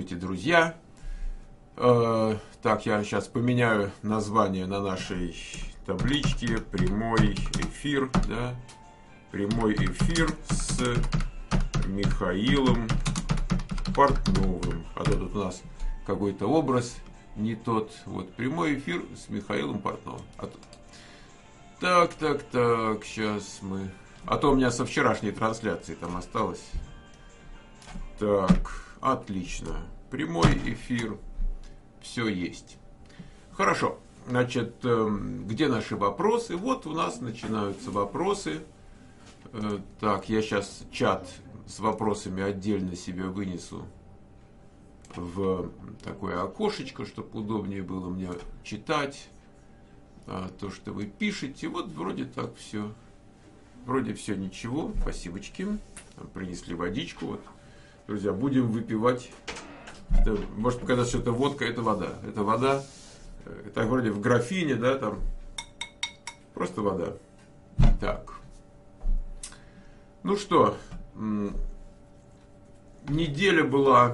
Здравствуйте, друзья! Так, я сейчас поменяю название на нашей табличке. Прямой эфир, да? Прямой эфир с Михаилом Портновым. А то тут у нас какой-то образ не тот. Вот, прямой эфир с Михаилом Портновым. Так, сейчас мы... А то у меня со вчерашней трансляции там осталось. Так, отлично. Прямой эфир. Все есть. Хорошо. Значит, где наши вопросы? Вот у нас начинаются вопросы. Так, я сейчас чат с вопросами отдельно себе вынесу в такое окошечко, чтобы удобнее было мне читать то, что вы пишете. Вот вроде так все. Вроде все ничего. Спасибочки. Принесли водичку. Вот. Друзья, будем выпивать. Это, может показаться, что это водка, это вода. Это вода. Так вроде в графине, да, там. Просто вода. Так. Ну что, неделя была,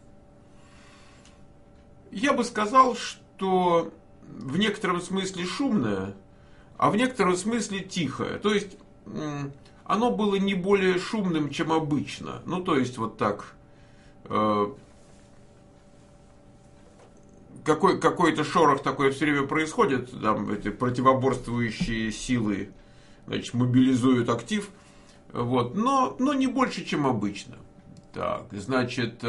я бы сказал, что в некотором смысле шумная, а в некотором смысле тихая. То есть оно было не более шумным, чем обычно. Ну, то есть, вот так. Какой-то шорох такой все время происходит. Там эти противоборствующие силы, значит, мобилизуют актив. Вот, но не больше, чем обычно. Так, значит,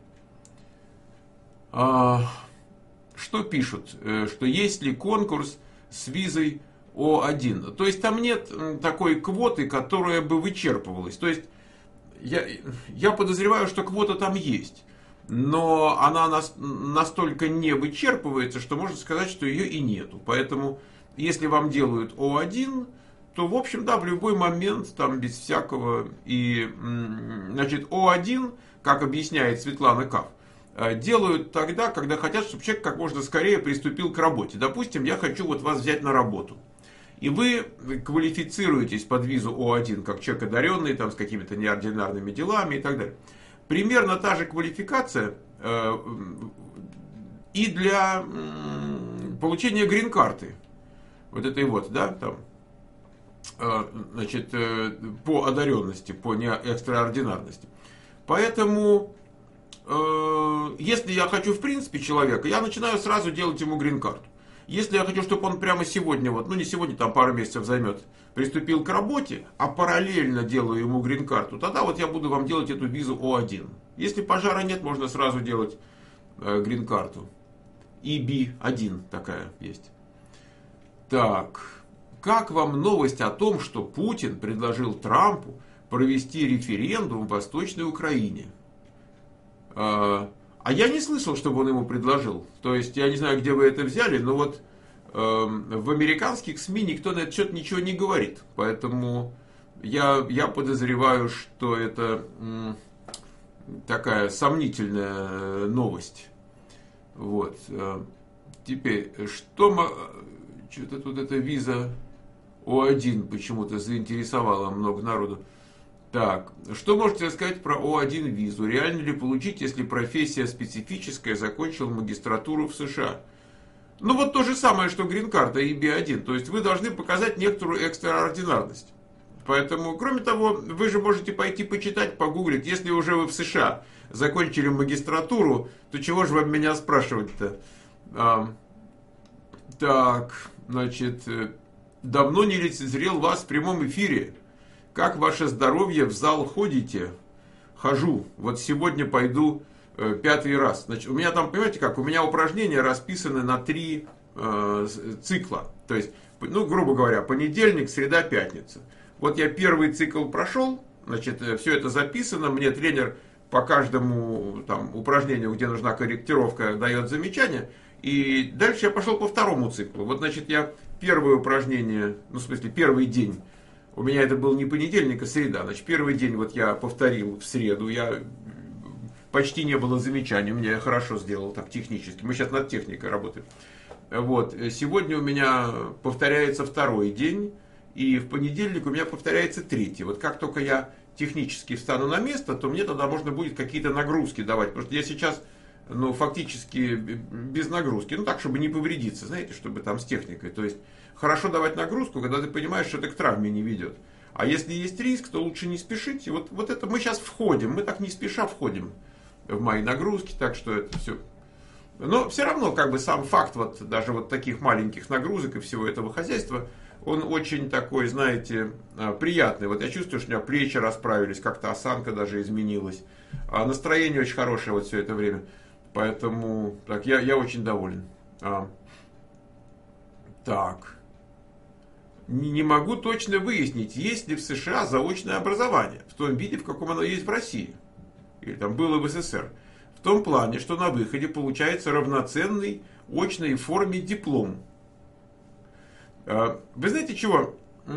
что пишут? Что есть ли конкурс с визой О1. То есть там нет такой квоты, которая бы вычерпывалась. То есть я подозреваю, что квота там есть. Но она настолько не вычерпывается, что можно сказать, что ее и нету. Поэтому, если вам делают О1, то, в общем, да, в любой момент, там, без всякого. И, значит, О1, как объясняет Светлана Каф, делают тогда, когда хотят, чтобы человек как можно скорее приступил к работе. Допустим, я хочу вот вас взять на работу. И вы квалифицируетесь под визу О1 как человек одаренный, там, с какими-то неординарными делами и так далее. Примерно та же квалификация и для получения грин-карты. Вот этой вот, да, там, значит, по одаренности, по экстраординарности. Поэтому, если я хочу в принципе человека, я начинаю сразу делать ему грин-карту. Если я хочу, чтобы он прямо сегодня, вот, ну не сегодня, там пару месяцев займет, приступил к работе, а параллельно делаю ему грин-карту, тогда вот я буду вам делать эту визу О1. Если пожара нет, можно сразу делать грин-карту. EB1 такая есть. Так, как вам новость о том, что Путин предложил Трампу провести референдум в Восточной Украине? А я не слышал, чтобы он ему предложил. То есть, я не знаю, где вы это взяли, но вот в американских СМИ никто на этот счет ничего не говорит. Поэтому я подозреваю, что это такая сомнительная новость. Вот. Теперь, что-то тут эта виза О1 почему-то заинтересовала много народу. Так, что можете сказать про О1 визу? Реально ли получить, если профессия специфическая, закончил магистратуру в США? Ну вот то же самое, что грин-карта EB1. То есть вы должны показать некоторую экстраординарность. Поэтому, кроме того, вы же можете пойти почитать, погуглить. Если уже вы в США закончили магистратуру, то чего же вам меня спрашивать-то? Так, значит, давно не лицезрел вас в прямом эфире. Как ваше здоровье, в зал ходите? Хожу. Вот сегодня пойду 5-й раз. Значит, у меня там, понимаете как, у меня упражнения расписаны на 3 цикла. То есть, ну, грубо говоря, понедельник, среда, пятница. Вот я первый цикл прошел, значит, все это записано, мне тренер по каждому там упражнению, где нужна корректировка, дает замечания. И дальше я пошел по второму циклу. Вот, значит, я первое упражнение, ну, в смысле, первый день, у меня это был не понедельник, а среда. Значит, первый день вот я повторил в среду, я почти не было замечаний, у меня я хорошо сделал так технически. Мы сейчас над техникой работаем. Вот, сегодня у меня повторяется второй день, и в понедельник у меня повторяется третий. Вот как только я технически встану на место, то мне тогда можно будет какие-то нагрузки давать. Потому что я сейчас ну, фактически без нагрузки. Ну, так, чтобы не повредиться, знаете, чтобы там с техникой. То есть, хорошо давать нагрузку, когда ты понимаешь, что это к травме не ведет. А если есть риск, то лучше не спешить. И вот это мы сейчас входим, мы так не спеша входим в мои нагрузки, так что это все. Но все равно, как бы сам факт вот даже вот таких маленьких нагрузок и всего этого хозяйства, он очень такой, знаете, приятный. Вот я чувствую, что у меня плечи расправились, как-то осанка даже изменилась. А настроение очень хорошее вот все это время. Поэтому так, я очень доволен. Так. Не могу точно выяснить, есть ли в США заочное образование в том виде, в каком оно есть в России. Или там было в СССР. В том плане, что на выходе получается равноценный очной форме диплом. Вы знаете чего?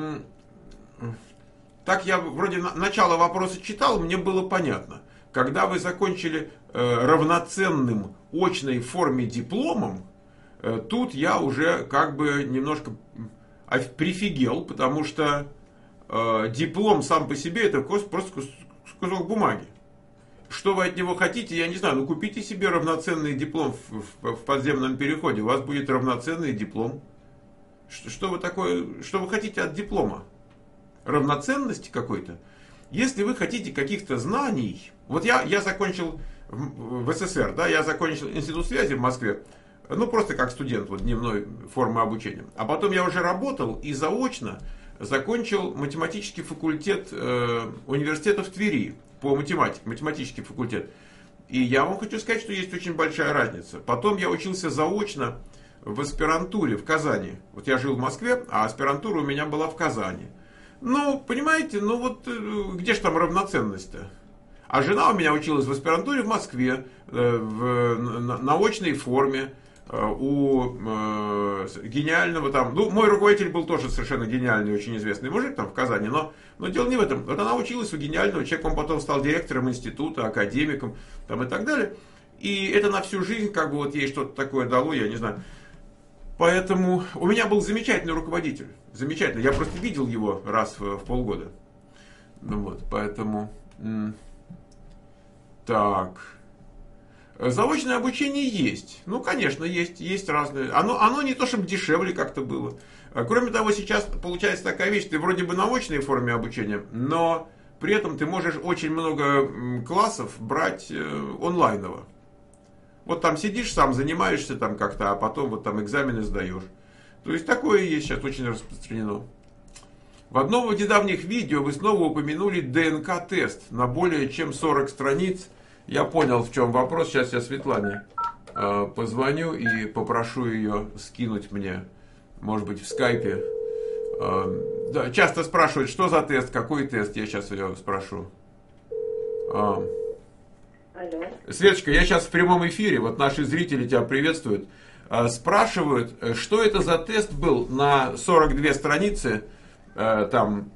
Так я вроде начало вопроса читал, мне было понятно. Когда вы закончили равноценным очной форме дипломом, тут я уже как бы немножко прифигел, потому что диплом сам по себе это просто кусок бумаги. Что вы от него хотите, я не знаю. Ну, купите себе равноценный диплом в подземном переходе, у вас будет равноценный диплом. Что вы хотите от диплома? Равноценности какой-то? Если вы хотите каких-то знаний, вот я закончил в СССР, да, я закончил институт связи в Москве, ну, просто как студент вот, дневной формы обучения. А потом я уже работал и заочно закончил математический факультет университета в Твери по математике, математический факультет. И я вам хочу сказать, что есть очень большая разница. Потом я учился заочно в аспирантуре в Казани. Вот я жил в Москве, а аспирантура у меня была в Казани. Ну, понимаете, ну вот где же там равноценность-то? А жена у меня училась в аспирантуре в Москве, на очной форме, у гениального там, ну, мой руководитель был тоже совершенно гениальный, очень известный мужик там в Казани, но дело не в этом. Вот она училась у гениального человека, он потом стал директором института, академиком там, и так далее. И это на всю жизнь, как бы вот ей что-то такое дало, я не знаю. Поэтому у меня был замечательный руководитель, замечательный. Я просто видел его раз в полгода. Ну вот, поэтому... Так... Заочное обучение есть. Ну, конечно, есть разные. Оно не то, чтобы дешевле как-то было. Кроме того, сейчас получается такая вещь, ты вроде бы на очной форме обучения, но при этом ты можешь очень много классов брать онлайново. Вот там сидишь, сам занимаешься там как-то, а потом вот там экзамены сдаешь. То есть такое есть сейчас очень распространено. В одном из недавних видео вы снова упомянули ДНК-тест на более чем 40 страниц. Я понял, в чем вопрос. Сейчас я Светлане позвоню и попрошу ее скинуть мне, может быть, в скайпе. Да, часто спрашивают, что за тест, какой тест. Я сейчас ее спрошу. Алло. Светочка, я сейчас в прямом эфире. Вот наши зрители тебя приветствуют. Спрашивают, что это за тест был на 42 страницы, там,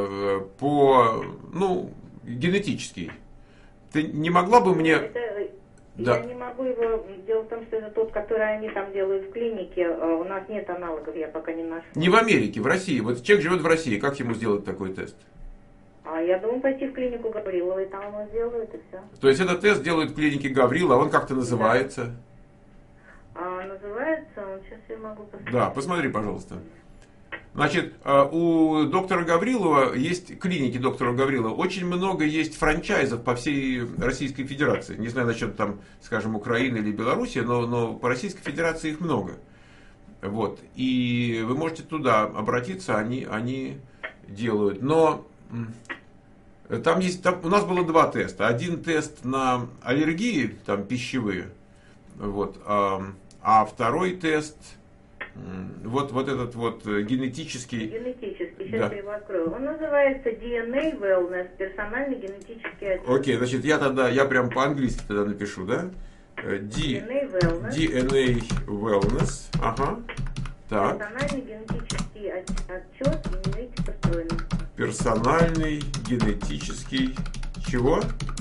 генетический. Ты не могла бы мне... Я не могу его... Дело в том, что это тот, который они там делают в клинике. У нас нет аналогов, я пока не нашла. Не в Америке, в России. Вот человек живет в России, как ему сделать такой тест? Я думаю, пойти в клинику Гаврилова, и там его сделают, и все. То есть этот тест делают в клинике Гаврилова, он как-то называется? Да. Называется он... Сейчас я могу посмотреть. Да, посмотри, пожалуйста. Значит, у доктора Гаврилова есть, клиники доктора Гаврилова, очень много есть франчайзов по всей Российской Федерации. Не знаю насчет там, скажем, Украины или Беларуси, но по Российской Федерации их много. Вот. И вы можете туда обратиться, они делают. Но там у нас было два теста. Один тест на аллергии, там пищевые, вот, а второй тест... Вот этот вот генетический... Генетический, сейчас я его открою. Он называется DNA Wellness, персональный генетический отчет. Окей, значит, я прям по-английски тогда напишу, да? DNA Wellness. DNA Wellness, ага. Так. Персональный генетический отчет генетики построенности. Персональный генетический... Чего?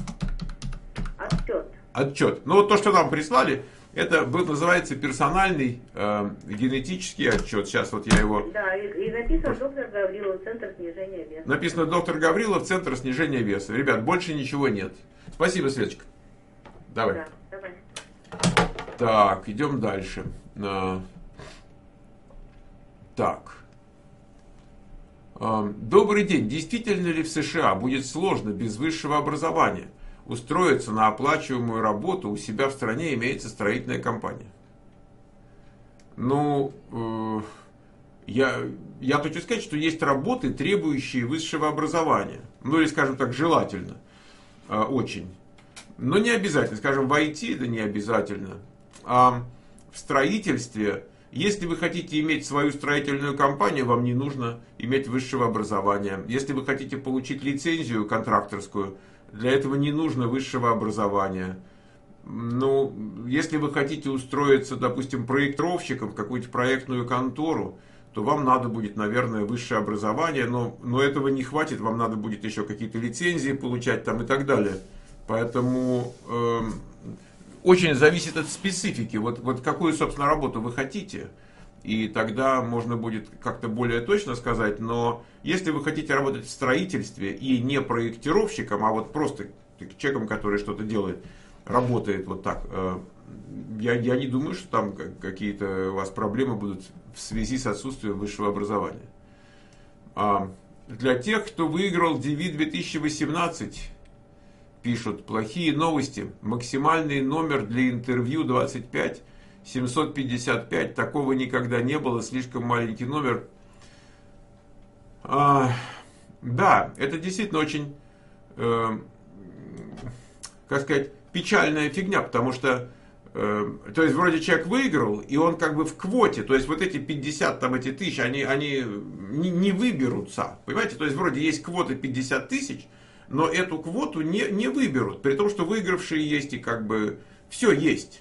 Отчет. Ну вот то, что нам прислали... Это называется персональный генетический отчет. Сейчас вот я его... Да, и написано доктор Гаврилов, Центр снижения веса. Написано доктор Гаврилов, Центр снижения веса. Ребят, больше ничего нет. Спасибо, Светочка. Давай. Да, давай. Так, идем дальше. Так. Добрый день. Действительно ли в США будет сложно без высшего образования устроиться на оплачиваемую работу? У себя в стране имеется строительная компания. Ну, я хочу сказать, что есть работы, требующие высшего образования. Ну, или, скажем так, желательно. Очень. Но не обязательно. Скажем, в IT это не обязательно. А в строительстве, если вы хотите иметь свою строительную компанию, вам не нужно иметь высшего образования. Если вы хотите получить лицензию контракторскую, для этого не нужно высшего образования. Ну, если вы хотите устроиться, допустим, проектировщиком в какую-то проектную контору, то вам надо будет, наверное, высшее образование, но этого не хватит, вам надо будет еще какие-то лицензии получать там и так далее. Поэтому очень зависит от специфики, вот какую, собственно, работу вы хотите, и тогда можно будет как-то более точно сказать, но если вы хотите работать в строительстве и не проектировщиком, а вот просто человеком, который что-то делает, работает вот так, я не думаю, что там какие-то у вас проблемы будут в связи с отсутствием высшего образования. Для тех, кто выиграл DV 2018, пишут, плохие новости. Максимальный номер для интервью 25 755. Такого никогда не было, слишком маленький номер. Да, это действительно очень, как сказать, печальная фигня, потому что, то есть, вроде человек выиграл, и он как бы в квоте, то есть, вот эти 50 там, эти тысяч, они не выберутся, понимаете, то есть, вроде есть квота 50 тысяч, но эту квоту не выберут, при том, что выигравшие есть и как бы все есть.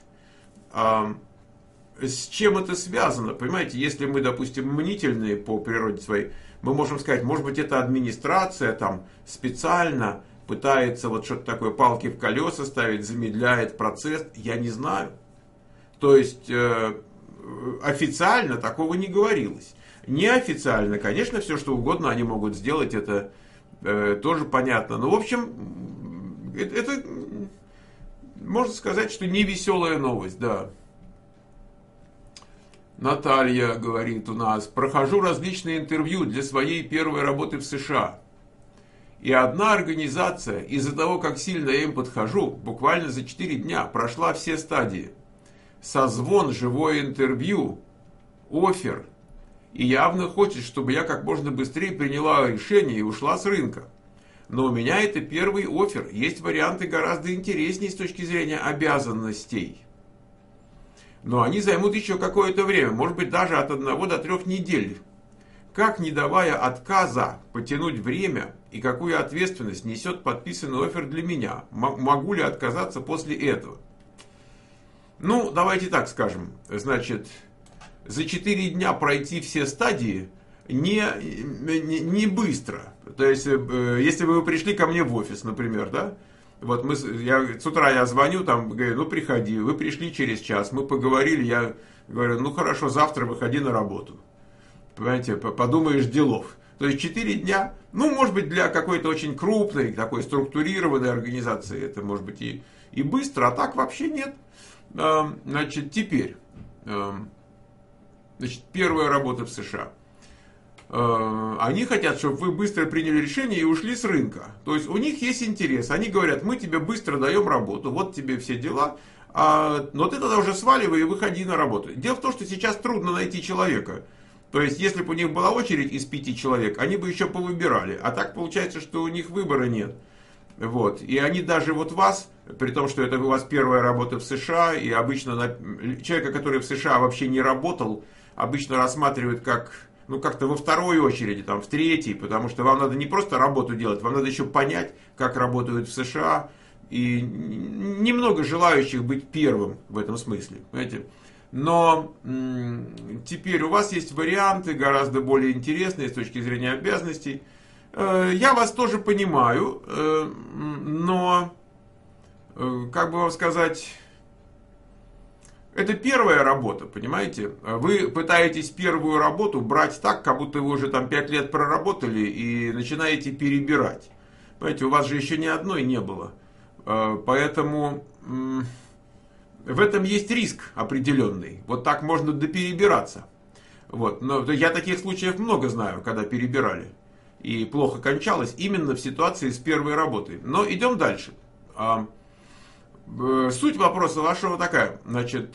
С чем это связано? Понимаете, если мы, допустим, мнительные по природе своей, мы можем сказать, может быть, это администрация там специально пытается вот что-то такое, палки в колеса ставить, замедляет процесс, я не знаю. То есть официально такого не говорилось. Неофициально, конечно, все что угодно они могут сделать, это тоже понятно. Но, в общем, это можно сказать, что не веселая новость, да. Наталья говорит у нас, прохожу различные интервью для своей первой работы в США. И одна организация, из-за того, как сильно я им подхожу, буквально за 4 дня прошла все стадии. Созвон, живое интервью, оффер. И явно хочет, чтобы я как можно быстрее приняла решение и ушла с рынка. Но у меня это первый оффер. Есть варианты гораздо интереснее с точки зрения обязанностей. Но они займут еще какое-то время, может быть даже от 1 до 3 недель. Как, не давая отказа, потянуть время и какую ответственность несет подписанный оффер для меня? Могу ли отказаться после этого? Ну, давайте так скажем. Значит, за 4 дня пройти все стадии не быстро. То есть, если бы вы пришли ко мне в офис, например, да? Вот с утра я звоню, там, говорю, ну приходи, вы пришли через час, мы поговорили, я говорю, ну хорошо, завтра выходи на работу. Понимаете, подумаешь делов. То есть 4 дня, ну может быть для какой-то очень крупной, такой структурированной организации, это может быть и быстро, а так вообще нет. Значит, теперь, первая работа в США. Они хотят, чтобы вы быстро приняли решение и ушли с рынка. То есть у них есть интерес. Они говорят, мы тебе быстро даем работу, вот тебе все дела, но ты тогда уже сваливай и выходи на работу. Дело в том, что сейчас трудно найти человека. То есть если бы у них была очередь из 5 человек, они бы еще повыбирали. А так получается, что у них выбора нет. Вот. И они даже вот вас, при том, что это у вас первая работа в США, и обычно человека, который в США вообще не работал, обычно рассматривают как... ну, как-то во второй очереди, там, в третьей, потому что вам надо не просто работу делать, вам надо еще понять, как работают в США, и немного желающих быть первым в этом смысле, понимаете. Но теперь у вас есть варианты гораздо более интересные с точки зрения обязанностей. Я вас тоже понимаю, но, как бы вам сказать... Это первая работа, понимаете? Вы пытаетесь первую работу брать так, как будто вы уже там 5 лет проработали и начинаете перебирать. Понимаете, у вас же еще ни одной не было. Поэтому, в этом есть риск определенный. Вот так можно доперебираться. Вот. Но я таких случаев много знаю, когда перебирали. И плохо кончалось именно в ситуации с первой работой. Но идем дальше. Суть вопроса вашего такая. Значит,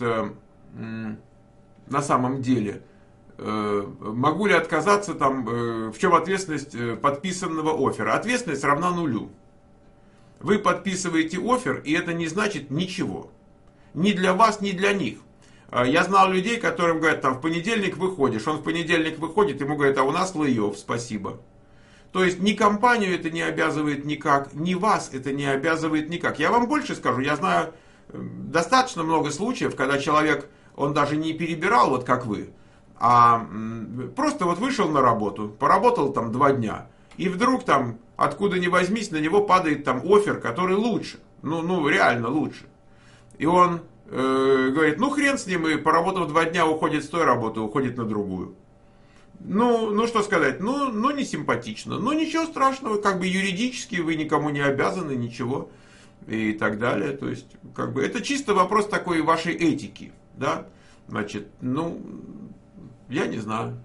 на самом деле, могу ли отказаться там, в чем ответственность подписанного оффера? Ответственность равна нулю. Вы подписываете оффер, и это не значит ничего. Ни для вас, ни для них. Я знал людей, которым говорят, там, в понедельник выходишь. Он в понедельник выходит, ему говорят, а у нас лей-офф, спасибо. То есть ни компанию это не обязывает никак, ни вас это не обязывает никак. Я вам больше скажу, я знаю достаточно много случаев, когда человек, он даже не перебирал, вот как вы, а просто вот вышел на работу, поработал там 2 дня, и вдруг там, откуда ни возьмись, на него падает там оффер, который лучше, ну реально лучше. И он говорит, ну хрен с ним, и поработав 2 дня, уходит с той работы, уходит на другую. Ну что сказать, ну не симпатично, но ничего страшного, как бы юридически вы никому не обязаны, ничего и так далее. То есть, как бы это чисто вопрос такой вашей этики, да, значит, ну, я не знаю.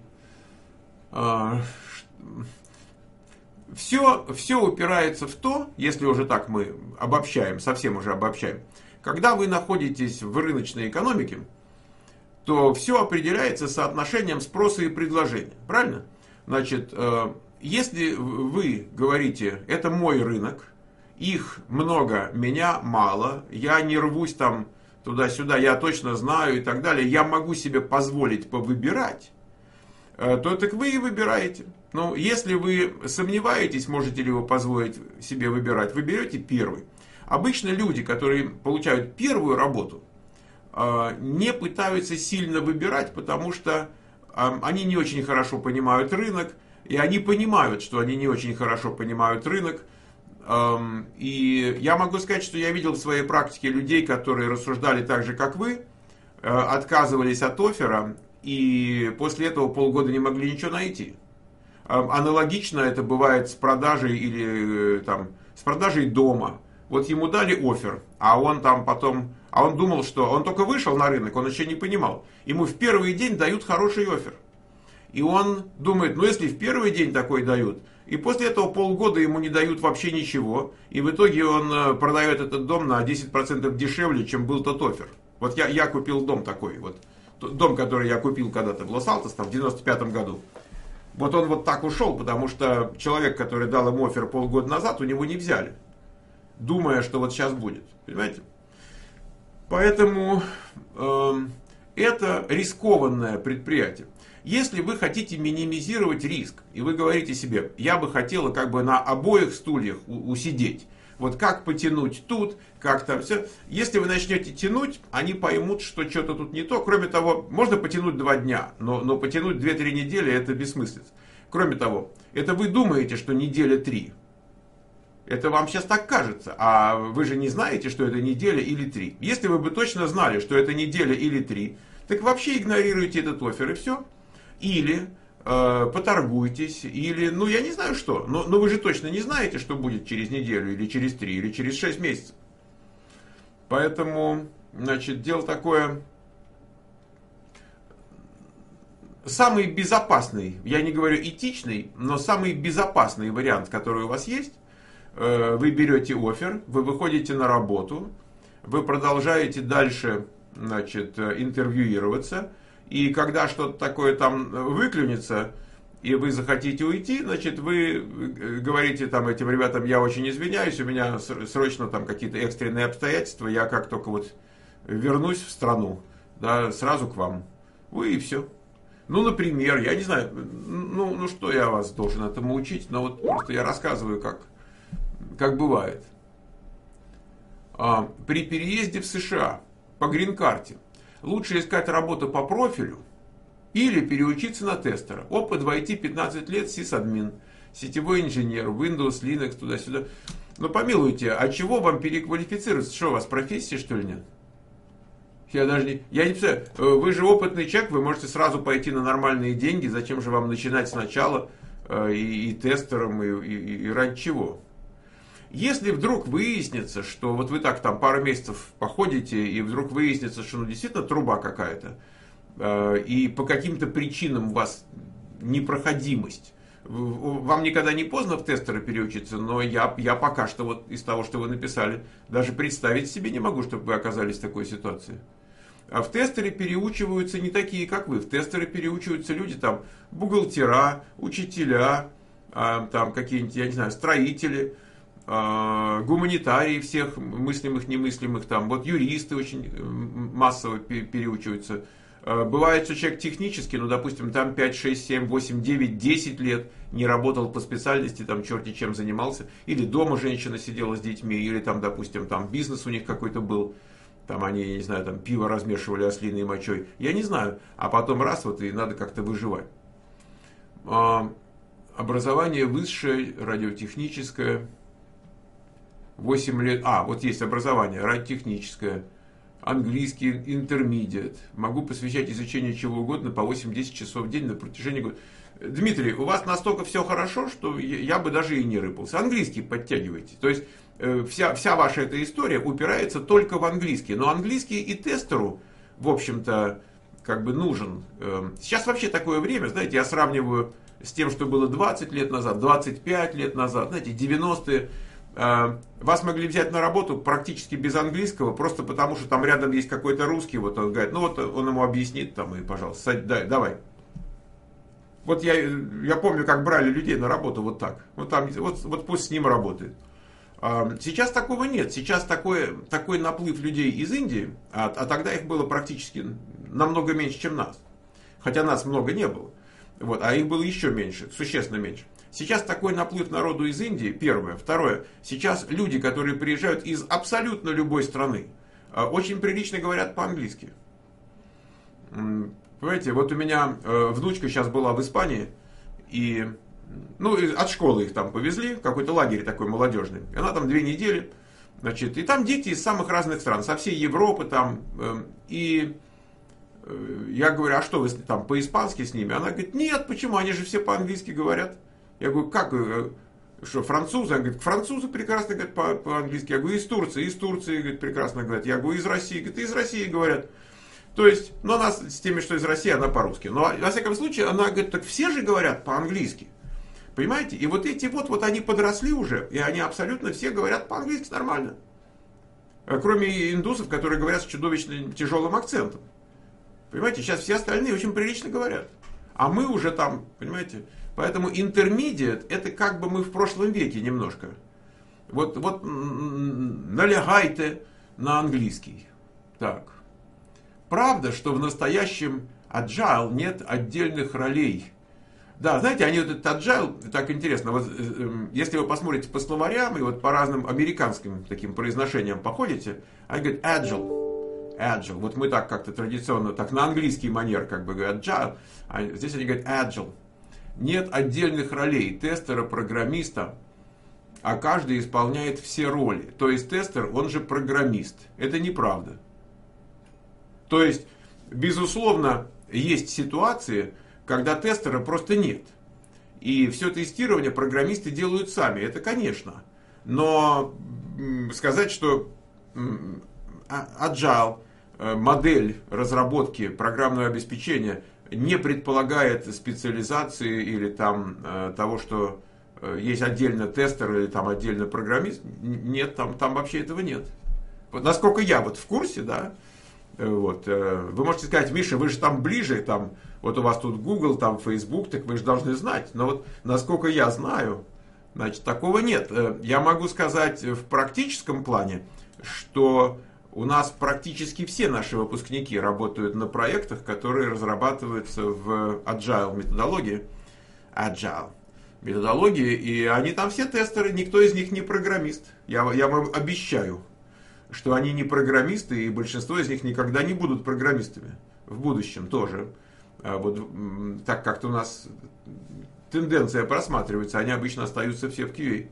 Все упирается в то, если уже так мы обобщаем, совсем уже обобщаем, когда вы находитесь в рыночной экономике, то все определяется соотношением спроса и предложения. Правильно? Значит, если вы говорите, это мой рынок, их много, меня мало, я не рвусь там туда-сюда, я точно знаю и так далее, я могу себе позволить повыбирать, то так вы и выбираете. Но если вы сомневаетесь, можете ли вы позволить себе выбирать, вы берете первый. Обычно люди, которые получают первую работу, не пытаются сильно выбирать, потому что они не очень хорошо понимают рынок, и они понимают, что они не очень хорошо понимают рынок. И я могу сказать, что я видел в своей практике людей, которые рассуждали так же, как вы, отказывались от оффера, и после этого полгода не могли ничего найти. Аналогично это бывает с продажей или там, с продажей дома. Вот ему дали оффер, а он там потом... А он думал, что он только вышел на рынок, он еще не понимал. Ему в первый день дают хороший оффер. И он думает, ну если в первый день такой дают, и после этого полгода ему не дают вообще ничего, и в итоге он продает этот дом на 10% дешевле, чем был тот оффер. Вот я купил дом такой, вот дом, который я купил когда-то в Лос-Алтос, там, в 95-м году. Вот он вот так ушел, потому что человек, который дал ему оффер полгода назад, у него не взяли, думая, что вот сейчас будет. Понимаете? Поэтому это рискованное предприятие. Если вы хотите минимизировать риск, и вы говорите себе, я бы хотела как бы на обоих стульях усидеть, вот как потянуть тут, как там все. Если вы начнете тянуть, они поймут, что что-то тут не то. Кроме того, можно потянуть 2 дня, но потянуть 2-3 недели это бессмыслица. Кроме того, это вы думаете, что неделя 3. Это вам сейчас так кажется, а вы же не знаете, что это неделя или 3. Если вы бы точно знали, что это неделя или 3, так вообще игнорируйте этот оффер и все. Или поторгуйтесь, или, ну я не знаю что, но вы же точно не знаете, что будет через неделю, или через 3, или через 6 месяцев. Поэтому, значит, дело такое... Самый безопасный, я не говорю этичный, но самый безопасный вариант, который у вас есть, вы берете оффер, вы выходите на работу, вы продолжаете дальше, значит, интервьюироваться, и когда что-то такое там выклюнется, и вы захотите уйти, значит, вы говорите там этим ребятам, я очень извиняюсь, у меня срочно там какие-то экстренные обстоятельства, я как только вот вернусь в страну, да, сразу к вам. Вы и все. Ну, например, я не знаю, ну что я вас должен этому учить, но вот просто я рассказываю, как бывает. При переезде в США по грин-карте лучше искать работу по профилю или переучиться на тестера. Опыт в IT 15 лет, сисадмин, сетевой инженер, Windows, Linux, туда-сюда. Но помилуйте, а чего вам переквалифицироваться? Что, у вас профессии, что ли, нет? Я не представляю, вы же опытный человек, вы можете сразу пойти на нормальные деньги, зачем же вам начинать сначала и тестером, и ради чего? Если вдруг выяснится, что вот вы так там пару месяцев походите, и вдруг выяснится, что ну, действительно труба какая-то, и по каким-то причинам у вас непроходимость, вам никогда не поздно в тестеры переучиться, но я пока что вот из того, что вы написали, даже представить себе не могу, чтобы вы оказались в такой ситуации. А в тестеры переучиваются не такие, как вы. В тестеры переучиваются люди, там, бухгалтера, учителя, там, какие-нибудь, я не знаю, строители, гуманитарии всех мыслимых, немыслимых, там, вот юристы очень массово переучиваются. Бывает, что человек технически, ну, допустим, там 5, 6, 7, 8, 9, 10 лет не работал по специальности, там черти чем занимался, или дома женщина сидела с детьми, или там, допустим, там бизнес у них какой-то был, там они, я не знаю, там пиво размешивали ослиной мочой, я не знаю, а потом раз вот и надо как-то выживать. Образование высшее, радиотехническое, 8 лет, вот есть образование, радиотехническое, английский, intermediate. Могу посвящать изучению чего угодно по 8-10 часов в день на протяжении года. Дмитрий, у вас настолько все хорошо, что я бы даже и не рыпался. Английский подтягивайте. То есть вся ваша эта история упирается только в английский. Но английский и тестеру, в общем-то, как бы нужен. Сейчас вообще такое время, знаете, я сравниваю с тем, что было 20 лет назад, 25 лет назад, знаете, 90-е. Вас могли взять на работу практически без английского, просто потому что там рядом есть какой-то русский, вот он говорит, ну вот он ему объяснит, там, и, пожалуйста, давай. Вот я помню, как брали людей на работу вот так. Вот пусть с ним работает. Сейчас такого нет. Сейчас такой наплыв людей из Индии, а тогда их было практически намного меньше, чем нас. Хотя нас много не было. Вот, а их было еще меньше, существенно меньше. Сейчас такой наплыв народу из Индии, первое. Второе, сейчас люди, которые приезжают из абсолютно любой страны, очень прилично говорят по-английски. Понимаете, вот у меня внучка сейчас была в Испании, и от школы их там повезли, какой-то лагерь такой молодежный. И она там 2 недели, значит, и там дети из самых разных стран, со всей Европы там, и я говорю, а что вы там по-испански с ними? Она говорит, нет, почему, они же все по-английски говорят. Я говорю, как, что, французы? Она говорит, французы прекрасно говорят по-английски. Я говорю, из Турции, говорит, прекрасно говорят. Я говорю, из России, говорит, из России говорят. То есть, она с теми, что из России, она по-русски. Но, во всяком случае, она говорит, так все же говорят по-английски. Понимаете? И вот эти вот они подросли уже, и они абсолютно все говорят по-английски нормально. Кроме индусов, которые говорят с чудовищно тяжелым акцентом. Понимаете, сейчас все остальные очень прилично говорят. А мы уже там, понимаете... Поэтому intermediate это как бы мы в прошлом веке немножко. Вот налягайте на английский. Так. Правда, что в настоящем agile нет отдельных ролей. Да, знаете, они вот этот agile, так интересно, вот, если вы посмотрите по словарям и вот по разным американским таким произношениям походите, они говорят agile. Вот мы так как-то традиционно, так на английский манер как бы говорят agile, а здесь они говорят agile. Нет отдельных ролей тестера, программиста, а каждый исполняет все роли. То есть тестер, он же программист. Это неправда. То есть, безусловно, есть ситуации, когда тестера просто нет. И все тестирование программисты делают сами. Это конечно. Но сказать, что Agile, модель разработки программного обеспечения не предполагает специализации или там того, что есть отдельно тестер или там отдельно программист. Нет, там вообще этого нет. Вот, насколько я вот в курсе, да, вот, вы можете сказать, Миша, вы же там ближе, там, вот у вас тут Google, там Facebook, так вы же должны знать. Но вот насколько я знаю, значит, такого нет. Я могу сказать в практическом плане, что у нас практически все наши выпускники работают на проектах, которые разрабатываются в Agile методологии. И они там все тестеры, никто из них не программист. Я вам обещаю, что они не программисты, и большинство из них никогда не будут программистами. В будущем тоже. Вот так как-то у нас тенденция просматривается, они обычно остаются все в QA.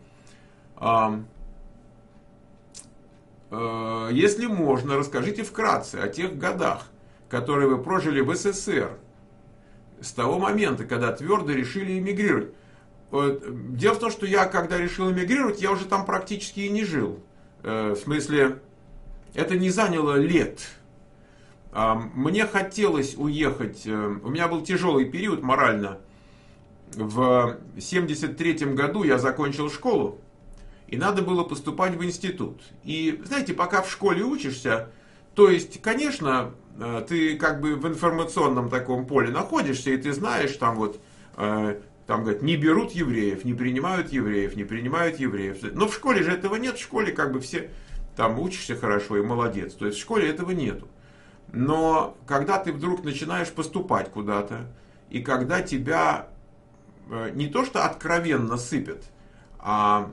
Если можно, расскажите вкратце о тех годах, которые вы прожили в СССР, с того момента, когда твердо решили эмигрировать. Дело в том, что я, когда решил эмигрировать, я уже там практически и не жил. В смысле, это не заняло лет. Мне хотелось уехать. У меня был тяжелый период морально. В 1973 году я закончил школу, и надо было поступать в институт. И, знаете, пока в школе учишься, то есть, конечно, ты как бы в информационном таком поле находишься, и ты знаешь, там вот, там говорят, не берут евреев, не принимают евреев, не принимают евреев. Но в школе же этого нет, в школе как бы все там учишься хорошо и молодец. То есть в школе этого нету. Но когда ты вдруг начинаешь поступать куда-то, и когда тебя не то что откровенно сыпят, а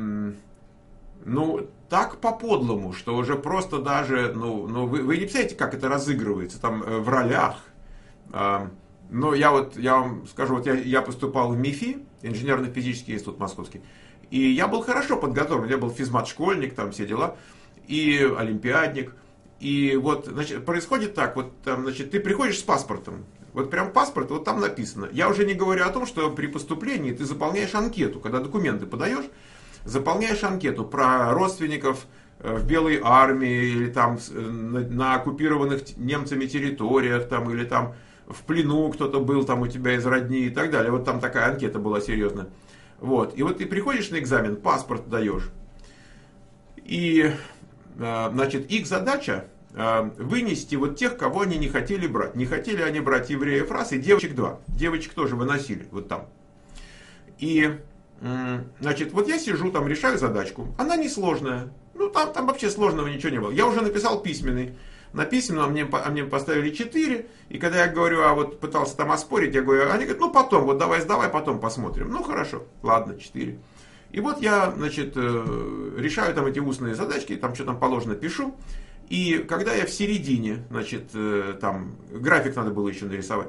ну, так по-подлому, что уже просто даже, вы не представляете, как это разыгрывается там в ролях. Но я вам скажу, я поступал в МИФИ, инженерно-физический институт московский, и я был хорошо подготовлен, я был физмат-школьник, там все дела, и олимпиадник. И вот, значит, происходит так, вот там, значит, ты приходишь с паспортом, вот прям паспорт, вот там написано. Я уже не говорю о том, что при поступлении ты заполняешь анкету, когда документы подаешь, заполняешь анкету про родственников в Белой армии, или там на оккупированных немцами территориях, там, или там в плену кто-то был там у тебя из родни и так далее. Вот там такая анкета была серьезная. Вот. И вот ты приходишь на экзамен, паспорт даешь. И, значит, их задача вынести вот тех, кого они не хотели брать. Не хотели они брать евреев раз, и девочек два. Девочек тоже выносили вот там. И, значит, вот я сижу там, решаю задачку. Она несложная. Ну, там вообще сложного ничего не было. Я уже написал письменный. На письменном мне поставили 4. И когда я говорю, вот пытался там оспорить, я говорю, они говорят, ну потом, вот давай сдавай, потом посмотрим. Ну хорошо, ладно, 4. И вот я, значит, решаю там эти устные задачки, там что там положено, пишу. И когда я в середине, значит, там график надо было еще нарисовать.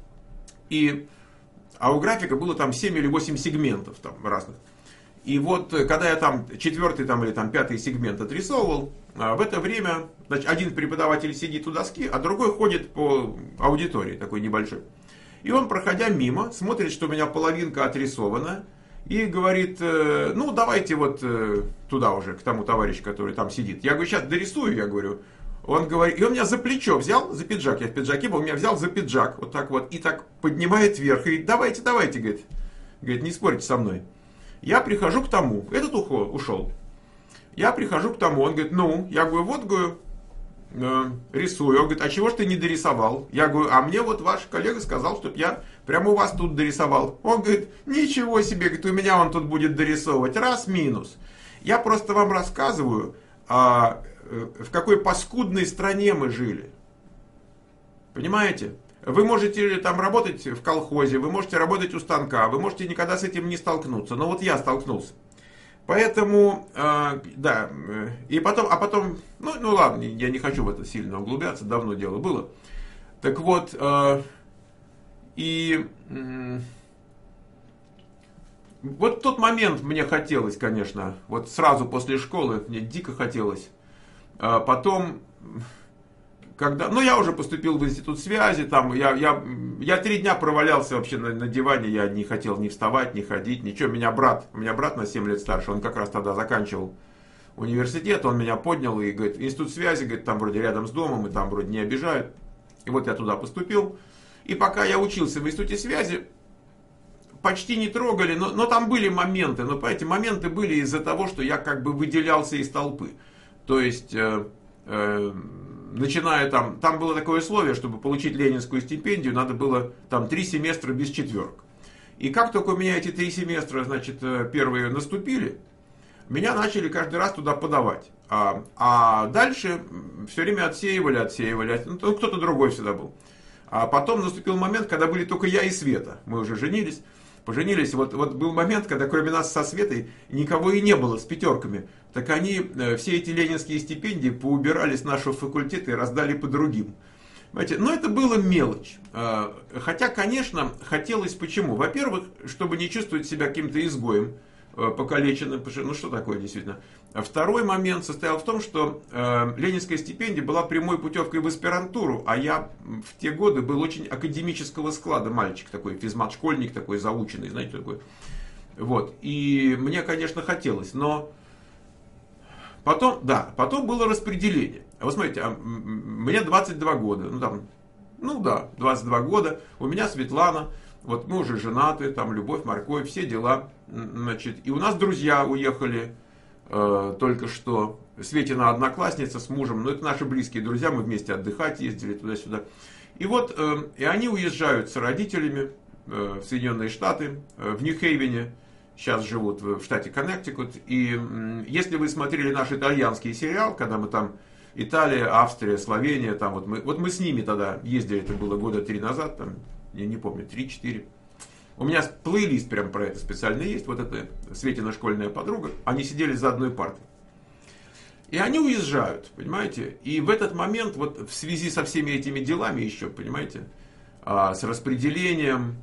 А у графика было там 7 или 8 сегментов там разных. И вот когда я там 4 там, или там 5 сегмент отрисовывал, в это время, значит, один преподаватель сидит у доски, а другой ходит по аудитории, такой небольшой. И он, проходя мимо, смотрит, что у меня половинка отрисована, и говорит, ну давайте вот туда уже, к тому товарищу, который там сидит. Я говорю, сейчас дорисую, я говорю. Он говорит, и он меня за плечо взял, за пиджак, я в пиджаке был, меня взял за пиджак, вот так вот, и так поднимает вверх, и давайте, говорит, не спорьте со мной. Я прихожу к тому, этот ушел. Я прихожу к тому, он говорит, ну, я говорю, вот, говорю, рисую. Он говорит, а чего ж ты не дорисовал? Я говорю, а мне вот ваш коллега сказал, чтобы я прямо у вас тут дорисовал. Он говорит, ничего себе, говорит, у меня он тут будет дорисовывать, раз, минус. Я просто вам рассказываю, в какой паскудной стране мы жили. Понимаете? Вы можете там работать в колхозе, вы можете работать у станка, вы можете никогда с этим не столкнуться. Но вот я столкнулся. Поэтому, да, и потом, ну ладно, я не хочу в это сильно углубляться, давно дело было. Так вот, вот в тот момент мне хотелось, конечно, вот сразу после школы, мне дико хотелось. Потом, когда, я уже поступил в институт связи, там, я 3 дня провалялся вообще на диване, я не хотел ни вставать, ни ходить, ничего. У меня брат на 7 лет старше, он как раз тогда заканчивал университет, он меня поднял и говорит, институт связи, говорит, там вроде рядом с домом, и там вроде не обижают. И вот я туда поступил, и пока я учился в институте связи, почти не трогали, но там были моменты, но эти моменты были из-за того, что я как бы выделялся из толпы. То есть, начиная там было такое условие, чтобы получить ленинскую стипендию, надо было там 3 семестра без четверок. И как только у меня эти 3 семестра, значит, первые наступили, меня начали каждый раз туда подавать. А дальше все время отсеивали. Ну, кто-то другой всегда был. А потом наступил момент, когда были только я и Света. Мы уже поженились. Вот был момент, когда кроме нас со Светой никого и не было с пятерками. Так они все эти ленинские стипендии поубирали с нашего факультета и раздали по другим. Понимаете? Но это было мелочь. Хотя, конечно, хотелось почему? Во-первых, чтобы не чувствовать себя каким-то изгоем, покалеченным. Ну что такое действительно? Второй момент состоял в том, что ленинская стипендия была прямой путевкой в аспирантуру, а я в те годы был очень академического склада мальчик, такой физмат-школьник, такой заученный, знаете, такой. Вот. И мне, конечно, хотелось, но потом, да, потом было распределение. Вот смотрите, мне 22 года, 22 года, у меня Светлана, вот мы уже женаты, там любовь, морковь, все дела, значит, и у нас друзья уехали только что, Светина одноклассница с мужем, это наши близкие друзья, мы вместе отдыхать ездили туда-сюда. И вот, и они уезжают с родителями в Соединенные Штаты, в Нью-Хейвене, сейчас живут в штате Коннектикут. И если вы смотрели наш итальянский сериал, когда мы там, Италия, Австрия, Словения, там вот мы с ними тогда ездили, это было года 3 назад, там, я не помню, 3-4. У меня плейлист прям про это специально есть, вот это Светина школьная подруга, они сидели за одной партой. И они уезжают, понимаете? И в этот момент, вот в связи со всеми этими делами еще, понимаете, с распределением,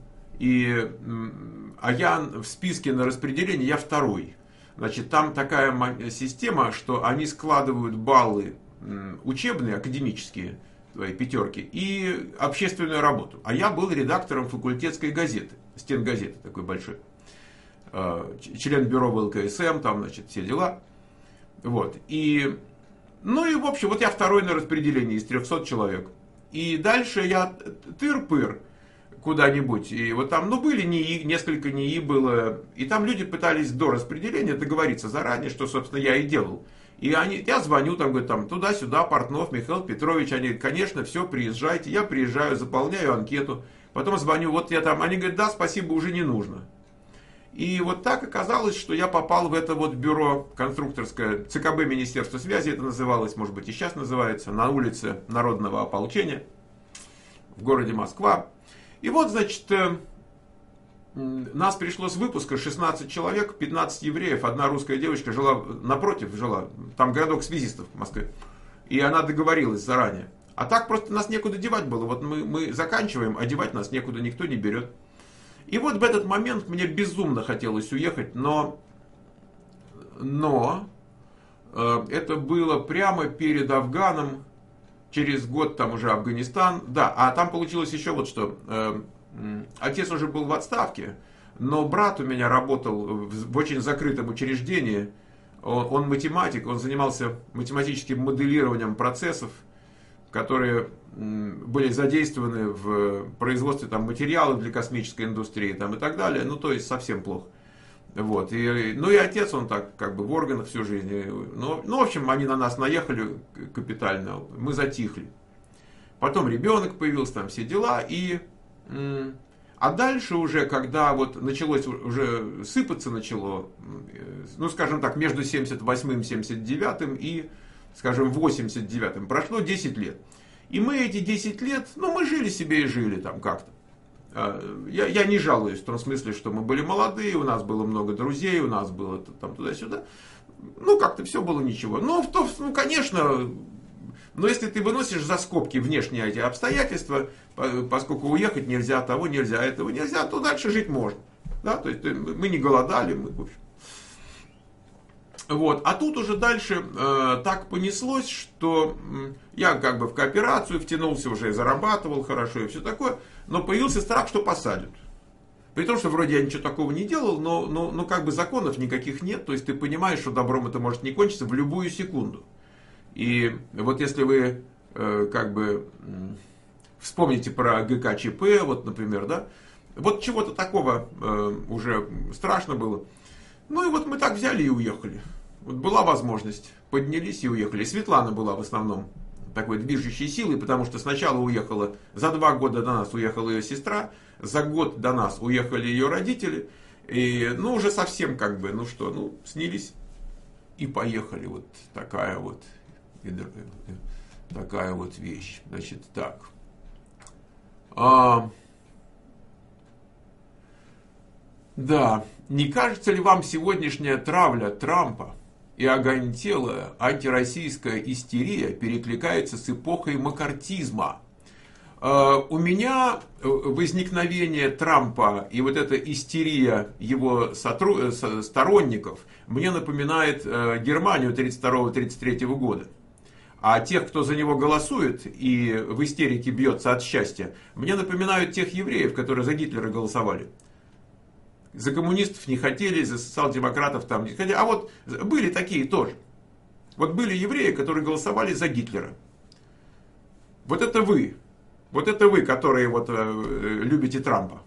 а я в списке на распределение, я второй. Значит, там такая система, что они складывают баллы учебные, академические, твои пятерки, и общественную работу. А я был редактором факультетской газеты, стенгазеты такой большой. Член бюро ВЛКСМ, там, значит, все дела. Вот. И в общем, вот я второй на распределении из 300 человек. И дальше я тыр-пыр куда-нибудь. И вот там, были НИИ, несколько НИИ было. И там люди пытались до распределения договориться заранее, что, собственно, я и делал. И я звоню, там, говорю, там, туда-сюда, Портнов, Михаил Петрович. Они говорят, конечно, все, приезжайте. Я приезжаю, заполняю анкету. Потом звоню, вот я там. Они говорят, да, спасибо, уже не нужно. И вот так оказалось, что я попал в это вот бюро конструкторское, ЦКБ Министерства связи это называлось, может быть и сейчас называется, на улице Народного ополчения в городе Москва. И вот, значит, нас пришло с выпуска 16 человек, 15 евреев, одна русская девочка жила напротив, там городок связистов в Москве. И она договорилась заранее. А так просто нас некуда девать было. Вот мы заканчиваем, а девать нас некуда, никто не берет. И вот в этот момент мне безумно хотелось уехать, но это было прямо перед Афганом, через год там уже Афганистан. Да, а там получилось еще вот что. Отец уже был в отставке, но брат у меня работал в очень закрытом учреждении. Он математик, он занимался математическим моделированием процессов, которые были задействованы в производстве там, материалов для космической индустрии там, и так далее. То есть совсем плохо. Вот. И отец, он так как бы в органах всю жизнь. В общем, они на нас наехали капитально, мы затихли. Потом ребенок появился, там все дела. А дальше уже, когда вот началось, уже сыпаться начало, скажем так, между 78-м, 79-м и, скажем, 89-м, прошло 10 лет. И мы эти 10 лет, мы жили себе и жили там как-то. Я не жалуюсь в том смысле, что мы были молодые, у нас было много друзей, у нас было там туда-сюда. Как-то все было ничего. Конечно, но если ты выносишь за скобки внешние эти обстоятельства, поскольку уехать нельзя, того нельзя, этого нельзя, то дальше жить можно. Да? То есть мы не голодали, в общем. Вот. А тут уже дальше так понеслось, что я как бы в кооперацию втянулся уже, зарабатывал хорошо и все такое, но появился страх, что посадят. При том, что вроде я ничего такого не делал, но как бы законов никаких нет, то есть ты понимаешь, что добром это может не кончиться в любую секунду. И вот если вы как бы вспомните про ГКЧП, вот, например, да, вот чего-то такого уже страшно было. И вот мы так взяли и уехали. Вот была возможность, поднялись и уехали. Светлана была в основном такой движущей силой, потому что сначала уехала, за 2 года до нас уехала ее сестра, за год до нас уехали ее родители, и уже совсем как бы, снялись и поехали. Вот такая вот вещь. Значит, так. Да, не кажется ли вам сегодняшняя травля Трампа и оголтелая антироссийская истерия перекликается с эпохой маккартизма? У меня возникновение Трампа и вот эта истерия его сторонников мне напоминает Германию 1932-1933 года. А тех, кто за него голосует и в истерике бьется от счастья, мне напоминают тех евреев, которые за Гитлера голосовали. За коммунистов не хотели, за социал-демократов там не хотели. А вот были такие тоже. Вот были евреи, которые голосовали за Гитлера. Вот это вы. Вот это вы, которые вот любите Трампа.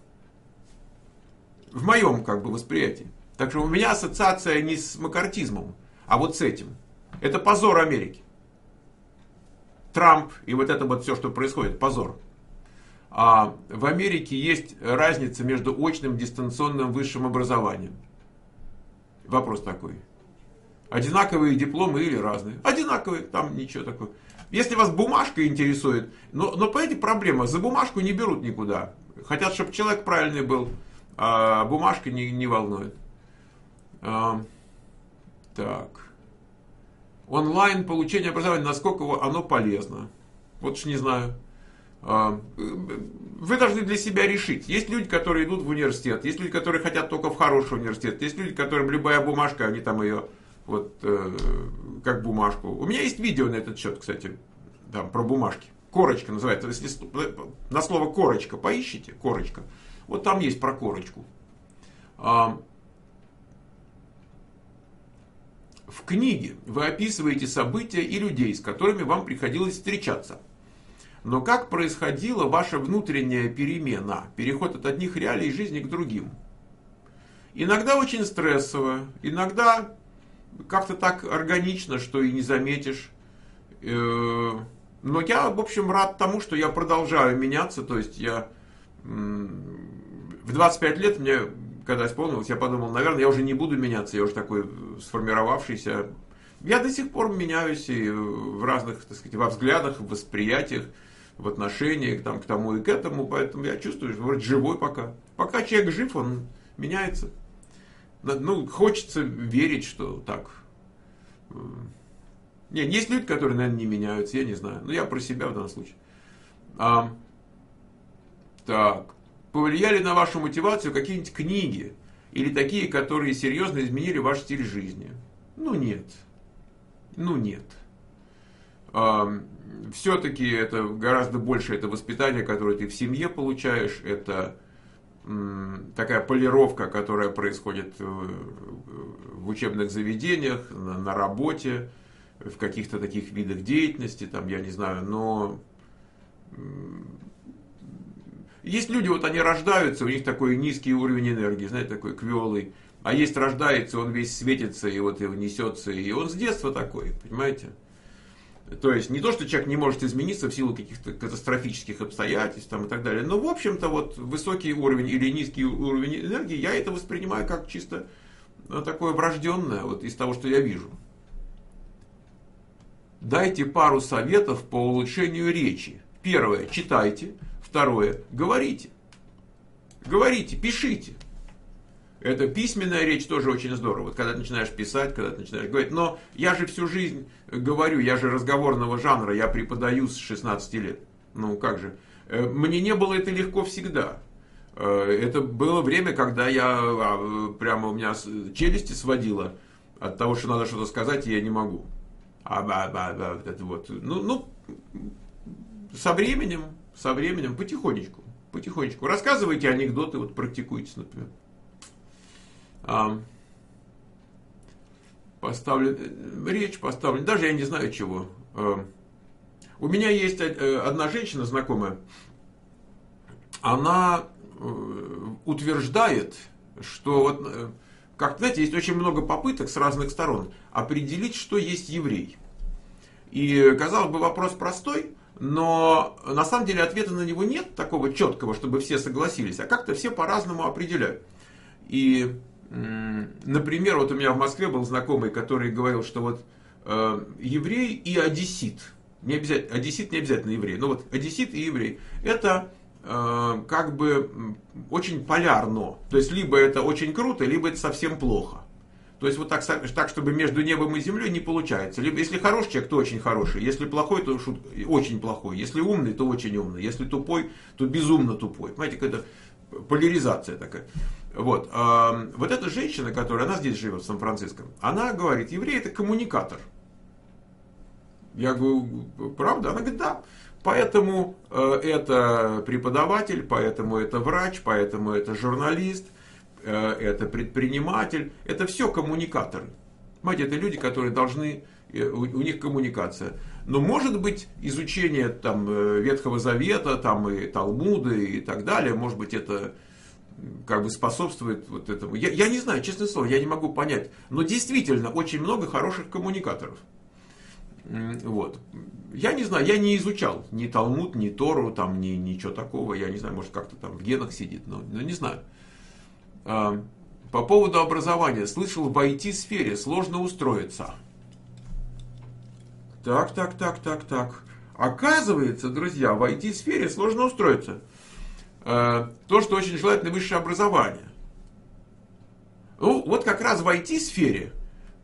В моем как бы восприятии. Так что у меня ассоциация не с маккартизмом, а вот с этим. Это позор Америки. Трамп и вот это вот все, что происходит, позор. А в Америке есть разница между очным, дистанционным, высшим образованием. Вопрос такой. Одинаковые дипломы или разные? Одинаковые, там ничего такого. Если вас бумажка интересует, но понимаете, проблема, за бумажку не берут никуда. Хотят, чтобы человек правильный был, а бумажка не волнует. Так. Онлайн получение образования, насколько оно полезно? Вот уж не знаю. Вы должны для себя решить. Есть люди, которые идут в университет, есть люди, которые хотят только в хороший университет, есть люди, которым любая бумажка, они там ее вот как бумажку. У меня есть видео на этот счет, кстати, там, про бумажки. Корочка называется. Если на слово корочка поищите, корочка, вот там есть про корочку. В книге вы описываете события и людей, с которыми вам приходилось встречаться. Но как происходила ваша внутренняя перемена, переход от одних реалий жизни к другим? Иногда очень стрессово, иногда как-то так органично, что и не заметишь. Но я, в общем, рад тому, что я продолжаю меняться. То есть я в 25 лет, мне, когда исполнилось, я подумал, наверное, я уже не буду меняться, я уже такой сформировавшийся. Я до сих пор меняюсь и в разных, так сказать, во взглядах, в восприятиях, в отношениях там, к тому и к этому. Поэтому я чувствую, что вроде живой пока. Пока человек жив, он меняется. Ну, хочется верить, что так. Нет, есть люди, которые, наверное, не меняются, я не знаю. Но я про себя в данном случае. Так. Повлияли на вашу мотивацию какие-нибудь книги? Или такие, которые серьезно изменили ваш стиль жизни? Ну, нет. Ну, нет. Все-таки это гораздо больше это воспитание, которое ты в семье получаешь. Это такая полировка, которая происходит в учебных заведениях, на работе, в каких-то таких видах деятельности, там, я не знаю, но есть люди, вот они рождаются, у них такой низкий уровень энергии, знаете, такой квелый, а есть рождается, он весь светится, и вот его несется, и он с детства такой, понимаете? То есть не то, что человек не может измениться в силу каких-то катастрофических обстоятельств там, и так далее, но в общем-то вот высокий уровень или низкий уровень энергии, я это воспринимаю как чисто такое врожденное, вот из того, что я вижу. Дайте пару советов по улучшению речи. Первое, читайте. Второе, говорите. Говорите, пишите. Это письменная речь тоже очень здорово. Вот когда ты начинаешь писать, когда ты начинаешь говорить. Но я же всю жизнь говорю, я же разговорного жанра, я преподаю с 16 лет. Ну как же. Мне не было это легко всегда. Это было время, когда я прямо у меня челюсти сводило от того, что надо что-то сказать, и я не могу. Это вот. Ну, со временем, потихонечку. Рассказывайте анекдоты, вот практикуйтесь, например. Речь поставлена, даже я не знаю чего. У меня есть одна женщина знакомая, она утверждает, что вот, как знаете, есть очень много попыток с разных сторон определить, что есть еврей. И, казалось бы, вопрос простой, но на самом деле ответа на него нет такого четкого, чтобы все согласились, а как-то все по-разному определяют. И, например, вот у меня в Москве был знакомый, который говорил, что вот еврей и одессит, одессит не обязательно еврей, но вот одессит и еврей, это как бы очень полярно. То есть, либо это очень круто, либо это совсем плохо. То есть, вот так, чтобы между небом и землей не получается. Либо, если хороший человек, то очень хороший. Если плохой, то очень плохой. Если умный, то очень умный. Если тупой, то безумно тупой. Понимаете, какая-то поляризация такая. Вот. Вот эта женщина, которая, она здесь живет, в Сан-Франциско, она говорит, еврей это коммуникатор. Я говорю, правда? Она говорит, да. Поэтому это преподаватель, поэтому это врач, поэтому это журналист. это предприниматель, это все коммуникаторы. Понимаете, это люди, которые должны, у них коммуникация. Но может быть изучение там, Ветхого Завета, там, и Талмуда и так далее, может быть это как бы способствует вот этому. Я не знаю, честное слово, я не могу понять. Но действительно очень много хороших коммуникаторов. Вот. Я не знаю, я не изучал ни Талмуд, ни Тору, там, ни ничего такого. Я не знаю, может как-то там в генах сидит, но не знаю. По поводу образования. Слышал, в IT-сфере сложно устроиться. Так. Оказывается, друзья, в IT-сфере сложно устроиться. То, что очень желательно высшее образование. Ну, вот как раз в IT-сфере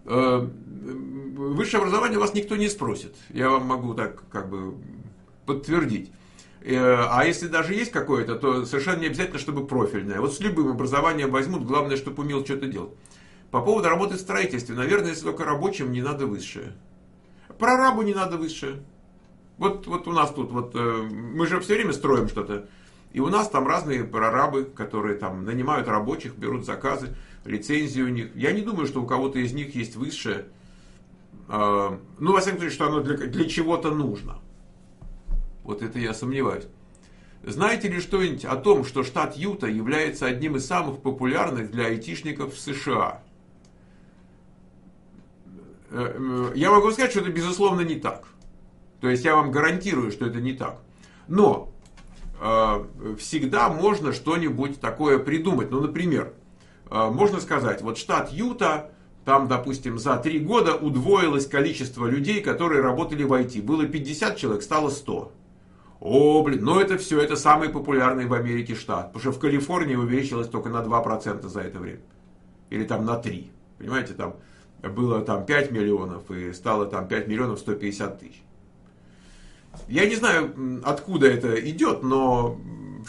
высшее образование вас никто не спросит. Я вам могу так как бы подтвердить. А если даже есть какое-то, то совершенно не обязательно, чтобы профильное. Вот с любым образованием возьмут, главное, чтобы умел что-то делать. По поводу работы в строительстве. Наверное, если только рабочим, не надо высшее. Прорабу не надо высшее. Вот у нас тут, мы же все время строим что-то. И у нас там разные прорабы, которые там нанимают рабочих, берут заказы, лицензии у них. Я не думаю, что у кого-то из них есть высшее. Ну, во всяком случае, что оно для чего-то нужно. Вот это я сомневаюсь. Знаете ли что-нибудь о том, что штат Юта является одним из самых популярных для айтишников в США? Я могу сказать, что это безусловно не так. То есть я вам гарантирую, что это не так. Но всегда можно что-нибудь такое придумать. Ну, например, можно сказать, вот штат Юта, там, допустим, за 3 года удвоилось количество людей, которые работали в IT. Было 50 человек, стало 100. О, блин, ну это все, это самый популярный в Америке штат. Потому что в Калифорнии увеличилось только на 2% за это время. Или там на 3%. Понимаете, там было там 5 миллионов и стало там 5 миллионов 150 тысяч. Я не знаю, откуда это идет, но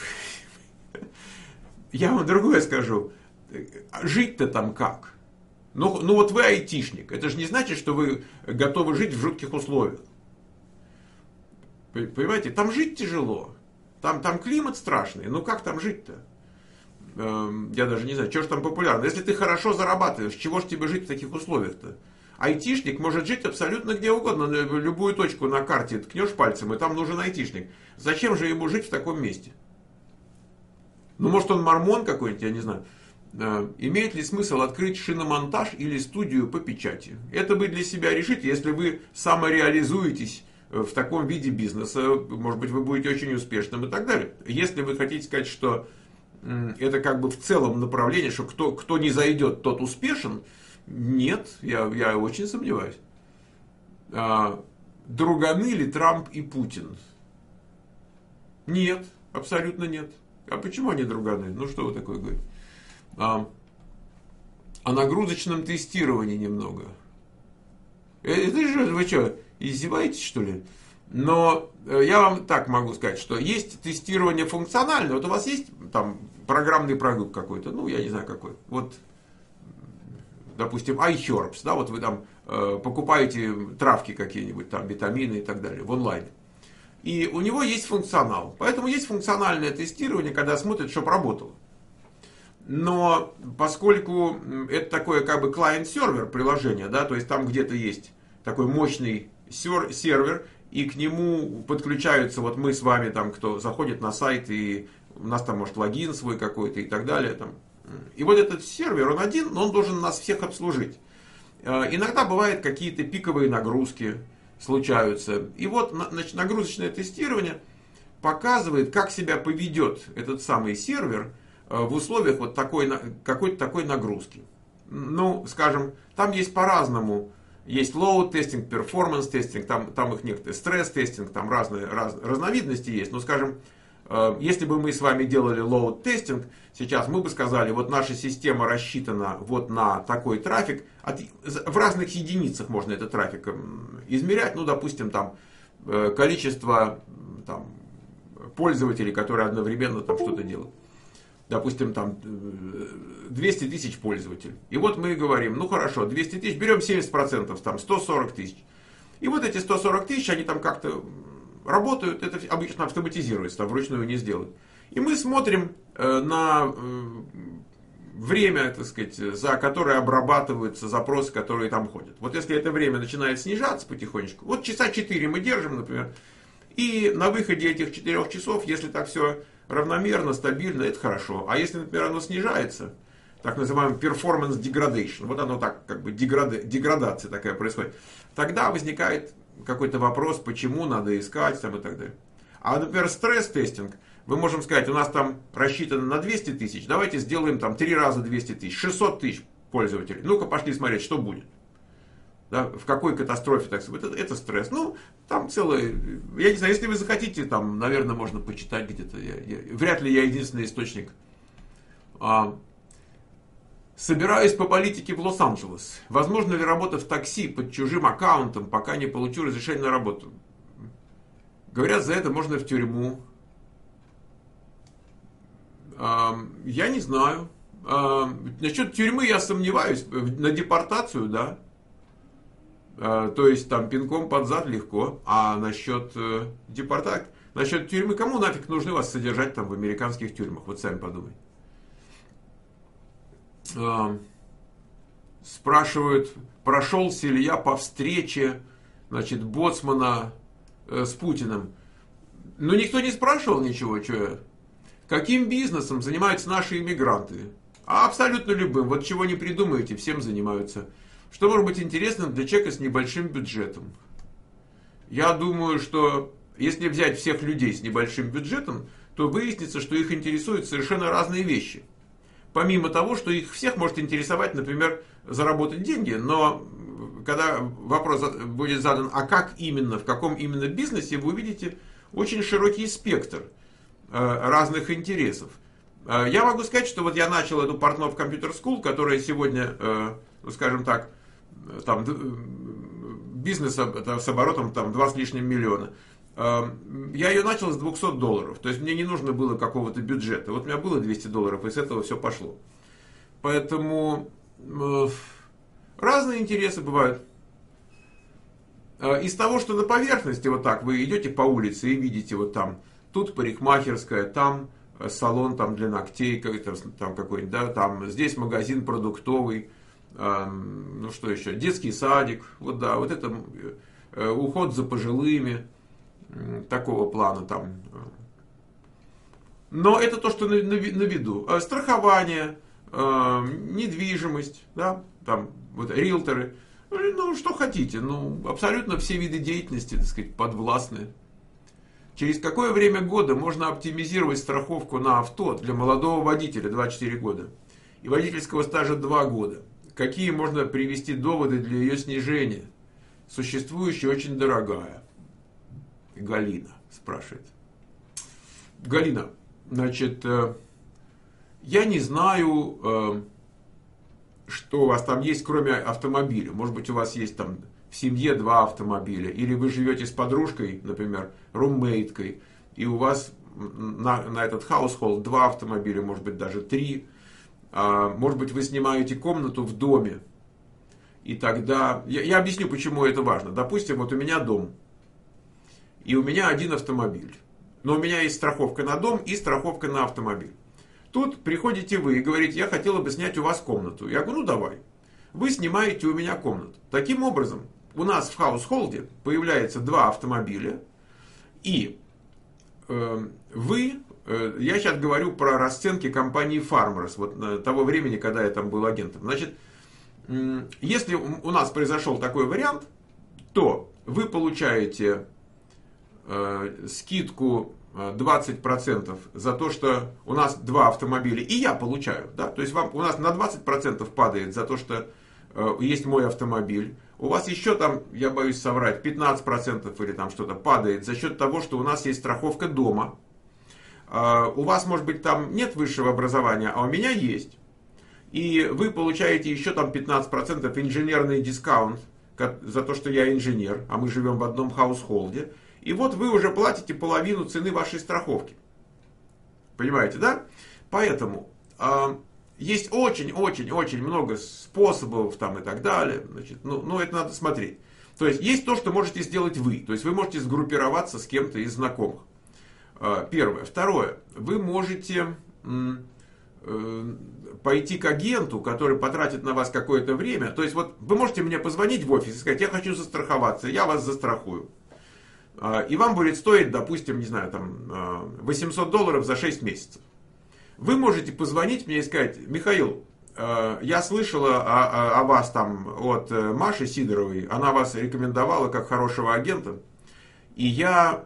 я вам другое скажу. Жить-то там как? Ну вот вы айтишник. Это же не значит, что вы готовы жить в жутких условиях. Понимаете, там жить тяжело. Там климат страшный. Ну как там жить-то? Я даже не знаю, что же там популярно. Если ты хорошо зарабатываешь, чего же тебе жить в таких условиях-то? Айтишник может жить абсолютно где угодно. В любую точку на карте ткнешь пальцем, и там нужен айтишник. Зачем же ему жить в таком месте? Ну, может, он мормон какой-нибудь, я не знаю. Имеет ли смысл открыть шиномонтаж или студию по печати? Это вы для себя решите, если вы самореализуетесь в таком виде бизнеса. Может быть, вы будете очень успешным и так далее. Если вы хотите сказать, что это как бы в целом направление, что кто не зайдет, тот успешен, нет, я очень сомневаюсь. Друганы ли Трамп и Путин? Нет, абсолютно нет. А почему они друганы? Ну что вы такое говорите? О нагрузочном тестировании немного. Это же, вы что, издеваетесь, что ли? Но я вам так могу сказать, что есть тестирование функциональное. Вот у вас есть там программный продукт какой-то, ну я не знаю какой. Вот, допустим, iHerbs, да, вот вы там покупаете травки какие-нибудь, там витамины и так далее в онлайне. И у него есть функционал. Поэтому есть функциональное тестирование, когда смотрят, чтобы работало. Но поскольку это такое как бы клиент-сервер приложение, да, то есть там где-то есть такой мощный сервер, и к нему подключаются, вот мы с вами, там, кто заходит на сайт, и у нас там может логин свой какой-то и так далее. Там. И вот этот сервер, он один, но он должен нас всех обслужить. Иногда бывают какие-то пиковые нагрузки, случаются. И вот значит, нагрузочное тестирование показывает, как себя поведет этот самый сервер в условиях вот какой-то такой нагрузки. Ну, скажем, там есть по-разному. Есть load тестинг, performance тестинг, там их некоторые стресс тестинг, там разные разновидности есть. Ну, скажем, если бы мы с вами делали load тестинг, сейчас мы бы сказали, вот наша система рассчитана вот на такой трафик, в разных единицах можно этот трафик измерять, ну, допустим, там количество там, пользователей, которые одновременно там что-то делают. Допустим, там 200 тысяч пользователей. И вот мы говорим, ну хорошо, 200 тысяч, берем 70%, там 140 тысяч. И вот эти 140 тысяч, они там как-то работают, это обычно автоматизируется, там вручную не сделают. И мы смотрим на время, так сказать, за которое обрабатываются запросы, которые там ходят. Вот если это время начинает снижаться потихонечку, вот часа 4 мы держим, например, и на выходе этих 4 часов, если так все равномерно, стабильно, это хорошо. А если, например, оно снижается, так называемый performance degradation, вот оно так, как бы деградация такая происходит, тогда возникает какой-то вопрос, почему надо искать там, и так далее. А, например, стресс-тестинг, мы можем сказать, у нас там рассчитано на 200 тысяч, давайте сделаем там 3 раза 200 тысяч, 600 тысяч пользователей. Ну-ка пошли смотреть, что будет. Да, в какой катастрофе, так сказать, это стресс. Ну, там целое, я не знаю, если вы захотите, там, наверное, можно почитать где-то. Вряд ли я единственный источник. Собираюсь по политике в Лос-Анджелес. Возможно ли работа в такси под чужим аккаунтом, пока не получу разрешение на работу? Говорят, за это можно в тюрьму. Я не знаю. Насчет тюрьмы я сомневаюсь. На депортацию, да. То есть там пинком под зад легко. А насчет депортации, насчет тюрьмы, кому нафиг нужно вас содержать там в американских тюрьмах? Вот сами подумайте. Спрашивают, прошелся ли я по встрече, значит, боцмана с Путиным. Ну, никто не спрашивал ничего, что я. Каким бизнесом занимаются наши иммигранты? А абсолютно любым. Вот чего не придумаете, всем занимаются. Что может быть интересным для человека с небольшим бюджетом? Я думаю, что если взять всех людей с небольшим бюджетом, то выяснится, что их интересуют совершенно разные вещи. Помимо того, что их всех может интересовать, например, заработать деньги, но когда вопрос будет задан, а как именно, в каком именно бизнесе, вы увидите очень широкий спектр разных интересов. Я могу сказать, что вот я начал эту Портнов Computer School, которая сегодня, скажем так, там, бизнес с оборотом там, 2 с лишним миллиона. Я ее начал с $200. То есть мне не нужно было какого-то бюджета. Вот у меня было $200, и с этого все пошло. Поэтому разные интересы бывают. Из того, что на поверхности, вот так, вы идете по улице и видите вот там, тут парикмахерская, там салон там, для ногтей, там какой-нибудь, да, там здесь магазин продуктовый, ну что еще, детский садик, вот да, вот это уход за пожилыми, такого плана там. Но это то, что на виду. Страхование, недвижимость, да, там вот риэлторы, ну что хотите, ну абсолютно все виды деятельности, так сказать, подвластны. Через какое время года можно оптимизировать страховку на авто для молодого водителя 24 года и водительского стажа 2 года? Какие можно привести доводы для ее снижения? Существующая очень дорогая. Галина спрашивает. Галина, значит, я не знаю, что у вас там есть, кроме автомобиля. Может быть, у вас есть там в семье 2 автомобиля. Или вы живете с подружкой, например, руммейткой, и у вас на этот household 2 автомобиля, может быть, даже 3. Может быть, вы снимаете комнату в доме. И тогда... Я объясню, почему это важно. Допустим, вот у меня дом. И у меня 1 автомобиль. Но у меня есть страховка на дом и страховка на автомобиль. Тут приходите вы и говорите, я хотела бы снять у вас комнату. Я говорю, ну давай. Вы снимаете у меня комнату. Таким образом, у нас в хаусхолде появляется 2 автомобиля. И я сейчас говорю про расценки компании Farmers, вот того времени, когда я там был агентом. Значит, если у нас произошел такой вариант, то вы получаете скидку 20% за то, что у нас 2 автомобиля, и я получаю, да, то есть у нас на 20% падает за то, что есть мой автомобиль, у вас еще там, я боюсь соврать, 15% или там что-то падает за счет того, что у нас есть страховка дома, у вас, может быть, там нет высшего образования, а у меня есть, и вы получаете еще там 15% инженерный дискаунт за то, что я инженер, а мы живем в одном хаусхолде. И вот вы уже платите половину цены вашей страховки. Понимаете, да? Поэтому есть очень-очень-очень много способов там и так далее. Значит, ну, это надо смотреть. То есть, есть то, что можете сделать вы. То есть, вы можете сгруппироваться с кем-то из знакомых. Первое. Второе. Вы можете пойти к агенту, который потратит на вас какое-то время. То есть вот вы можете мне позвонить в офис и сказать, я хочу застраховаться, я вас застрахую. И вам будет стоить, допустим, не знаю, там $800 за 6 месяцев. Вы можете позвонить мне и сказать, Михаил, я слышала о вас там от Маши Сидоровой, она вас рекомендовала как хорошего агента, и я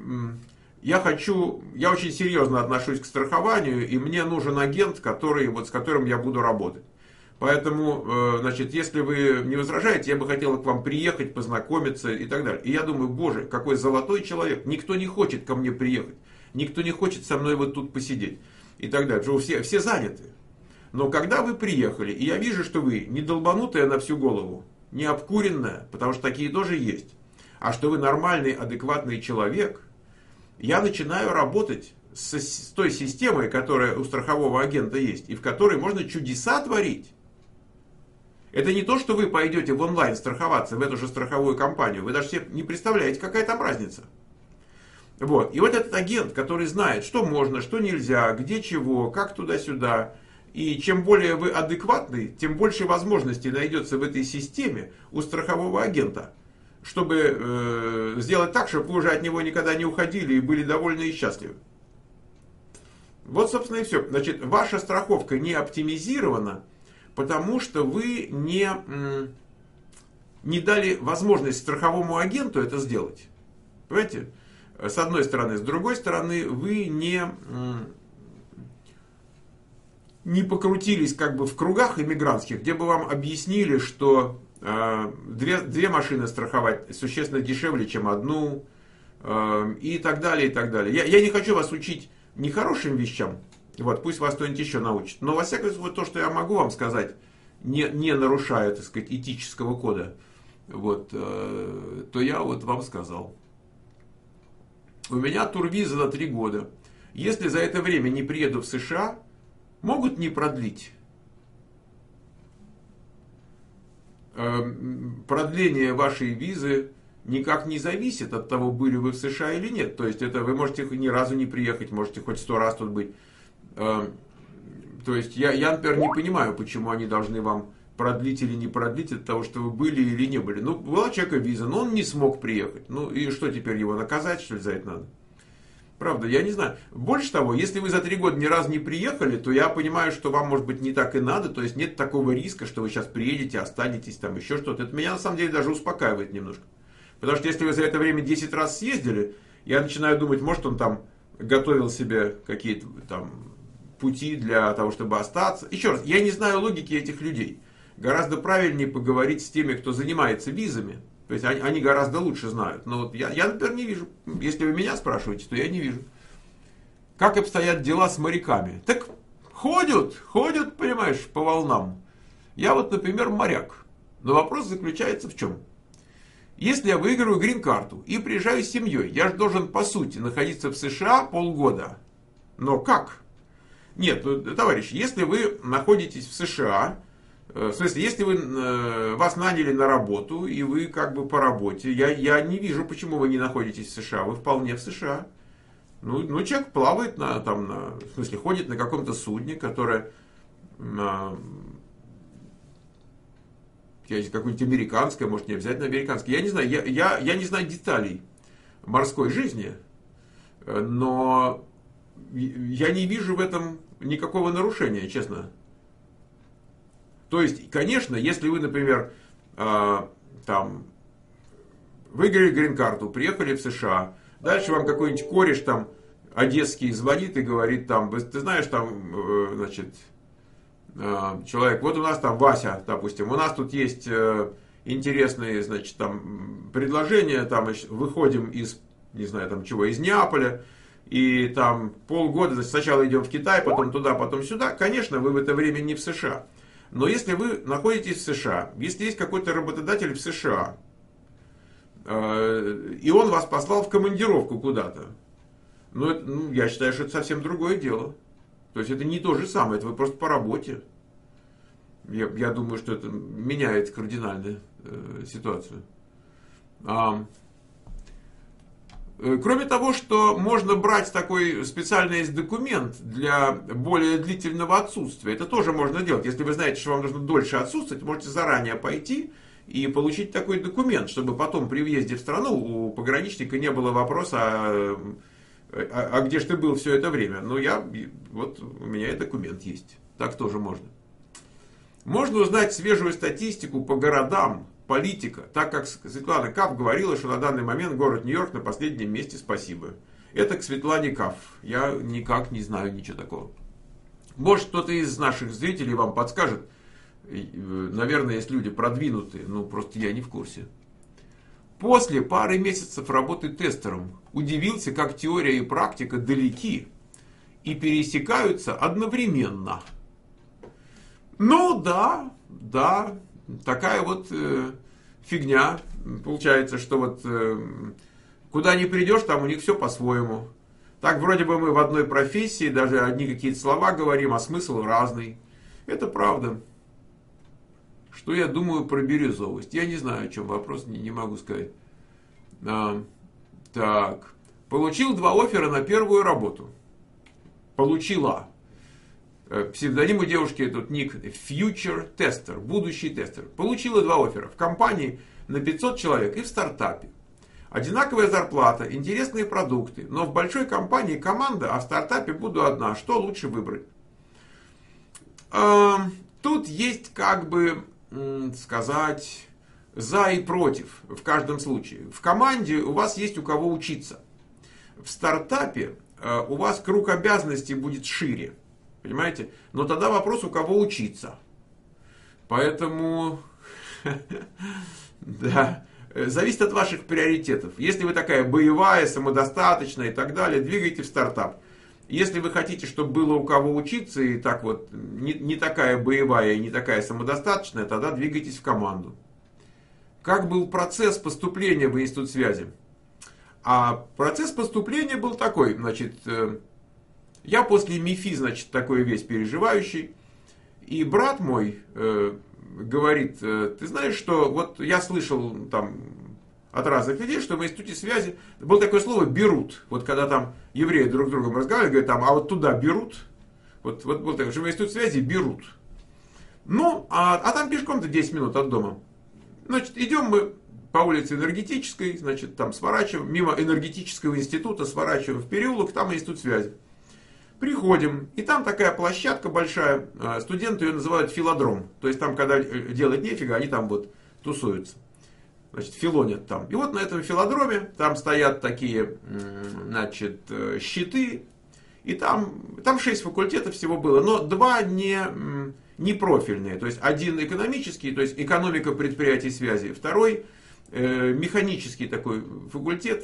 очень серьезно отношусь к страхованию, и мне нужен агент, с которым я буду работать. Поэтому, значит, если вы не возражаете, я бы хотела к вам приехать, познакомиться и так далее. И я думаю, боже, какой золотой человек, никто не хочет ко мне приехать, никто не хочет со мной вот тут посидеть и так далее, потому что все заняты. Но когда вы приехали, и я вижу, что вы не долбанутая на всю голову, не обкуренная, потому что такие тоже есть, а что вы нормальный, адекватный человек, я начинаю работать с той системой, которая у страхового агента есть, и в которой можно чудеса творить. Это не то, что вы пойдете в онлайн страховаться в эту же страховую компанию. Вы даже себе не представляете, какая там разница. Вот. И вот этот агент, который знает, что можно, что нельзя, где чего, как туда-сюда. И чем более вы адекватный, тем больше возможностей найдется в этой системе у страхового агента, чтобы сделать так, чтобы вы уже от него никогда не уходили и были довольны и счастливы. Вот, собственно, и все. Значит, ваша страховка не оптимизирована, потому что вы не дали возможность страховому агенту это сделать. Понимаете? С одной стороны. С другой стороны, вы не покрутились как бы в кругах иммигрантских, где бы вам объяснили, что две машины страховать существенно дешевле, чем одну, и так далее, и так далее. Я не хочу вас учить нехорошим вещам, вот, пусть вас кто-нибудь еще научит, но во всяком случае, вот то, что я могу вам сказать, не нарушая, так сказать, этического кода, вот, то я вот вам сказал. У меня турвиза на 3 года. Если за это время не приеду в США, могут не продлить. Продление вашей визы никак не зависит от того, были вы в США или нет. То есть это вы можете ни разу не приехать, можете хоть 100 раз тут быть. То есть я, например, не понимаю, почему они должны вам продлить или не продлить от того, что вы были или не были. Ну, была у человека виза, но он не смог приехать. Ну и что теперь, его наказать, что ли, за это надо? Правда, я не знаю. Больше того, если вы за 3 года ни разу не приехали, то я понимаю, что вам, может быть, не так и надо. То есть нет такого риска, что вы сейчас приедете, останетесь, там еще что-то. Это меня на самом деле даже успокаивает немножко. Потому что если вы за это время 10 раз съездили, я начинаю думать, может он там готовил себе какие-то там пути для того, чтобы остаться. Еще раз, я не знаю логики этих людей. Гораздо правильнее поговорить с теми, кто занимается визами. То есть они гораздо лучше знают. Но вот я, например, не вижу. Если вы меня спрашиваете, то я не вижу. Как обстоят дела с моряками? Так ходят, понимаешь, по волнам. Я вот, например, моряк. Но вопрос заключается в чем? Если я выиграю грин-карту и приезжаю с семьей, я же должен, по сути, находиться в США полгода. Но как? Нет, товарищи, если вы находитесь в США, в смысле, если вас наняли на работу, и вы как бы по работе, я не вижу, почему вы не находитесь в США, вы вполне в США. Ну человек плавает, в смысле, ходит на каком-то судне, которое какое-нибудь американское, может, не обязательно американское. Я не знаю, я не знаю деталей морской жизни, но я не вижу в этом никакого нарушения, честно. То есть, конечно, если вы, например, выиграли грин-карту, приехали в США, дальше вам какой-нибудь кореш там одесский звонит и говорит там, ты знаешь, там, значит, человек, вот у нас там Вася, допустим, у нас тут есть интересные, значит, там предложения, там выходим из, не знаю, там чего, из Неаполя, и там полгода, значит, сначала идем в Китай, потом туда, потом сюда, конечно, вы в это время не в США. Но если вы находитесь в США, если есть какой-то работодатель в США, и он вас послал в командировку куда-то, я считаю, что это совсем другое дело. То есть это не то же самое, это вы просто по работе. Я думаю, что это меняет кардинально ситуацию. Кроме того, что можно брать такой специальный есть документ для более длительного отсутствия. Это тоже можно делать. Если вы знаете, что вам нужно дольше отсутствовать, можете заранее пойти и получить такой документ, чтобы потом при въезде в страну у пограничника не было вопроса, а где же ты был все это время? Ну, вот у меня и документ есть. Так тоже можно. Можно узнать свежую статистику по городам, политика, так как Светлана Каф говорила, что на данный момент город Нью-Йорк на последнем месте, спасибо. Это к Светлане Каф. Я никак не знаю ничего такого. Может, кто-то из наших зрителей вам подскажет. Наверное, есть люди продвинутые, но просто я не в курсе. После пары месяцев работы тестером удивился, как теория и практика далеки и пересекаются одновременно. Ну да, такая вот фигня. Получается, что вот куда ни придешь, там у них все по-своему. Так вроде бы мы в одной профессии, даже одни какие-то слова говорим, а смысл разный. Это правда. Что я думаю про бирюзовость? Я не знаю, о чем вопрос, не могу сказать. Так. Получил 2 оффера на первую работу. Получила. Псевдоним у девушки, тут ник Future Tester, будущий тестер. Получила 2 оффера в компании на 500 человек и в стартапе. Одинаковая зарплата, интересные продукты, но в большой компании команда, а в стартапе буду одна. Что лучше выбрать? Тут есть, как бы сказать, за и против в каждом случае. В команде у вас есть у кого учиться. В стартапе у вас круг обязанностей будет шире. Понимаете? Но тогда вопрос, у кого учиться. Поэтому, да, зависит от ваших приоритетов. Если вы такая боевая, самодостаточная и так далее, двигайте в стартап. Если вы хотите, чтобы было у кого учиться, и так вот не такая боевая и не такая самодостаточная, тогда двигайтесь в команду. Как был процесс поступления в институт связи? А процесс поступления был такой, значит, я после МИФИ, значит, такой весь переживающий, и брат мой говорит, ты знаешь, что вот я слышал там от разных людей, что в институте связи было такое слово «берут». Вот когда там евреи друг с другом разговаривают, говорят, там, а вот туда берут. Вот был такой, что в институте связи берут. Ну, а там пешком-то 10 минут от дома. Значит, идем мы по улице Энергетической, значит, там сворачиваем, мимо Энергетического института сворачиваем в переулок, там институт связи. Приходим, и там такая площадка большая, студенты ее называют филодром. То есть там, когда делать нефига, они там вот тусуются. Значит, филонят там. И вот на этом филодроме, там стоят такие, значит, щиты. И там 6 факультетов всего было, но 2 не профильные. То есть один экономический, то есть экономика предприятий связи. Второй механический такой факультет.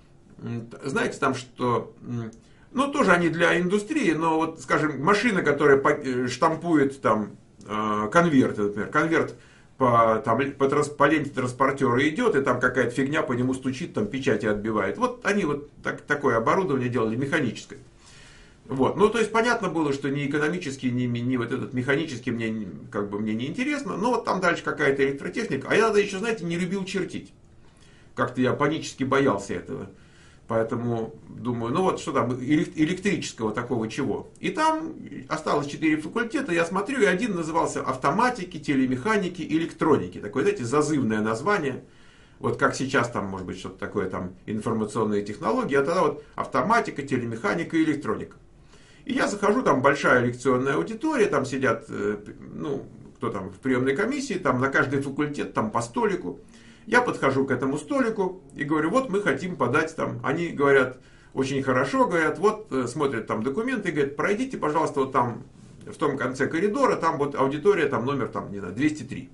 Знаете там, что... Ну, тоже они для индустрии, но вот, скажем, машина, которая штампует там конверты, например, конверт по ленте транспортера идет, и там какая-то фигня по нему стучит, там печати отбивает. Вот они вот такое оборудование делали, механическое. Вот. Ну, то есть, понятно было, что ни экономический, ни вот этот механический мне не интересно, но вот там дальше какая-то электротехника. А я тогда еще, знаете, не любил чертить. Как-то я панически боялся этого. Поэтому думаю, ну вот что там, электрического такого чего. И там осталось 4 факультета, я смотрю, и один назывался автоматики, телемеханики, электроники. Такое, знаете, зазывное название. Вот как сейчас там, может быть, что-то такое, там, информационные технологии, а тогда вот автоматика, телемеханика и электроника. И я захожу, там большая лекционная аудитория, там сидят, ну, кто там в приемной комиссии, там на каждый факультет, там по столику. Я подхожу к этому столику и говорю, вот мы хотим подать там. Они говорят, очень хорошо, говорят, вот смотрят там документы и говорят, пройдите, пожалуйста, вот там в том конце коридора, там вот аудитория, там номер, там, не знаю, 203.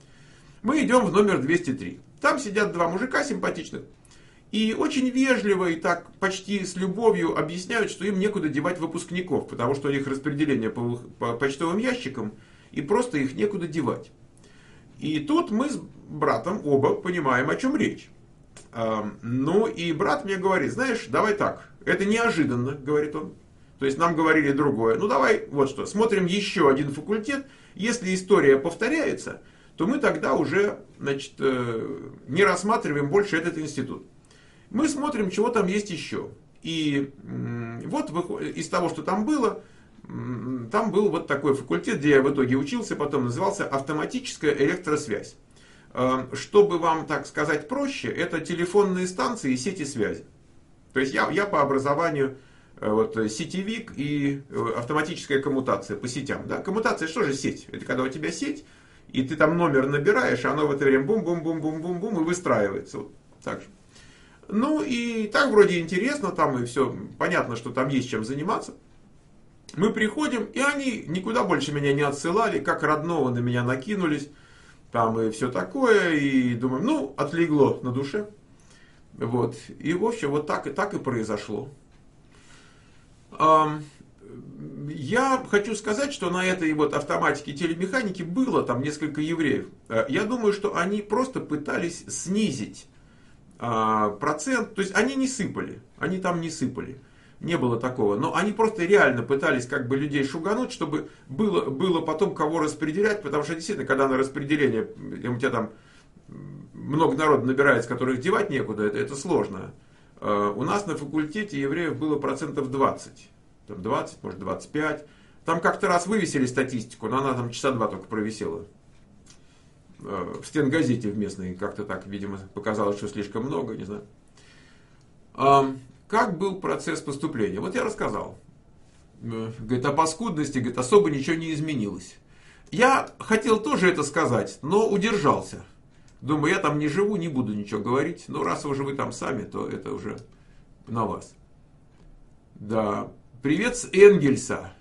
Мы идем в номер 203. Там сидят 2 мужика симпатичных. И очень вежливо и так почти с любовью объясняют, что им некуда девать выпускников, потому что у них распределение по почтовым ящикам, и просто их некуда девать. И тут мы с братом оба понимаем, о чем речь. Ну и брат мне говорит, знаешь, давай так, это неожиданно, говорит он. То есть нам говорили другое. Ну давай, вот что, смотрим еще один факультет. Если история повторяется, то мы тогда уже, значит, не рассматриваем больше этот институт. Мы смотрим, чего там есть еще. И вот из того, что там было, там был вот такой факультет, где я в итоге учился, потом назывался автоматическая электросвязь. Чтобы вам, так сказать, проще, это телефонные станции и сети связи. То есть я по образованию вот, сетевик и автоматическая коммутация по сетям. Да? Коммутация, что же сеть? Это когда у тебя сеть, и ты там номер набираешь, а оно в это время бум-бум-бум-бум-бум-бум и выстраивается. Вот так же. Ну и так вроде интересно, там и все, понятно, что там есть чем заниматься. Мы приходим, и они никуда больше меня не отсылали, как родного на меня накинулись, там и все такое, и думаем, ну, отлегло на душе. Вот. И, в общем, вот так и произошло. Я хочу сказать, что на этой вот автоматике телемеханики было там несколько евреев. Я думаю, что они просто пытались снизить процент, то есть они не сыпали, они там не сыпали, не было такого, но они просто реально пытались как бы людей шугануть, чтобы было потом кого распределять, потому что действительно, когда на распределение, у тебя там много народу набирается, которых девать некуда, это сложно. У нас на факультете евреев было процентов 20, там 20, может 25, там как-то раз вывесили статистику, но она там часа 2 только провисела. В стенгазете в местной, как-то так, видимо, показалось, что слишком много, не знаю. Как был процесс поступления? Вот я рассказал. Говорит, о паскудности, говорит, особо ничего не изменилось. Я хотел тоже это сказать, но удержался. Думаю, я там не живу, не буду ничего говорить. Но раз уже вы там сами, то это уже на вас. Да. Привет с Энгельса.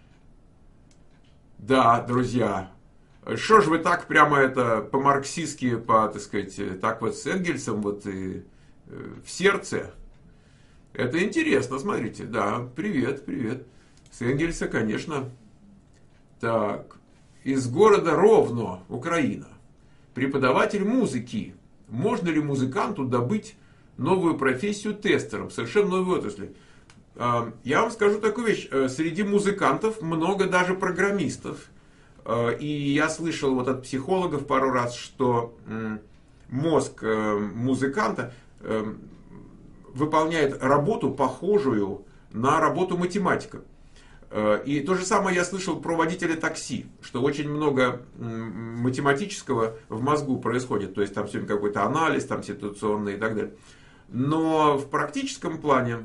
Да, друзья. Что ж вы так прямо это по-марксистски, так сказать, так вот с Энгельсом вот и в сердце? Это интересно, смотрите. Да, привет. С Энгельса, конечно. Так, из города Ровно, Украина. Преподаватель музыки. Можно ли музыканту добыть новую профессию тестером? Совершенно новую отрасль. Я вам скажу такую вещь. Среди музыкантов много даже программистов. И я слышал вот от психологов пару раз, что мозг музыканта выполняет работу, похожую на работу математика. И то же самое я слышал про водителя такси, что очень много математического в мозгу происходит. То есть там все время какой-то анализ, там ситуационный и так далее. Но в практическом плане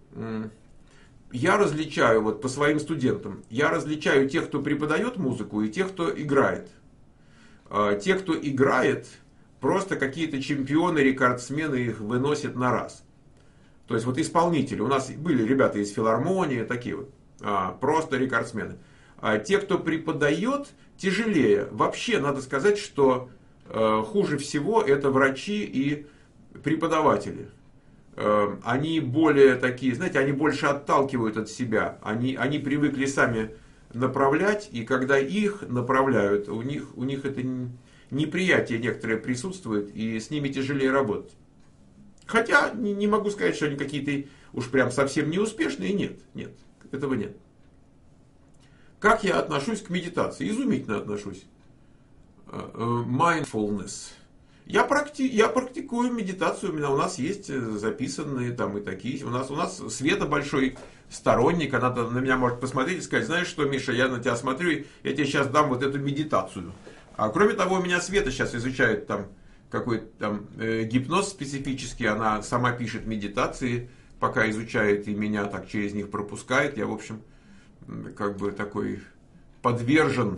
я различаю, вот по своим студентам, я различаю тех, кто преподает музыку, и тех, кто играет. Те, кто играет, просто какие-то чемпионы, рекордсмены их выносят на раз. То есть вот исполнители, у нас были ребята из филармонии, такие вот, просто рекордсмены. А те, кто преподает, тяжелее. Вообще, надо сказать, что хуже всего это врачи и преподаватели. Они более такие, знаете, они больше отталкивают от себя. Они привыкли сами направлять, и когда их направляют, у них это неприятие некоторое присутствует, и с ними тяжелее работать. Хотя не могу сказать, что они какие-то уж прям совсем неуспешные. Нет, этого нет. Как я отношусь к медитации? Изумительно отношусь. Mindfulness. Я практикую медитацию, у нас есть записанные там и такие. У нас Света большой сторонник, она на меня может посмотреть и сказать, знаешь что, Миша, я на тебя смотрю, я тебе сейчас дам вот эту медитацию. А кроме того, у меня Света сейчас изучает там какой-то там гипноз специфический, она сама пишет медитации, пока изучает, и меня так через них пропускает. Я, в общем, как бы такой подвержен.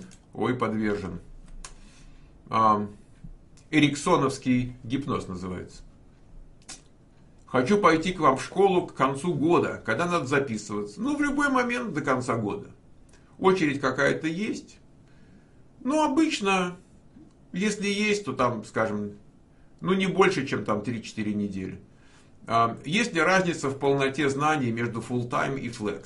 Эриксоновский гипноз называется. Хочу пойти к вам в школу к концу года. Когда надо записываться? В любой момент до конца года. Очередь какая-то есть. Обычно, если есть, то там, скажем, не больше, чем там 3-4 недели. Есть ли разница в полноте знаний между full-time и flex?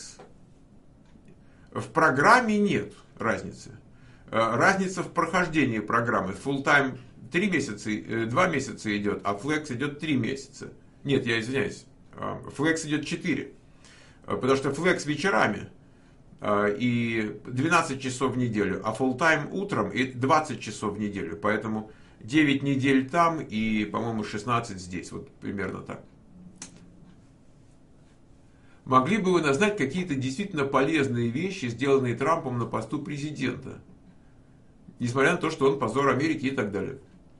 В программе нет разницы. Разница в прохождении программы. Full-time 2 месяца идет, а Flex идет 3 месяца. Нет, я извиняюсь. Flex идет 4. Потому что Flex вечерами и 12 часов в неделю, а Full-time утром и 20 часов в неделю. Поэтому 9 недель там и, по-моему, 16 здесь. Вот примерно так. могли бы вы назвать какие-то действительно полезные вещи, сделанные Трампом на посту президента? Несмотря на то, что он позор Америки и так далее.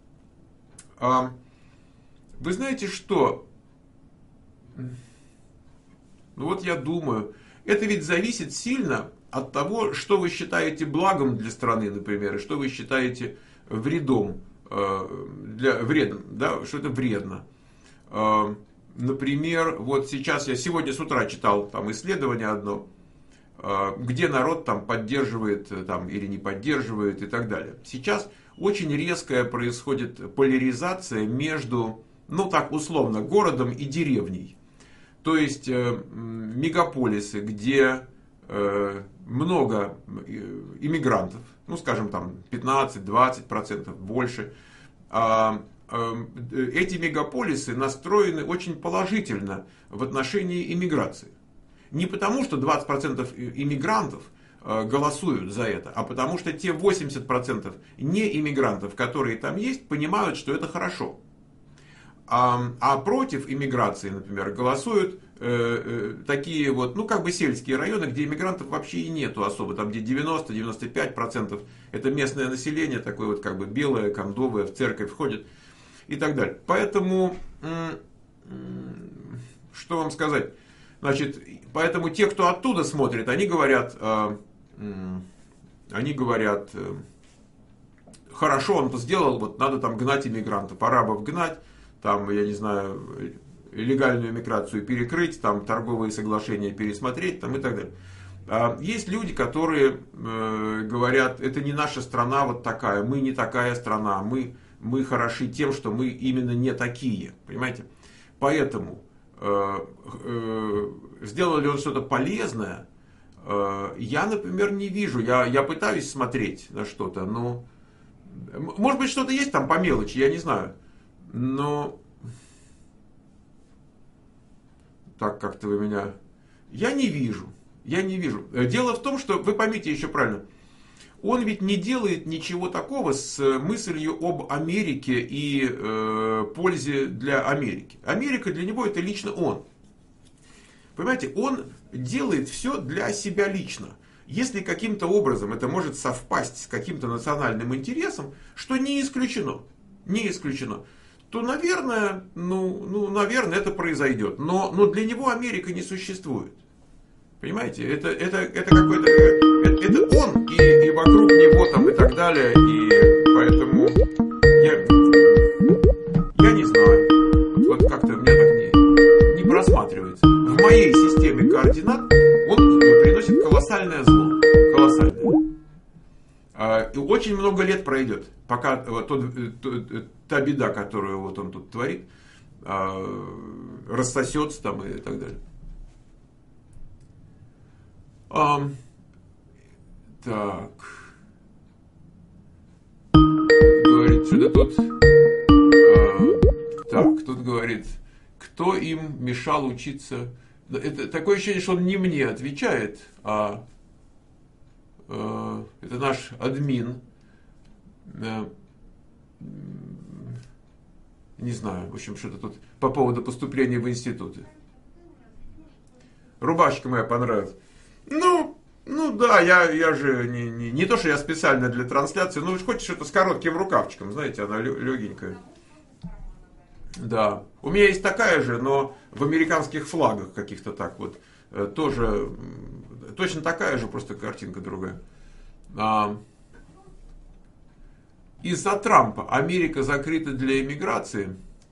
Вы знаете что? Ну вот я думаю, это ведь зависит сильно от того, что вы считаете благом для страны, например, и что вы считаете вредом, вредным, да, что это вредно. Например, вот сейчас я сегодня с утра читал там исследование одно, где народ там поддерживает там, или не поддерживает и так далее. Сейчас очень резкая происходит поляризация между, ну так условно, городом и деревней. То есть мегаполисы, где много иммигрантов, ну скажем там 15-20%, больше, эти мегаполисы настроены очень положительно в отношении иммиграции. Не потому, что 20% иммигрантов голосуют за это, а потому что те 80% не иммигрантов, которые там есть, понимают, что это хорошо. А против иммиграции, например, голосуют такие вот, ну как бы сельские районы, где иммигрантов вообще и нету особо, там где 90-95% это местное население, такое вот как бы белое, кондовое, в церковь ходит и так далее. Поэтому, что вам сказать? Значит, поэтому те, кто оттуда смотрит, они говорят, хорошо он сделал, вот надо там гнать иммигрантов, арабов гнать, там, я не знаю, легальную миграцию перекрыть, там, торговые соглашения пересмотреть, там, и так далее. Есть люди, которые говорят, это не наша страна вот такая, мы не такая страна, мы хороши тем, что мы именно не такие, понимаете? Поэтому сделал ли он что-то полезное, я, например, не вижу. Я пытаюсь смотреть на что-то, но может быть что-то есть там по мелочи, я не знаю. Но так как-то вы меня... Я не вижу. Дело в том, что, вы поймите еще правильно, он ведь не делает ничего такого с мыслью об Америке и пользе для Америки. Америка для него это лично он. Понимаете, он делает все для себя лично. Если каким-то образом это может совпасть с каким-то национальным интересом, что не исключено, то, наверное, наверное, это произойдет. Но для него Америка не существует. Понимаете, это какой-то, это он и вокруг него там и так далее, и поэтому я не знаю, вот как-то у меня так не просматривается. В моей системе координат он приносит колоссальное зло, колоссальное. И очень много лет пройдет, пока та беда, которую вот он тут творит, рассосется там и так далее. Так. Говорит, что-то тут. Так, тут говорит, кто им мешал учиться. Это такое ощущение, что он не мне отвечает, а это наш админ. Не знаю, в общем, что-то тут по поводу поступления в институты. Рубашка моя понравилась. Ну да, я же не то, что я специально для трансляции, но хочешь что-то с коротким рукавчиком, знаете, она легенькая. Да, у меня есть такая же, но в американских флагах каких-то так вот, тоже, точно такая же, просто картинка другая. Из-за Трампа Америка закрыта для иммиграции.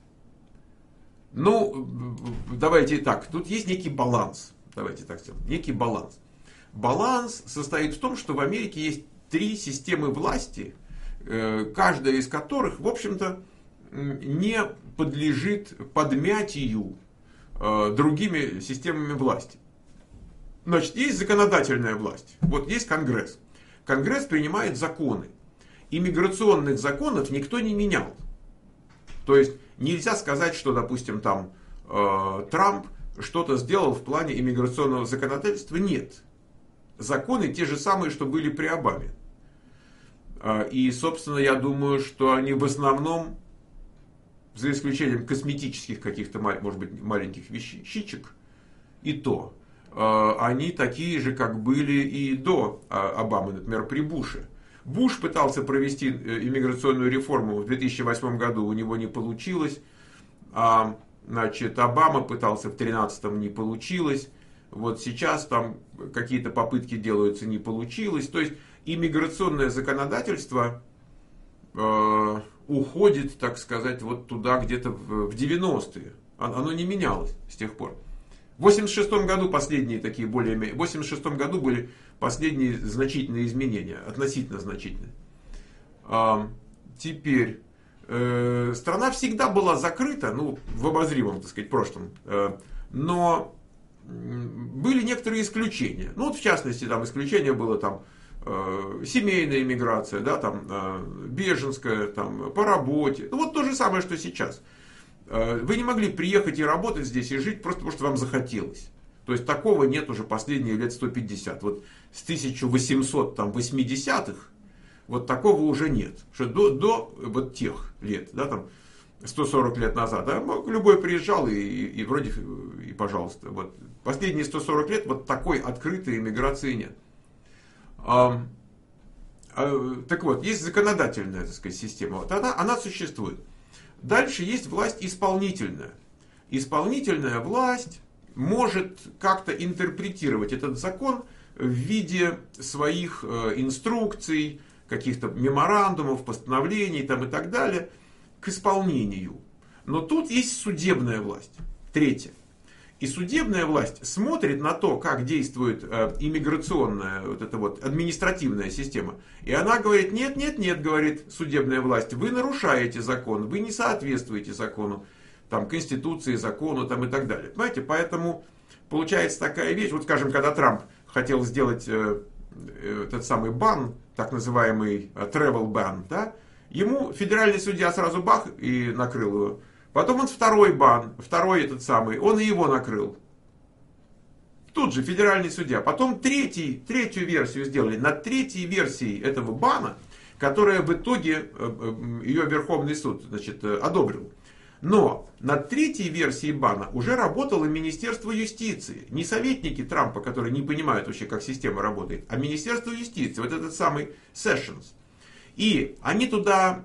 Ну, давайте так, тут есть некий баланс. Давайте так сделаем, некий баланс. Баланс состоит в том, что в Америке есть 3 системы власти, каждая из которых, в общем-то, не подлежит подмятию другими системами власти. Значит, есть законодательная власть, вот есть Конгресс. Конгресс принимает законы. Иммиграционных законов никто не менял. То есть нельзя сказать, что, допустим, там Трамп что-то сделал в плане иммиграционного законодательства. Нет. Законы те же самые, что были при Обаме. И, собственно, я думаю, что они в основном, за исключением косметических каких-то, может быть, маленьких вещичек, и то, они такие же, как были и до Обамы, например, при Буше. Буш пытался провести иммиграционную реформу в 2008 году, у него не получилось. Значит, Обама пытался в 2013, не получилось. Вот сейчас там какие-то попытки делаются, не получилось. То есть иммиграционное законодательство уходит, так сказать, вот туда где-то в 90-е. Оно не менялось с тех пор. В 86 году последние такие более-менее. В 86 году были последние значительные изменения, относительно значительные. Теперь страна всегда была закрыта, ну, в обозримом, так сказать, прошлом. Но были некоторые исключения. Ну, вот в частности, там исключение было там семейная иммиграция, да, там беженская, там по работе. Ну, вот то же самое, что сейчас. Вы не могли приехать и работать здесь и жить просто потому, что вам захотелось. То есть такого нет уже последние лет 150. Вот с 1880-х вот такого уже нет. Что до вот тех лет, да, там 140 лет назад, да, любой приезжал и вроде и пожалуйста. Вот последние 140 лет вот такой открытой иммиграции нет. Так вот, есть законодательная, так сказать, система. Вот она существует. Дальше есть власть исполнительная. Исполнительная власть может как-то интерпретировать этот закон в виде своих инструкций, каких-то меморандумов, постановлений там, и так далее к исполнению. Но тут есть судебная власть. Третье. И судебная власть смотрит на то, как действует иммиграционная, вот эта вот административная система. И она говорит, нет, говорит судебная власть, вы нарушаете закон, вы не соответствуете закону, там, Конституции, закону там, и так далее. Понимаете, поэтому получается такая вещь, вот скажем, когда Трамп хотел сделать этот самый бан, так называемый travel ban, да, ему федеральный судья сразу бах и накрыл его. Потом он второй бан, второй этот самый, он и его накрыл. Тут же федеральный судья. Потом третью версию сделали. На третьей версии этого бана, которая в итоге ее Верховный суд, значит, одобрил. Но над третьей версией бана уже работало Министерство юстиции. Не советники Трампа, которые не понимают вообще, как система работает, а Министерство юстиции, вот этот самый Sessions. И они туда,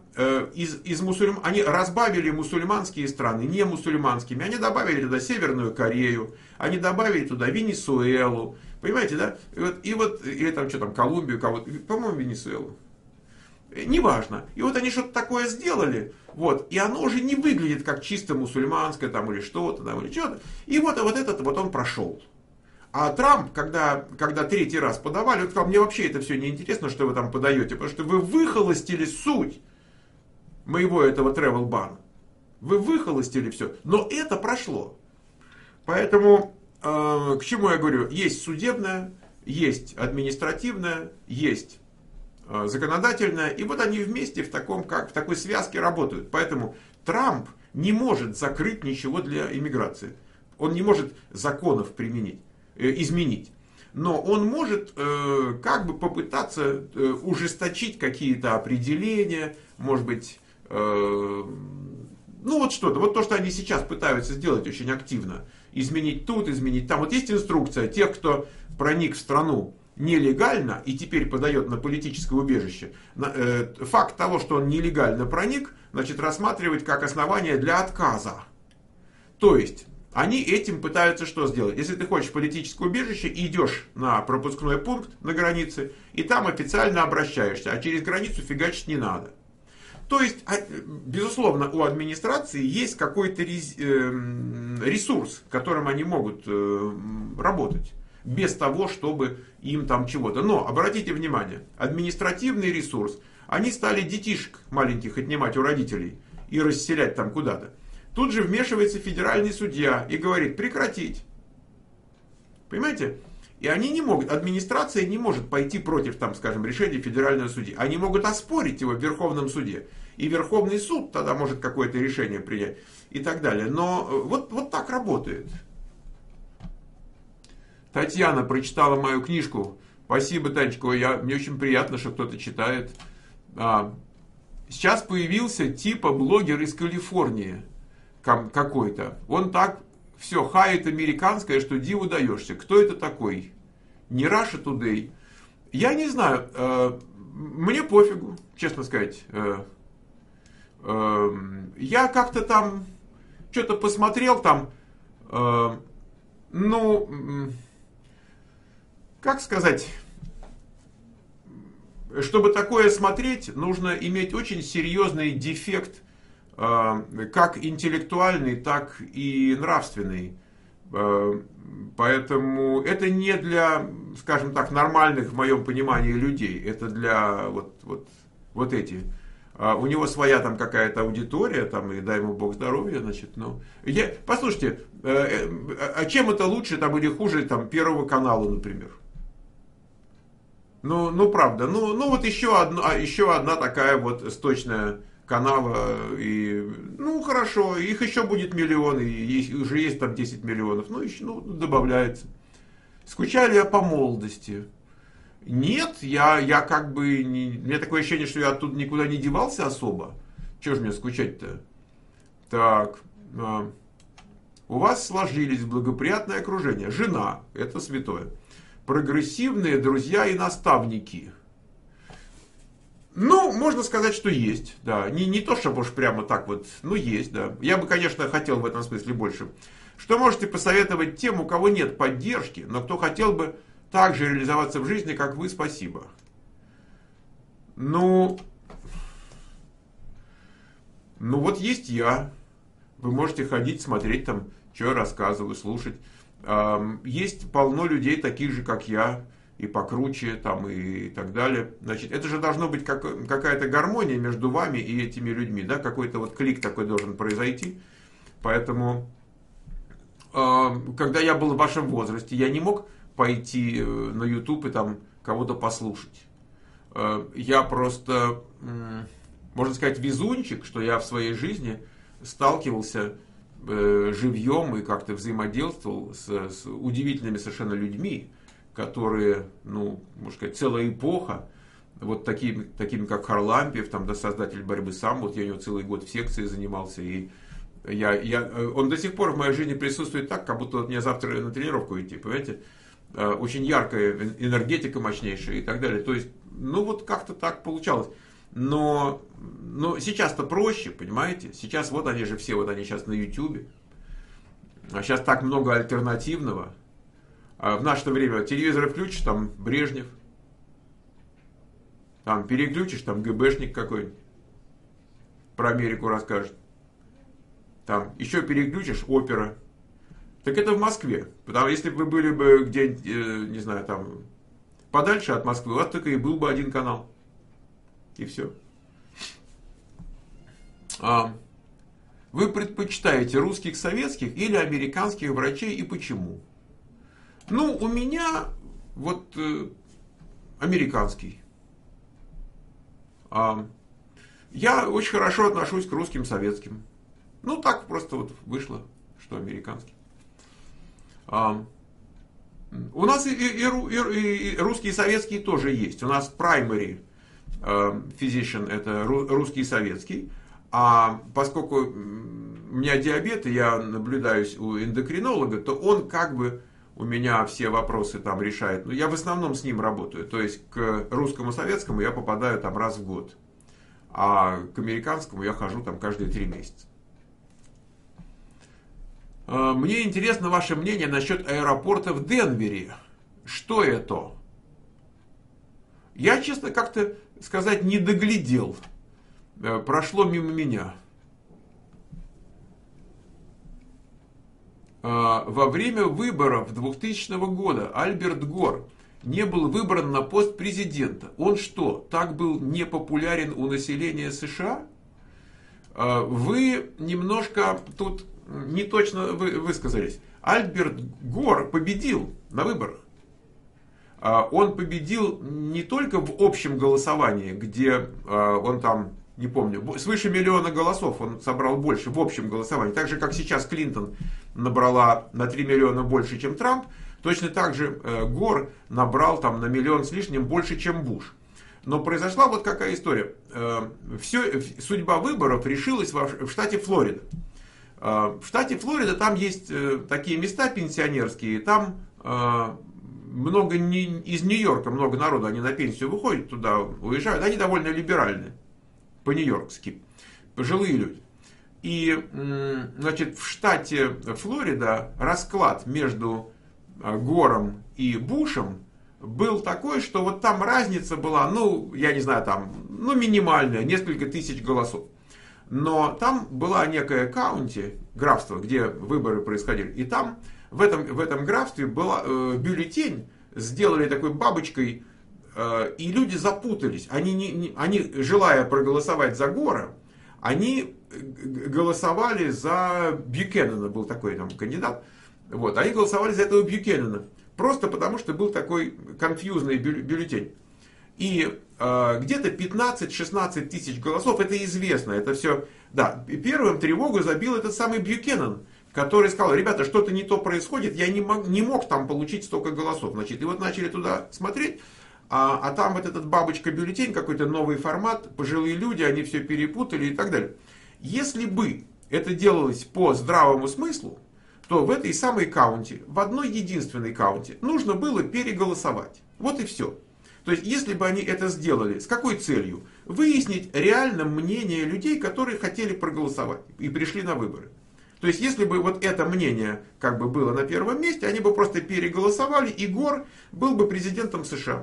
они разбавили мусульманские страны не мусульманскими, они добавили туда Северную Корею, они добавили туда Венесуэлу, понимаете, да? Или там что там, Колумбию, кого-то, по-моему, Венесуэлу. Неважно. И вот они что-то такое сделали, вот, и оно уже не выглядит как чисто мусульманское там, или что-то, там, или что-то. И вот этот вот он прошел. А Трамп, когда третий раз подавали, он сказал, мне вообще это все не интересно, что вы там подаете, потому что вы выхолостили суть моего этого travel бана. Вы выхолостили все. Но это прошло. Поэтому, к чему я говорю, есть судебная, есть административная, есть законодательная, и вот они вместе в такой связке работают. Поэтому Трамп не может закрыть ничего для иммиграции. Он не может законов изменить. Но он может как бы попытаться ужесточить какие-то определения, может быть, ну вот что-то. Вот то, что они сейчас пытаются сделать очень активно. Изменить тут, изменить там. Вот есть инструкция тех, кто проник в страну нелегально и теперь подает на политическое убежище. Факт того, что он нелегально проник, значит, рассматривать как основание для отказа. То есть они этим пытаются что сделать? Если ты хочешь политическое убежище, идешь на пропускной пункт на границе, и там официально обращаешься, а через границу фигачить не надо. То есть, безусловно, у администрации есть какой-то ресурс, которым они могут работать, без того, чтобы им там чего-то. Но, обратите внимание, административный ресурс, они стали детишек маленьких отнимать у родителей и расселять там куда-то. Тут же вмешивается федеральный судья и говорит, прекратить. Понимаете? И они не могут, администрация не может пойти против, там, скажем, решения федерального судьи. Они могут оспорить его в Верховном суде. И Верховный суд тогда может какое-то решение принять и так далее. Но вот так работает. Татьяна прочитала мою книжку. Спасибо, Танечка. Мне очень приятно, что кто-то читает. Сейчас появился типа блогер из Калифорнии какой-то. Он так все хает американское, что диву даешься. Кто это такой? Не Russia Today. Я не знаю, мне пофигу, честно сказать. Я как-то там что-то посмотрел там, как сказать, чтобы такое смотреть, нужно иметь очень серьезный дефект, как интеллектуальный, так и нравственный. Поэтому это не для, скажем так, нормальных, в моем понимании, людей. Это для вот эти. У него своя там какая-то аудитория, там, и дай ему Бог здоровья, значит, послушайте, а чем это лучше там, или хуже там, Первого канала, например? Правда. Вот еще одна такая вот сточная канава. И, хорошо, их еще будет миллион, и уже есть там 10 миллионов. Добавляется. Скучали я по молодости? Нет, я как бы... у меня такое ощущение, что я оттуда никуда не девался особо. Чего же мне скучать-то? Так. У вас сложились благоприятное окружение. Жена, это святое. Прогрессивные друзья и наставники. Можно сказать, что есть, да. Не то, чтобы уж прямо так вот, есть, да. Я бы, конечно, хотел в этом смысле больше. Что можете посоветовать тем, у кого нет поддержки, но кто хотел бы так же реализоваться в жизни, как вы? Спасибо. Вот есть я. Вы можете ходить, смотреть там, что я рассказываю, слушать. Есть полно людей, таких же, как я, и покруче, там, и так далее. Значит, это же должно быть какая-то гармония между вами и этими людьми, да, какой-то вот клик такой должен произойти. Поэтому, когда я был в вашем возрасте, я не мог пойти на YouTube и там кого-то послушать. Я просто, можно сказать, везунчик, что я в своей жизни сталкивался живьем и как-то взаимодействовал с удивительными совершенно людьми, которые, можно сказать, целая эпоха, вот такими как Харлампиев, там, да, создатель борьбы сам, вот я у него целый год в секции занимался, и он до сих пор в моей жизни присутствует так, как будто мне завтра на тренировку идти, понимаете? Очень яркая энергетика, мощнейшая и так далее. То есть, вот как-то так получалось. Но сейчас-то проще, понимаете? Сейчас вот они же все, вот они сейчас на YouTube. А сейчас так много альтернативного. А в наше время телевизор включишь, там Брежнев. Там переключишь, там ГБшник какой-нибудь. Про Америку расскажет. Там еще переключишь, опера. Так это в Москве. Потому что если бы вы были бы где-нибудь, не знаю, там подальше от Москвы, у вас только и был бы один канал. И все. Вы предпочитаете русских советских или американских врачей и почему? У меня вот американский. Я очень хорошо отношусь к русским советским. Так просто вот вышло, что американский. У нас и русские и советские тоже есть. У нас primary physician это русский и советский. А поскольку у меня диабет, и я наблюдаюсь у эндокринолога, то он как бы у меня все вопросы там решает. Я в основном с ним работаю. То есть к русскому советскому я попадаю там раз в год. А к американскому я хожу там каждые 3 месяца. Мне интересно ваше мнение насчет аэропорта в Денвере. Что это? Я, честно, как-то сказать, не доглядел. Прошло мимо меня. Во время выборов 2000 года Альберт Гор не был выбран на пост президента. Он что, так был непопулярен у населения США? Вы немножко тут не точно высказались. Альберт Гор победил на выборах. Он победил не только в общем голосовании, где он там, не помню, свыше 1 миллиона голосов он собрал больше в общем голосовании. Так же, как сейчас Клинтон набрала на 3 миллиона больше, чем Трамп, точно так же Гор набрал там на 1 миллион с лишним больше, чем Буш. Но произошла вот какая история. Судьба выборов решилась в штате Флорида. В штате Флорида там есть такие места пенсионерские, там много из Нью-Йорка, много народу, они на пенсию выходят туда, уезжают, они довольно либеральны, по-нью-йоркски, пожилые люди. И, значит, в штате Флорида расклад между Гором и Бушем был такой, что вот там разница была, ну, я не знаю, там, ну, минимальная, несколько тысяч голосов. Но там была некая каунти, графство, где выборы происходили. И там, в этом графстве была бюллетень, сделали такой бабочкой, и люди запутались. Они, желая проголосовать за Гора, они голосовали за Бьюкенена, был такой там кандидат. Вот, они голосовали за этого Бьюкенена. Просто потому, что был такой конфьюзный бюллетень. И где-то 15-16 тысяч голосов, это известно, это все. Да, первым тревогу забил этот самый Бьюкенен, который сказал: ребята, что-то не то происходит, я не мог там получить столько голосов. Значит, и вот начали туда смотреть, а там вот этот бабочка-бюллетень, какой-то новый формат, пожилые люди, они все перепутали и так далее. Если бы это делалось по здравому смыслу, то в этой самой каунти, в одной единственной каунти, нужно было переголосовать. Вот и все. То есть, если бы они это сделали, с какой целью? Выяснить реально мнение людей, которые хотели проголосовать и пришли на выборы. То есть, если бы вот это мнение как бы было на первом месте, они бы просто переголосовали, и Гор был бы президентом США.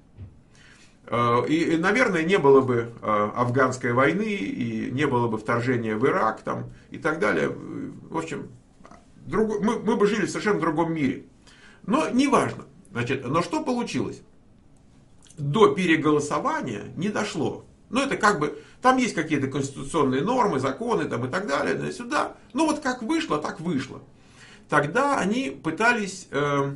И, наверное, не было бы афганской войны, и не было бы вторжения в Ирак там, и так далее. В общем, мы бы жили в совершенно другом мире. Но неважно. Значит, но что получилось? До переголосования не дошло. Ну, это как бы, там есть какие-то конституционные нормы, законы там, и так далее, да, сюда. Ну, вот как вышло, так вышло. Тогда они пытались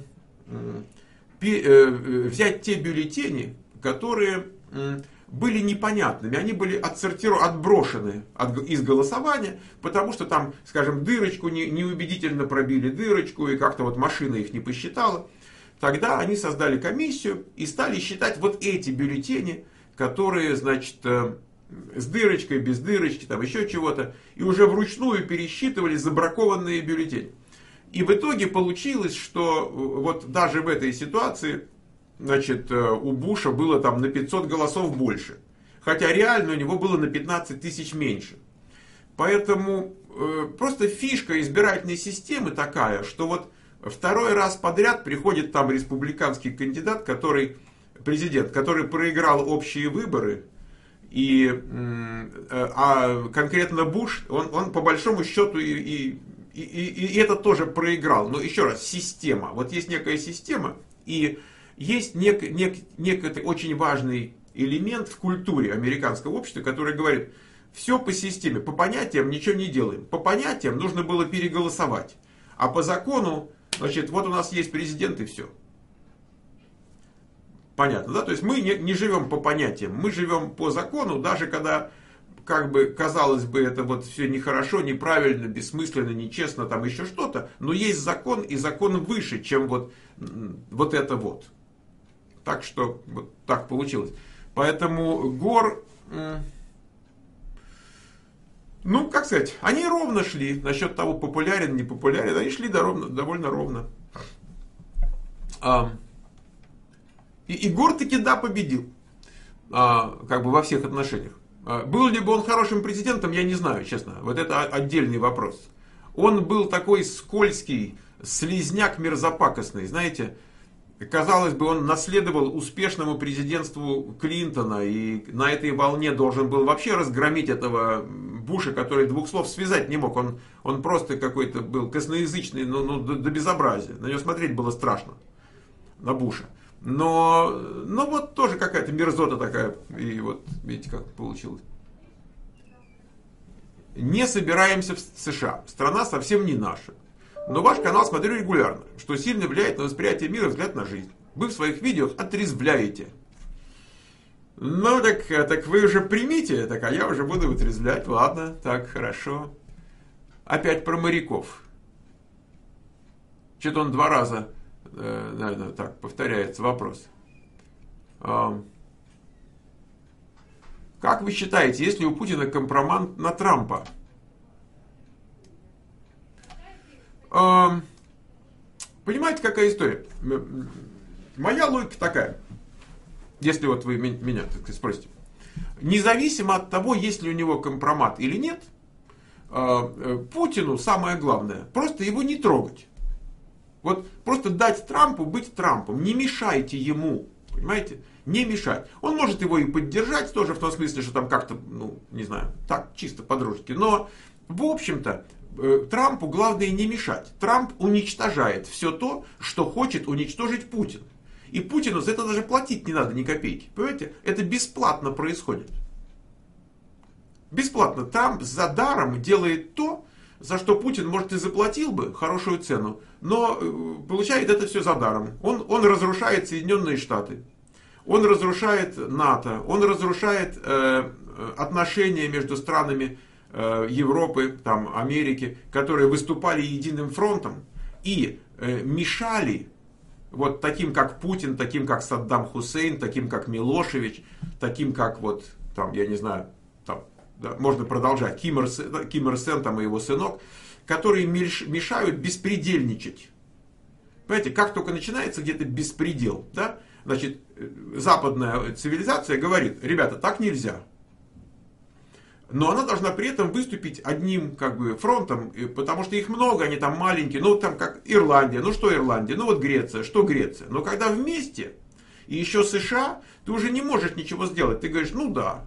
взять те бюллетени, которые были непонятными, они были отброшены из голосования, потому что там, скажем, дырочку неубедительно пробили дырочку, и как-то вот машина их не посчитала. Тогда они создали комиссию и стали считать вот эти бюллетени, которые, значит, с дырочкой, без дырочки, там еще чего-то, и уже вручную пересчитывали забракованные бюллетени. И в итоге получилось, что вот даже в этой ситуации, значит, у Буша было там на 500 голосов больше. Хотя реально у него было на 15 тысяч меньше. Поэтому просто фишка избирательной системы такая, что вот второй раз подряд приходит там республиканский кандидат, президент, который проиграл общие выборы, а конкретно Буш, он по большому счету и это тоже проиграл. Но еще раз, система. Вот есть некая система, и есть некий очень важный элемент в культуре американского общества, который говорит: все по системе, по понятиям ничего не делаем. По понятиям нужно было переголосовать. А по закону, значит, вот у нас есть президент и все. Понятно, да? То есть мы не живем по понятиям, мы живем по закону, даже когда, как бы, казалось бы, это вот все нехорошо, неправильно, бессмысленно, нечестно, там еще что-то, но есть закон, и закон выше, чем вот это вот. Так что вот так получилось. Поэтому Гор, ну, как сказать, они ровно шли. Насчет того, популярен, не популярен, они шли довольно ровно. И Гор таки, да, победил. Как бы во всех отношениях. Был ли бы он хорошим президентом, я не знаю, честно. Вот это отдельный вопрос. Он был такой скользкий, слизняк мерзопакостный, знаете. Казалось бы, он наследовал успешному президентству Клинтона, и на этой волне должен был вообще разгромить этого Буша, который двух слов связать не мог. Он просто какой-то был косноязычный, до безобразия. На него смотреть было страшно, на Буша. Но вот тоже какая-то мерзота такая, и вот видите, как получилось. Не собираемся в США, страна совсем не наша. Но ваш канал смотрю регулярно, что сильно влияет на восприятие мира и взгляд на жизнь. Вы в своих видео отрезвляете. Ну так вы уже примите, так а я уже буду вытрезвлять. Ладно, так, хорошо. Опять про моряков. Что-то он 2 раза, наверное, так повторяется вопрос. Как вы считаете, есть ли у Путина компромат на Трампа? понимаете, какая история? Моя логика такая, если вот вы меня так сказать, спросите. Независимо от того, есть ли у него компромат или нет, Путину самое главное, просто его не трогать. Вот просто дать Трампу быть Трампом, не мешайте ему, понимаете? Не мешать. Он может его и поддержать тоже в том смысле, что там как-то, ну, не знаю, так, чисто по-дружески. Но, в общем-то, Трампу главное не мешать. Трамп уничтожает все то, что хочет уничтожить Путин. И Путину за это даже платить не надо ни копейки. Понимаете? Это бесплатно происходит. Бесплатно. Трамп за даром делает то, за что Путин, может, и заплатил бы хорошую цену, но получает это все за даром. Он разрушает Соединенные Штаты. Он разрушает НАТО. Он разрушает отношения между странами Европы, там, Америки, которые выступали единым фронтом и мешали вот таким, как Путин, таким, как Саддам Хусейн, таким, как Милошевич, таким, как вот, там, я не знаю, там, да, можно продолжать, Ким Ир Сен там, и его сынок, которые мешают беспредельничать. Понимаете, как только начинается где-то беспредел, да, значит, западная цивилизация говорит, ребята, так нельзя. Но она должна при этом выступить одним как бы фронтом, потому что их много, они там маленькие, ну там как Ирландия, ну что Ирландия, ну вот Греция, что Греция. Но когда вместе, и еще США, ты уже не можешь ничего сделать. Ты говоришь, ну да.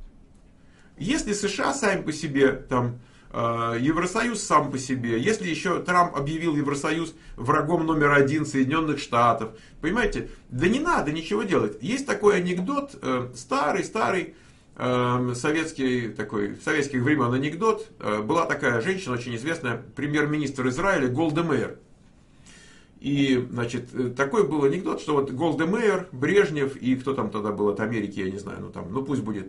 Если США сами по себе, там, Евросоюз сам по себе, если еще Трамп объявил Евросоюз врагом номер 1 Соединенных Штатов, понимаете, да не надо ничего делать. Есть такой анекдот, старый, советский такой, советских времен анекдот. Была такая женщина, очень известная, премьер-министр Израиля Голда Меир. И, значит, такой был анекдот, что вот Голда Меир, Брежнев и кто там тогда был от Америки, я не знаю, ну там, ну пусть будет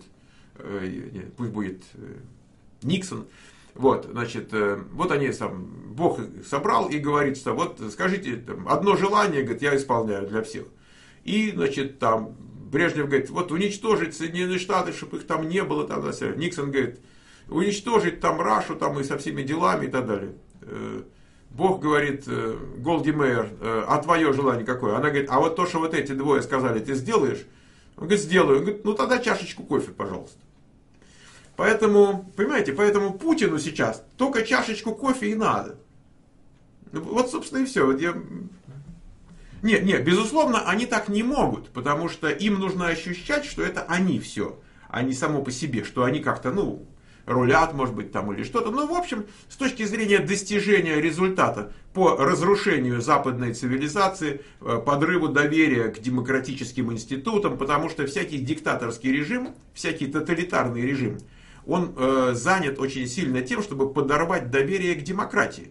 Никсон. Вот, значит, вот они сам, Бог их собрал и говорит, что вот скажите, там, одно желание, говорит, я исполняю для всех. И, значит, там Брежнев говорит, вот уничтожить Соединенные Штаты, чтобы их там не было, там, Никсон говорит, уничтожить там Рашу, там и со всеми делами и так далее. Бог говорит Голди Меир, а твое желание какое? Она говорит, а вот то, что вот эти двое сказали, ты сделаешь? Он говорит, сделаю. Он говорит, ну тогда чашечку кофе, пожалуйста. Поэтому, понимаете, поэтому Путину сейчас только чашечку кофе и надо. Вот, собственно, и все. Вот я... Нет, безусловно, они так не могут, потому что им нужно ощущать, что это они все, а не само по себе, что они как-то, ну, рулят, может быть, там или что-то. Ну, в общем, с точки зрения достижения результата по разрушению западной цивилизации, подрыву доверия к демократическим институтам, потому что всякий диктаторский режим, всякий тоталитарный режим, он занят очень сильно тем, чтобы подорвать доверие к демократии.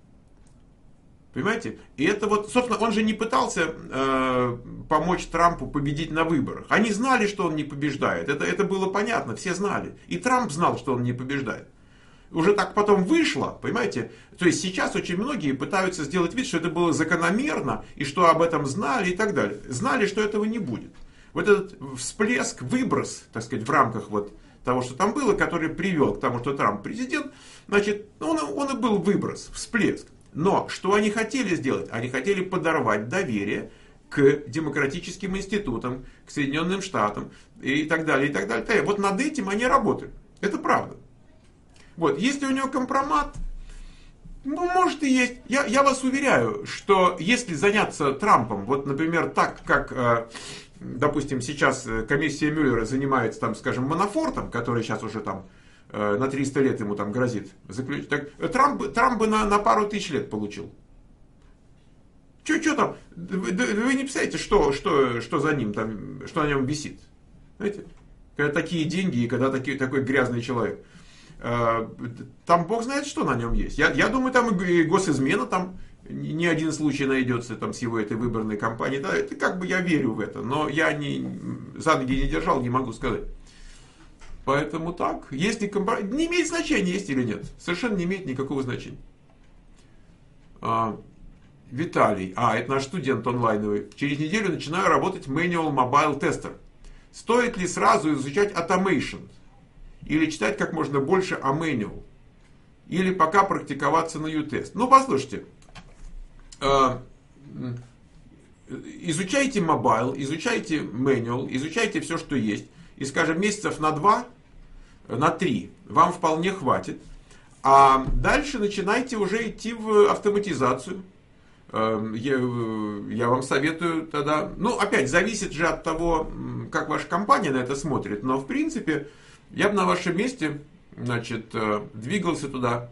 Понимаете? И это вот, собственно, он же не пытался помочь Трампу победить на выборах. Они знали, что он не побеждает. Это было понятно, все знали. И Трамп знал, что он не побеждает. Уже так потом вышло, понимаете? То есть сейчас очень многие пытаются сделать вид, что это было закономерно, и что об этом знали и так далее. Знали, что этого не будет. Вот этот всплеск, выброс, так сказать, в рамках вот того, что там было, который привел к тому, что Трамп президент, значит, он и был выброс, всплеск. Но что они хотели сделать? Они хотели подорвать доверие к демократическим институтам, к Соединенным Штатам и так далее, и так далее. Вот над этим они работали. Это правда. Вот, если у него компромат, ну, может и есть. Я вас уверяю, что если заняться Трампом, вот, например, так, как, допустим, сейчас комиссия Мюллера занимается, там, скажем, Манафортом, который сейчас уже там на 300 лет ему там грозит заключить. Так, Трамп бы на пару тысяч лет получил. Что там? Вы не представляете, что за ним, там, что на нем висит. Знаете? Когда такие деньги и когда такой грязный человек. Там бог знает, что на нем есть. Я думаю, там и госизмена, там не один случай найдется там, с его этой выборной кампанией. Да, это как бы я верю в это, но я за ноги не держал, не могу сказать. Поэтому так, если компромисс, не имеет значения, есть или нет. Совершенно не имеет никакого значения. Виталий, это наш студент онлайновый. Через неделю начинаю работать Manual Mobile Tester. Стоит ли сразу изучать Automation? Или читать как можно больше о Manual? или пока практиковаться на ю-тест? Ну, послушайте, изучайте мобайл, изучайте manual, изучайте все, что есть. И, скажем, месяцев на 2, на 3 вам вполне хватит. А дальше начинайте уже идти в автоматизацию. Я вам советую тогда... Ну, опять, зависит же от того, как ваша компания на это смотрит. Но, в принципе, я бы на вашем месте, значит, двигался туда,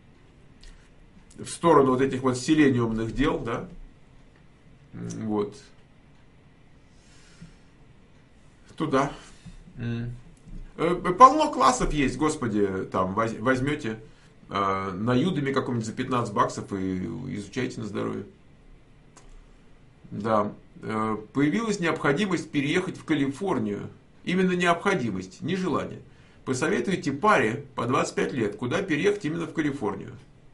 в сторону вот этих вот селениумных дел, да. Вот. Туда. Полно классов есть, господи, там возьмете на Юдами каком-нибудь за $15 и изучайте на здоровье. Да. Появилась необходимость переехать в Калифорнию. Именно необходимость, не желание. Посоветуйте паре по 25 лет, куда переехать именно в Калифорнию.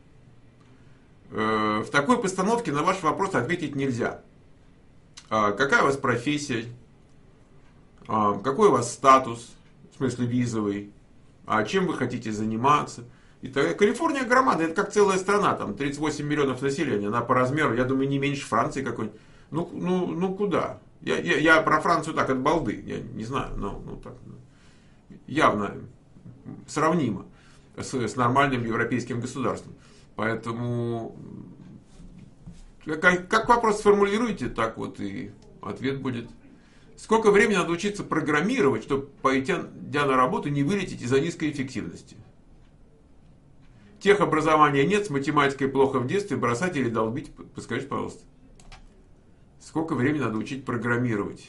В такой постановке на ваш вопрос ответить нельзя. Какая у вас профессия? Какой у вас статус? В смысле визовый? Чем вы хотите заниматься? И так, Калифорния громадная, это как целая страна, там 38 миллионов населения, она по размеру, я думаю, не меньше Франции какой-нибудь. Ну куда? Я про Францию так от балды, я не знаю, так, явно сравнимо с нормальным европейским государством. Поэтому, как вопрос сформулируете, так вот и ответ будет. Сколько времени надо учиться программировать, чтобы, пойдя на работу, не вылететь из-за низкой эффективности? Техобразования нет, с математикой плохо в детстве, бросать или долбить? Подскажите, пожалуйста. Сколько времени надо учить программировать?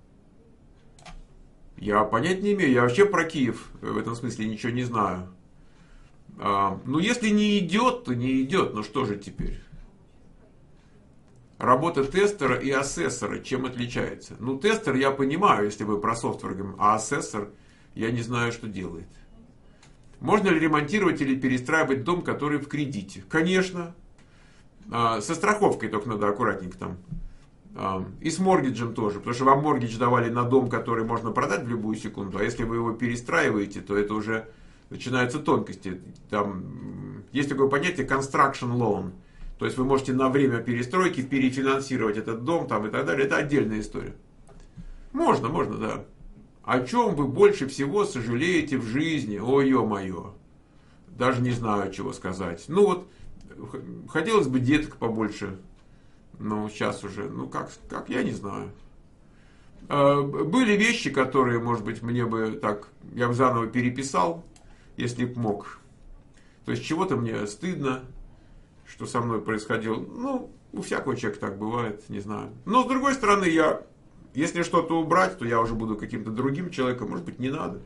Я понять не имею, я вообще про Киев в этом смысле ничего не знаю. Ну, если не идет, то не идет. Ну, что же теперь? Работа тестера и асессора чем отличается? Ну, тестер я понимаю, если вы про софтвер говорим, а асессор я не знаю, что делает. Можно ли ремонтировать или перестраивать дом, который в кредите? Конечно. Со страховкой только надо аккуратненько там. И с моргиджем тоже, потому что вам моргидж давали на дом, который можно продать в любую секунду, а если вы его перестраиваете, то это уже начинаются тонкости. Там есть такое понятие construction loan. То есть вы можете на время перестройки перефинансировать этот дом там, и так далее. Это отдельная история. Можно, да. О чем вы больше всего сожалеете в жизни? Ой, ё-моё. Даже не знаю, чего сказать. Ну вот, хотелось бы деток побольше. Но сейчас уже, как я не знаю. Были вещи, которые, может быть, мне бы так, я бы заново переписал, если бы мог. То есть чего-то мне стыдно, что со мной происходило. Ну, у всякого человека так бывает, не знаю. Но с другой стороны, если что-то убрать, то я уже буду каким-то другим человеком, может быть, не надо.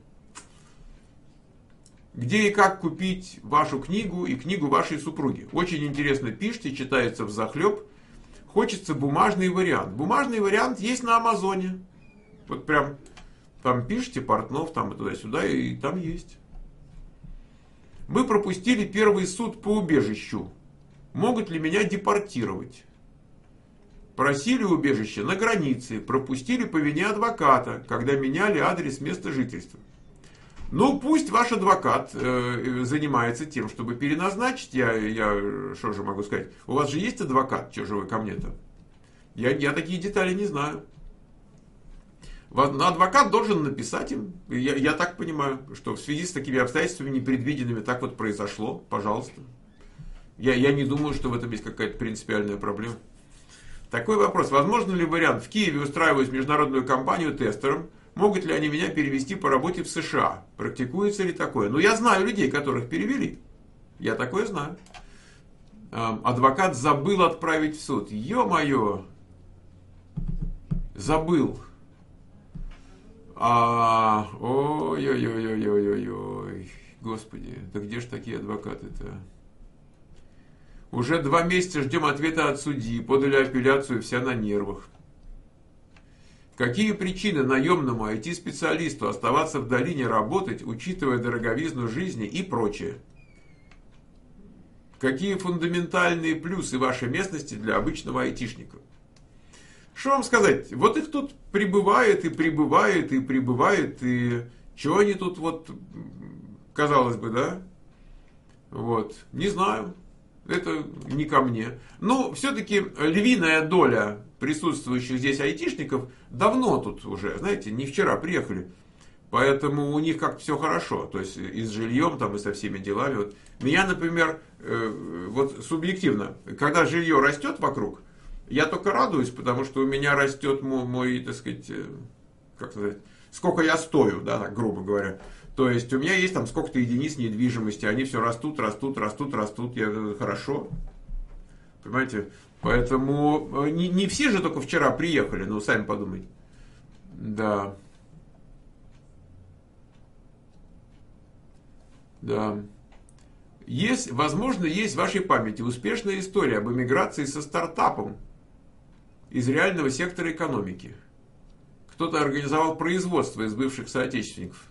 Где и как купить вашу книгу и книгу вашей супруги? Очень интересно пишите, читается взахлеб. Хочется бумажный вариант. Бумажный вариант есть на Амазоне. Вот прям там пишите Портнов, там и туда-сюда, и там есть. Мы пропустили первый суд по убежищу. Могут ли меня депортировать? Просили убежище на границе, пропустили по вине адвоката, когда меняли адрес места жительства. Ну, пусть ваш адвокат занимается тем, чтобы переназначить. Я что же могу сказать? У вас же есть адвокат, что же вы ко мне-то? Я такие детали не знаю. Адвокат должен написать им. Я так понимаю, что в связи с такими обстоятельствами непредвиденными так вот произошло. Пожалуйста. Я не думаю, что в этом есть какая-то принципиальная проблема. Такой вопрос. Возможно ли вариант? В Киеве устраиваюсь в международную компанию тестером. Могут ли они меня перевести по работе в США? Практикуется ли такое? Ну, я знаю людей, которых перевели. Я такое знаю. Адвокат забыл отправить в суд. Ё-моё. Забыл. Ой-ой-ой-ой-ой-ой-ой. Господи, да где ж такие адвокаты-то? Уже 2 месяца ждем ответа от судьи. Подали апелляцию, вся на нервах. Какие причины наемному IT-специалисту оставаться в долине работать, учитывая дороговизну жизни и прочее? Какие фундаментальные плюсы вашей местности для обычного айтишника? Что вам сказать? Вот их тут прибывает и прибывает и прибывает. И чего они тут вот, казалось бы, да? Вот, не знаю, это не ко мне. Но все-таки львиная доля присутствующих здесь айтишников давно тут уже, знаете, не вчера приехали. Поэтому у них как-то все хорошо, то есть и с жильем там, и со всеми делами. Вот. Меня, например, вот субъективно, когда жилье растет вокруг, я только радуюсь, потому что у меня растет мой, так сказать, как сказать, сколько я стою, да, так грубо говоря. То есть у меня есть там сколько-то единиц недвижимости, они все растут, растут, растут, растут, хорошо, понимаете? Поэтому не все же только вчера приехали, ну сами подумайте. Да. Да. Есть, возможно, есть в вашей памяти успешная история об эмиграции со стартапом из реального сектора экономики. Кто-то организовал производство из бывших соотечественников.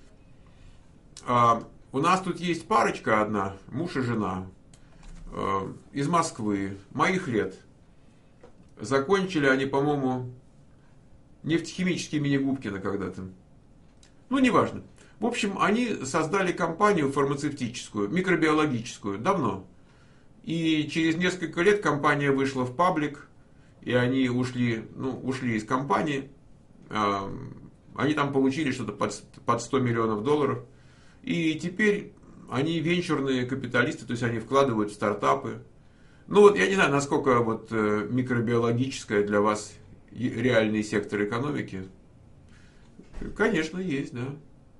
У нас тут есть парочка одна, муж и жена, из Москвы, моих лет. Закончили они, по-моему, нефтехимические имени Губкина когда-то. Ну, неважно. В общем, они создали компанию фармацевтическую, микробиологическую, давно. И через несколько лет компания вышла в паблик, и они ушли из компании. Они там получили что-то под 100 миллионов долларов. И теперь они венчурные капиталисты, то есть они вкладывают в стартапы. Ну вот я не знаю, насколько вот микробиологическая для вас реальный сектор экономики. Конечно, есть, да.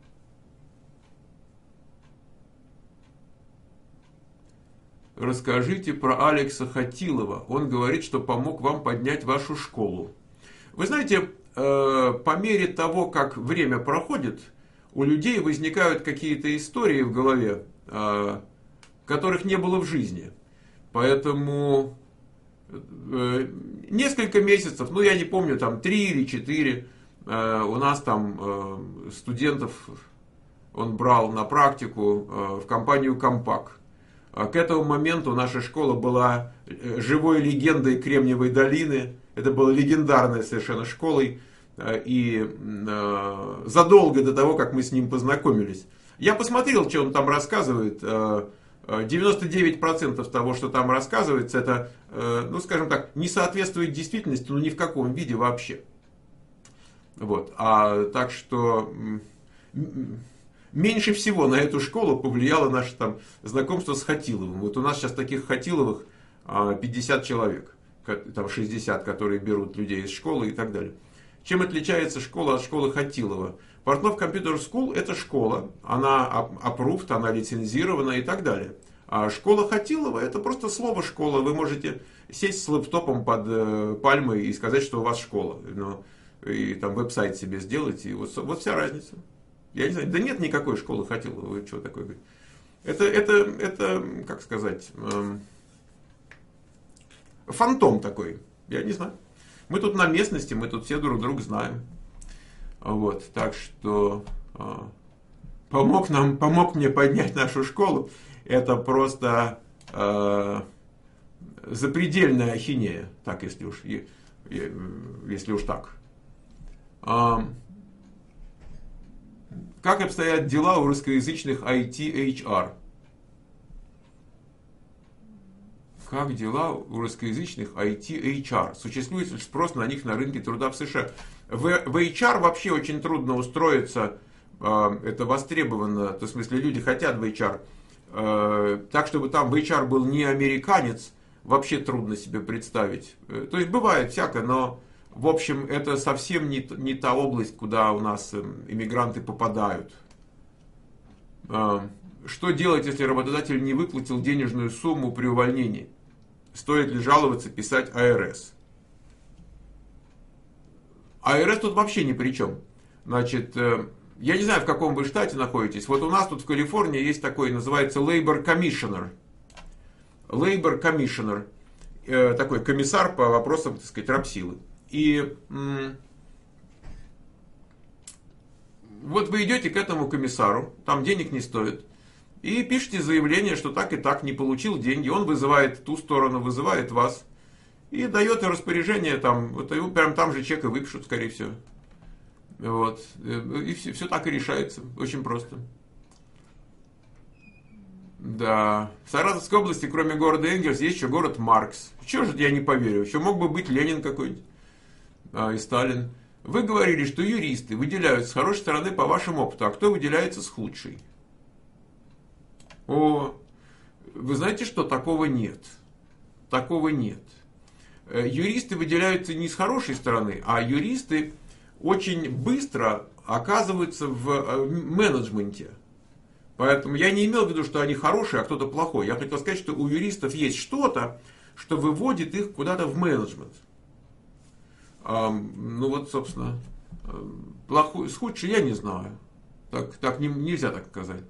Расскажите про Алекса Хатилова. Он говорит, что помог вам поднять вашу школу. Вы знаете, по мере того, как время проходит, у людей возникают какие-то истории в голове, которых не было в жизни. Поэтому несколько месяцев, ну я не помню, там 3 или 4, у нас там студентов он брал на практику в компанию «Компак». К этому моменту наша школа была живой легендой Кремниевой долины. Это была легендарная совершенно школой. И задолго до того, как мы с ним познакомились. Я посмотрел, что он там рассказывает. 99% того, что там рассказывается, это, ну скажем так, не соответствует действительности, но ни в каком виде вообще. Вот. Так что меньше всего на эту школу повлияло наше там знакомство с Хатиловым. Вот у нас сейчас таких Хатиловых 50 человек, там 60, которые берут людей из школы и так далее. Чем отличается школа от школы Хатилова? Портнов Computer School это школа, она approved, она лицензирована и так далее. А школа Хатилова это просто слово школа. Вы можете сесть с лэптопом под пальмой и сказать, что у вас школа. И там веб-сайт себе сделать, и вот вся разница. Я не знаю, да нет никакой школы Хатилова, вы что такое говорите? Это, как сказать, фантом такой, я не знаю. Мы тут на местности, мы тут все друг друга знаем. Вот, так что помог мне поднять нашу школу. Это просто запредельная ахинея, так если уж так. Как обстоят дела у русскоязычных IT-HR? Как дела у русскоязычных IT-HR? Существует ли спрос на них на рынке труда в США? В HR вообще очень трудно устроиться. Это востребовано. В смысле, люди хотят в HR. Так, чтобы там в HR был не американец, вообще трудно себе представить. То есть бывает всякое, но в общем это совсем не та область, куда у нас иммигранты попадают. Что делать, если работодатель не выплатил денежную сумму при увольнении? Стоит ли жаловаться, писать АРС? АРС тут вообще ни при чем. Значит, я не знаю, в каком вы штате находитесь. Вот у нас тут в Калифорнии есть такой, называется Labor Commissioner. Labor Commissioner. Такой комиссар по вопросам, так сказать, рабсилы. И вот вы идете к этому комиссару, там денег не стоит, и пишите заявление, что так и так не получил деньги. Он вызывает ту сторону, вызывает вас и дает распоряжение, там, вот, и прям там же чек и выпишут, скорее всего. Вот. И все так и решается. Очень просто. Да. В Саратовской области, кроме города Энгельс, есть еще город Маркс. Чего же я не поверю? Еще мог бы быть Ленин какой-нибудь. И Сталин. Вы говорили, что юристы выделяют с хорошей стороны по вашему опыту, а кто выделяется с худшей? Вы знаете что? Такого нет. Такого нет. Юристы выделяются не с хорошей стороны, а юристы очень быстро оказываются в менеджменте. Поэтому я не имел в виду, что они хорошие, а кто-то плохой. Я хотел сказать, что у юристов есть что-то, что выводит их куда-то в менеджмент. Ну вот, собственно, плохой, с худшей я не знаю. Так нельзя так сказать.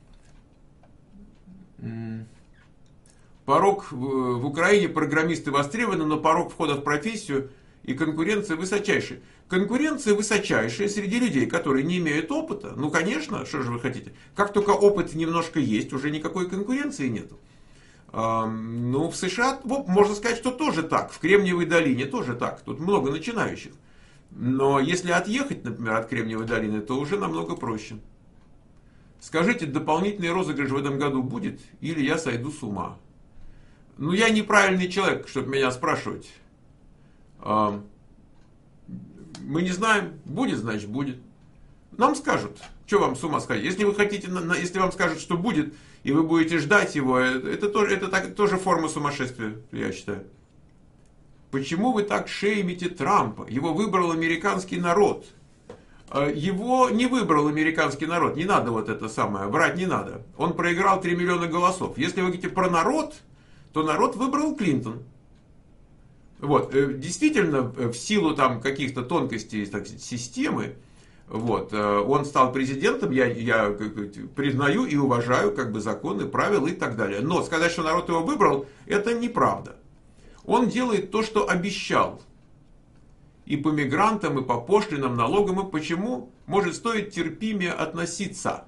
Порог в Украине программисты востребованы, но порог входа в профессию и конкуренция высочайшая. Конкуренция высочайшая среди людей, которые не имеют опыта. Ну, конечно, что же вы хотите? Как только опыт немножко есть, уже никакой конкуренции нету. Ну, в США, можно сказать, что тоже так. В Кремниевой долине тоже так. Тут много начинающих. Но если отъехать, например, от Кремниевой долины, то уже намного проще. Скажите, дополнительный розыгрыш в этом году будет? Или я сойду с ума? Ну, я неправильный человек, чтобы меня спрашивать. Мы не знаем. Будет, значит, будет. Нам скажут. Что вам с ума сходить? Если вы хотите, если вам скажут, что будет, и вы будете ждать его, это тоже форма сумасшествия, я считаю. Почему вы так шеймите Трампа? Его выбрал американский народ. Его не выбрал американский народ. Не надо вот это самое, врать не надо. Он проиграл 3 миллиона голосов. Если вы говорите про народ, то народ выбрал Клинтон. Вот. Действительно, в силу там каких-то тонкостей системы, вот, он стал президентом, я признаю и уважаю как бы законы, правила и так далее. Но сказать, что народ его выбрал, это неправда. Он делает то, что обещал. И по мигрантам, и по пошлинам, налогам, и почему может стоить терпимее относиться.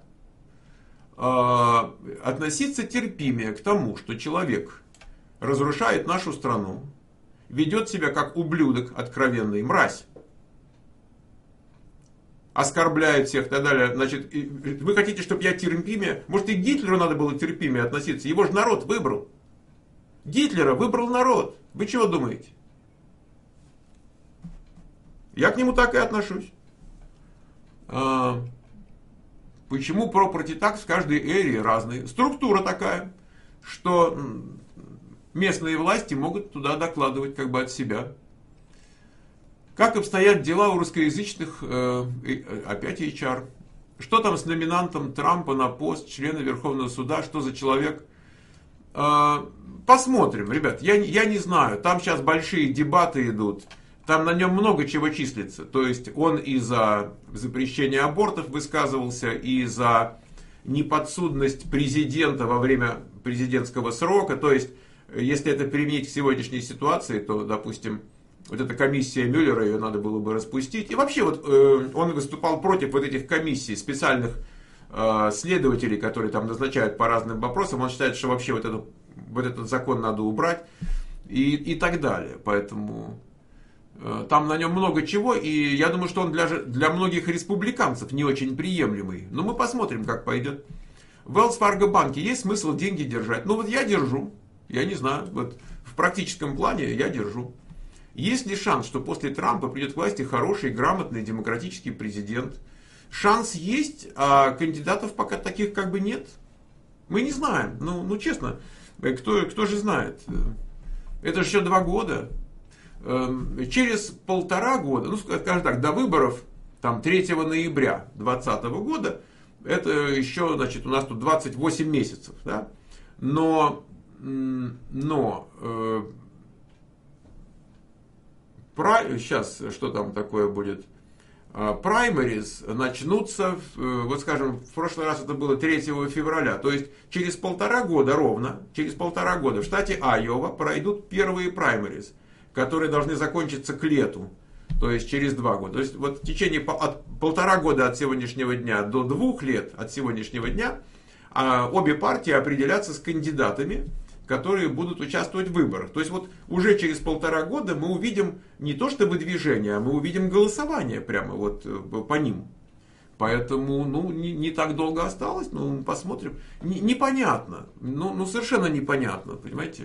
Относиться терпимее к тому, что человек разрушает нашу страну, ведет себя как ублюдок, откровенный мразь, оскорбляет всех и так далее. Значит, вы хотите, чтобы я терпимее? Может, и Гитлеру надо было терпимее относиться? Его же народ выбрал. Гитлера выбрал народ. Вы чего думаете? Я к нему так и отношусь. Почему property tax в каждой эре разные? Структура такая, что местные власти могут туда докладывать как бы от себя. Как обстоят дела у русскоязычных, опять HR? Что там с номинантом Трампа на пост члена Верховного суда? Что за человек? Посмотрим, ребят. Я не знаю. Там сейчас большие дебаты идут. Там на нем много чего числится. То есть он и за запрещение абортов высказывался, и за неподсудность президента во время президентского срока. То есть, если это применить к сегодняшней ситуации, то, допустим, вот эта комиссия Мюллера, ее надо было бы распустить. И вообще вот он выступал против вот этих комиссий, специальных следователей, которые там назначают по разным вопросам. Он считает, что вообще вот этот закон надо убрать и так далее. Поэтому там на нем много чего, и я думаю, что он для многих республиканцев не очень приемлемый. Но мы посмотрим, как пойдет. В Wells Fargo банке есть смысл деньги держать? Ну вот я держу. Я не знаю. Вот в практическом плане я держу. Есть ли шанс, что после Трампа придет к власти хороший, грамотный, демократический президент? Шанс есть, а кандидатов пока таких как бы нет. Мы не знаем. Ну честно, кто же знает? Это же еще 2 года. Через 1,5 года, ну скажем так, до выборов, там 3 ноября 2020 года, это еще, значит, у нас тут 28 месяцев, да? Но сейчас, что там такое будет? Праймерис начнутся, вот скажем, в прошлый раз это было 3 февраля, то есть через 1,5 года ровно, через 1,5 года в штате Айова пройдут первые праймерис, которые должны закончиться к лету, то есть через 2 года. То есть вот в течение от 1,5 года от сегодняшнего дня до 2 лет от сегодняшнего дня обе партии определятся с кандидатами, которые будут участвовать в выборах. То есть вот уже через 1,5 года мы увидим не то что выдвижение, а мы увидим голосование прямо вот по ним. Поэтому, не так долго осталось, посмотрим. Непонятно, совершенно непонятно, понимаете.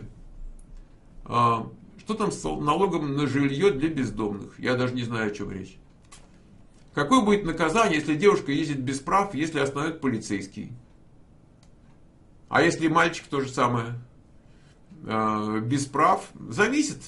Что там с налогом на жилье для бездомных? Я даже не знаю, о чем речь. Какое будет наказание, если девушка ездит без прав, если остановит полицейский? А если мальчик то же самое? Без прав? Зависит.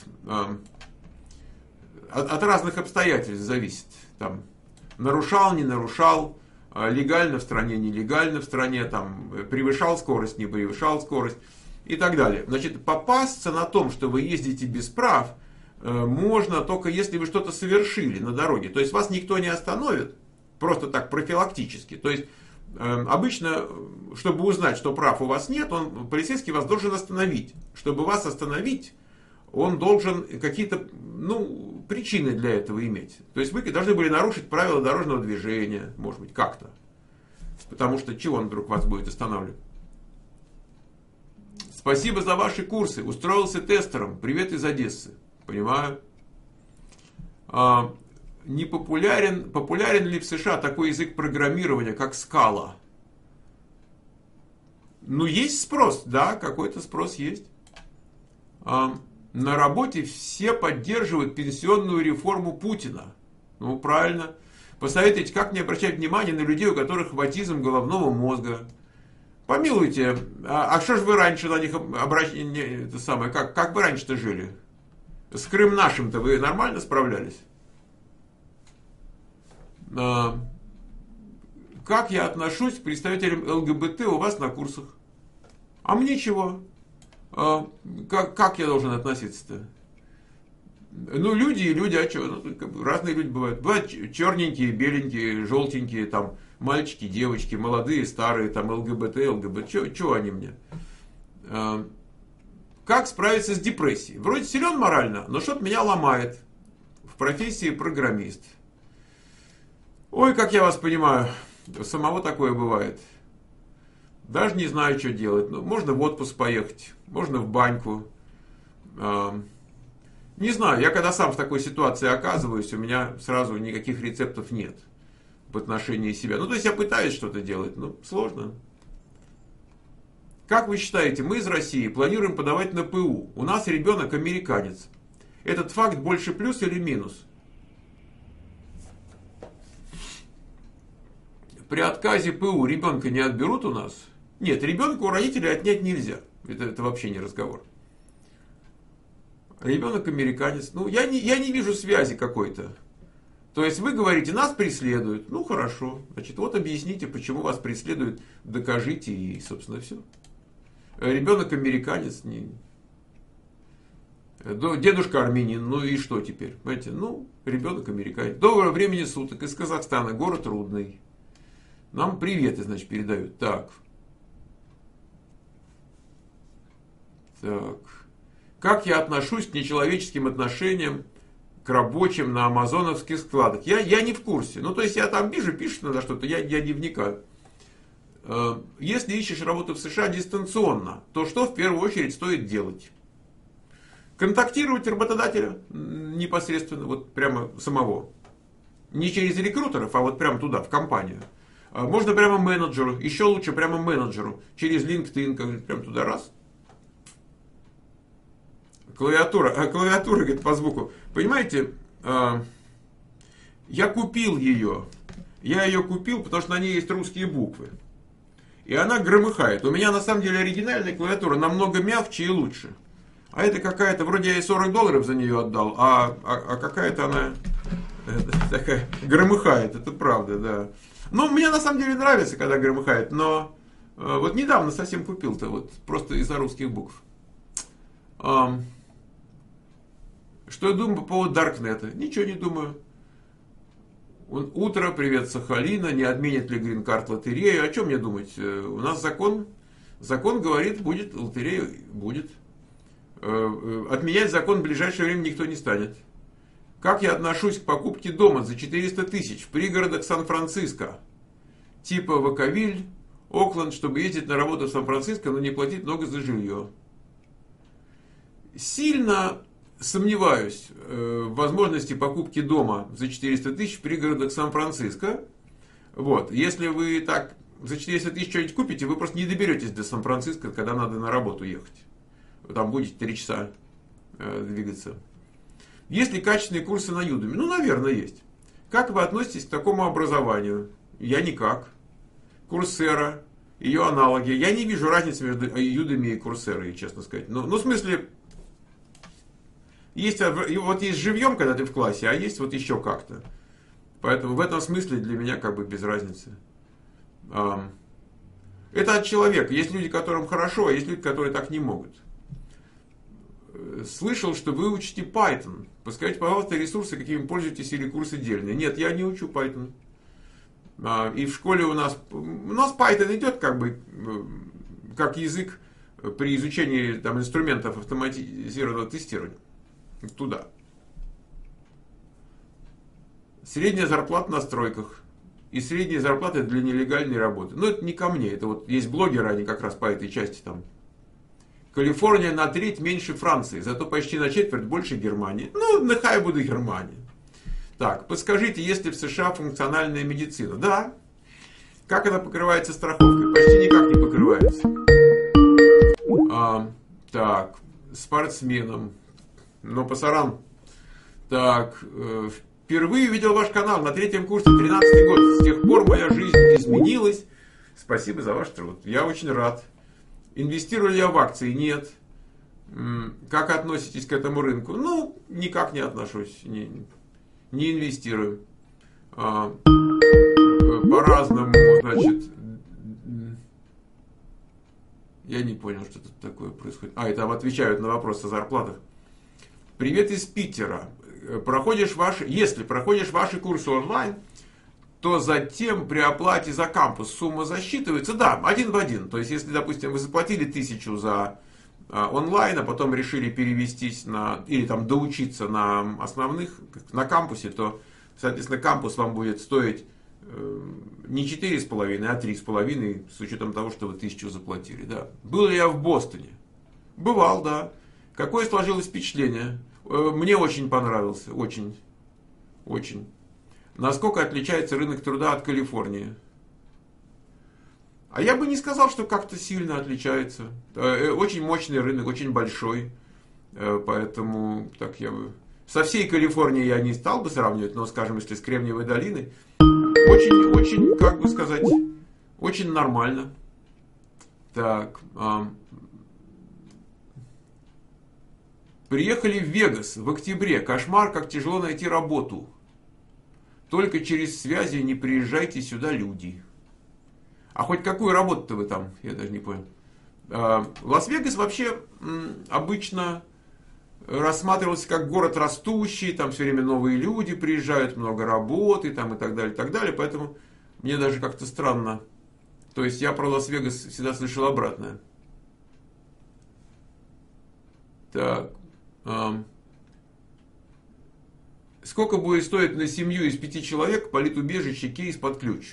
От разных обстоятельств зависит. Там, нарушал, не нарушал, легально в стране, нелегально в стране, там, превышал скорость, не превышал скорость и так далее. Значит, попасться на том, что вы ездите без прав, можно только если вы что-то совершили на дороге. То есть вас никто не остановит, просто так профилактически. То есть обычно, чтобы узнать, что прав у вас нет, полицейский вас должен остановить. Чтобы вас остановить, он должен какие-то причины для этого иметь. То есть вы должны были нарушить правила дорожного движения, может быть, как-то. Потому что чего он вдруг вас будет останавливать? Спасибо за ваши курсы. Устроился тестером. Привет из Одессы. Понимаю. Популярен ли в США такой язык программирования, как Scala? Есть спрос, да, какой-то спрос есть. На работе все поддерживают пенсионную реформу Путина. Правильно. Посоветуйте, как не обращать внимания на людей, у которых ватизм головного мозга. Помилуйте, а что же вы раньше на них обращали, как вы раньше-то жили? С Крым нашим-то вы нормально справлялись? Как я отношусь к представителям ЛГБТ у вас на курсах? А мне чего? Как я должен относиться-то? Люди и люди, а что? Разные люди бывают. Бывают черненькие, беленькие, желтенькие, там, мальчики, девочки, молодые, старые, там, ЛГБТ. Чего они мне? Как справиться с депрессией? Вроде силен морально, но что-то меня ломает. В профессии программист. Ой, как я вас понимаю. Самого такое бывает. Даже не знаю, что делать. Можно в отпуск поехать, можно в баньку. Не знаю, я когда сам в такой ситуации оказываюсь, у меня сразу никаких рецептов нет в отношении себя. То есть я пытаюсь что-то делать, но сложно. Как вы считаете, мы из России планируем подавать на ПУ? У нас ребенок американец. Этот факт больше плюс или минус? При отказе ПУ ребенка не отберут у нас? Нет, ребенка у родителей отнять нельзя. Это вообще не разговор. Ребенок американец. Я не вижу связи какой-то. То есть вы говорите, нас преследуют. Хорошо. Значит, вот объясните, почему вас преследуют, докажите и, собственно, все. Ребенок американец. Дедушка армянин. И что теперь? Понимаете? Ребенок американец. Доброго времени суток. Из Казахстана. Город Рудный. Нам приветы, значит, передают. Так. Как я отношусь к нечеловеческим отношениям к рабочим на амазоновских складах? Я не в курсе. То есть я там вижу, пишут надо что-то, я не вникаю. Если ищешь работу в США дистанционно, то что в первую очередь стоит делать? Контактировать работодателя непосредственно, вот прямо самого. Не через рекрутеров, а вот прямо туда, в компанию. Можно прямо менеджеру, еще лучше прямо менеджеру, через LinkedIn, прямо туда раз. Клавиатура, говорит, по звуку. Понимаете, я купил ее. Я ее купил, потому что на ней есть русские буквы. И она громыхает. У меня на самом деле оригинальная клавиатура намного мягче и лучше. А это какая-то, вроде я ей $40 за нее отдал, а какая-то она такая громыхает, это правда, да. Мне на самом деле нравится, когда громыхает, но вот недавно совсем купил-то, вот просто из-за русских букв. Что я думаю по поводу Даркнета? Ничего не думаю. Утро, привет, Сахалина, не отменят ли грин-карт лотерею? О чем мне думать? У нас закон говорит, будет лотерея, будет. Отменять закон в ближайшее время никто не станет. Как я отношусь к покупке дома за 400 тысяч в пригородах Сан-Франциско? Типа Ваковиль, Окленд, чтобы ездить на работу в Сан-Франциско, но не платить много за жилье. Сильно сомневаюсь в возможности покупки дома за 400 тысяч в пригородах Сан-Франциско. Вот, если вы так, значит, если ты что-нибудь купите, вы просто не доберетесь до Сан-Франциско, когда надо на работу ехать. Вы там будете 3 часа двигаться. Есть ли качественные курсы на Udemy? Ну, наверное, есть. Как вы относитесь к такому образованию? Я никак. Coursera, ее аналоги. Я не вижу разницы между Udemy и Coursera, честно сказать. Ну, в смысле, есть, вот есть живьем, когда ты в классе, а есть вот еще как-то. Поэтому в этом смысле для меня как бы без разницы. Это от человека. Есть люди, которым хорошо, а есть люди, которые так не могут. Слышал, что вы учите Python. Подскажите, пожалуйста, ресурсы, какими пользуетесь, или курсы дельные. Нет, я не учу Python. И в школе у нас Python идет как бы как язык при изучении там, инструментов автоматизированного тестирования. Туда. Средняя зарплата на стройках. И средняя зарплата для нелегальной работы. Но это не ко мне. Это вот есть блогеры, они как раз по этой части там. Калифорния на треть меньше Франции, зато почти на четверть больше Германии. Ну, нехай буду Германия. Так, подскажите, есть ли в США функциональная медицина? Да. Как она покрывается страховкой? Почти никак не покрывается. Так, спортсменам. Но пасарам. Так, впервые увидел ваш канал на 3-м курсе, 13-й год. С тех пор моя жизнь изменилась. Спасибо за ваш труд. Я очень рад. Инвестирую ли я в акции? Нет. Как относитесь к этому рынку? Ну, никак не отношусь. Не инвестирую. По-разному, значит. Я не понял, что тут такое происходит. И там отвечают на вопрос о зарплатах. Привет из Питера. Если проходишь ваши курсы онлайн, то затем при оплате за кампус сумма засчитывается, да, один в один. То есть, если, допустим, вы заплатили 1000 за онлайн, а потом решили перевестись или там доучиться на основных, на кампусе, то, соответственно, кампус вам будет стоить не 4,5, а 3,5, с учетом того, что вы 1000 заплатили. Да. Был ли я в Бостоне? Бывал, да. Какое сложилось впечатление? Мне очень понравился, очень, очень. Насколько отличается рынок труда от Калифорнии? А я бы не сказал, что как-то сильно отличается. Очень мощный рынок, очень большой. Поэтому так я бы... Со всей Калифорнией я не стал бы сравнивать, но, скажем, если с Кремниевой долиной, очень, как бы сказать, очень нормально. Так. Приехали в Вегас в октябре. Кошмар, как тяжело найти работу. Только через связи не приезжайте сюда, люди. А хоть какую работу-то вы там? Я даже не понял. Лас-Вегас вообще обычно рассматривался как город растущий, там все время новые люди приезжают, много работы там, и так далее, и так далее. Поэтому мне даже как-то странно. То есть я про Лас-Вегас всегда слышал обратное. Так. Сколько будет стоить на семью из 5 человек политубежище кейс под ключ?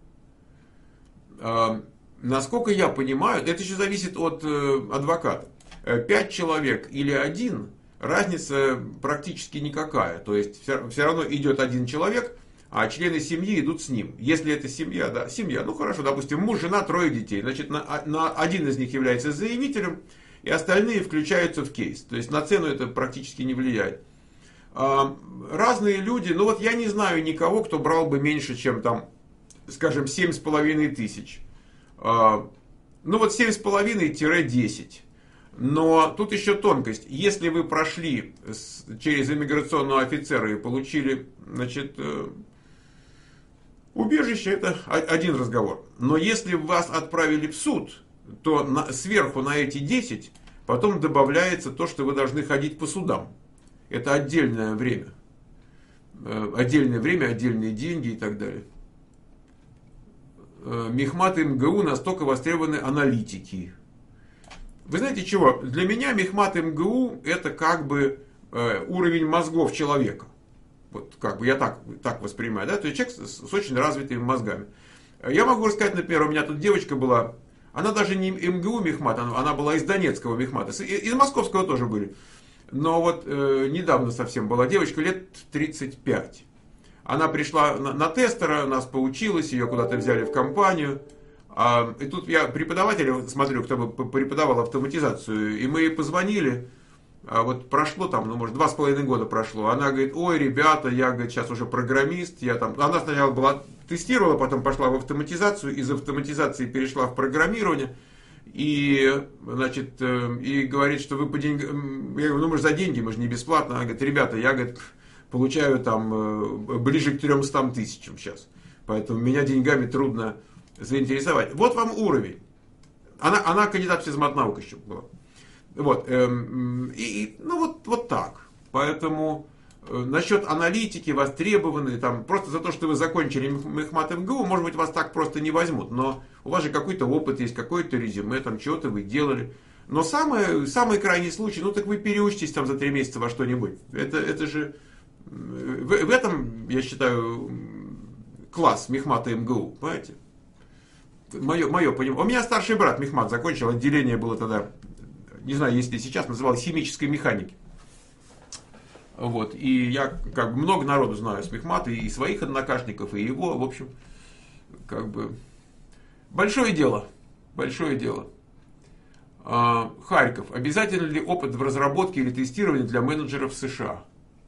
Насколько я понимаю, это еще зависит от адвоката. 5 человек или 1, разница практически никакая. То есть все равно идет 1 человек, а члены семьи идут с ним. Если это семья, да, семья, ну хорошо, допустим, муж, жена, 3 детей. Значит, на один из них является заявителем, и остальные включаются в кейс. То есть на цену это практически не влияет. Разные люди, ну вот я не знаю никого, кто брал бы меньше, чем там, скажем, 7500. Ну вот 7,5-10. Но тут еще тонкость. Если вы прошли через иммиграционного офицера и получили, значит, убежище, это один разговор. Но если вас отправили в суд, то сверху на эти 10 потом добавляется то, что вы должны ходить по судам. Это отдельное время. Отдельное время, отдельные деньги и так далее. Мехмат и МГУ настолько востребованы аналитики. Вы знаете чего? Для меня Мехмат и МГУ это как бы уровень мозгов человека. Вот как бы я так воспринимаю. Да? То есть человек с очень развитыми мозгами. Я могу рассказать, например, у меня тут девочка была, она даже не МГУ Мехмат, она была из Донецкого Мехмата, из Московского тоже были. Но вот недавно совсем была девочка, лет 35. Она пришла на тестера, нас поучилась, ее куда-то взяли в компанию. И тут я преподавателя смотрю, кто бы преподавал автоматизацию, и мы ей позвонили. Вот прошло там, ну, может, 2,5 года прошло. Она говорит: ой, ребята, я, говорит, сейчас уже программист. Я там... Она сначала была тестировала, потом пошла в автоматизацию, из автоматизации перешла в программирование. И, значит, и говорит, что вы по деньгам... Я говорю: ну, мы же за деньги, мы же не бесплатно. Она говорит: ребята, я, говорит, получаю там ближе к 300 тысячам сейчас. Поэтому меня деньгами трудно заинтересовать. Вот вам уровень. Она кандидат в физмат-наук еще была. Вот, ну вот так. Поэтому насчет аналитики востребованы, там, просто за то, что вы закончили Мехмат МГУ, может быть, вас так просто не возьмут. Но у вас же какой-то опыт есть, какое-то резюме, там, чего-то вы делали. Но самый крайний случай, ну так вы переучитесь там за 3 месяца во что-нибудь. Это же, в этом, я считаю, класс Мехмата МГУ, понимаете? Мое понимание. У меня старший брат Мехмат закончил, отделение было тогда, не знаю, если сейчас, называлось химической механики. Вот. И я как бы много народу знаю с Мехмата, и своих однокашников, и его, в общем, как бы большое дело. Большое дело. Харьков. Обязательно ли опыт в разработке или тестировании для менеджеров США?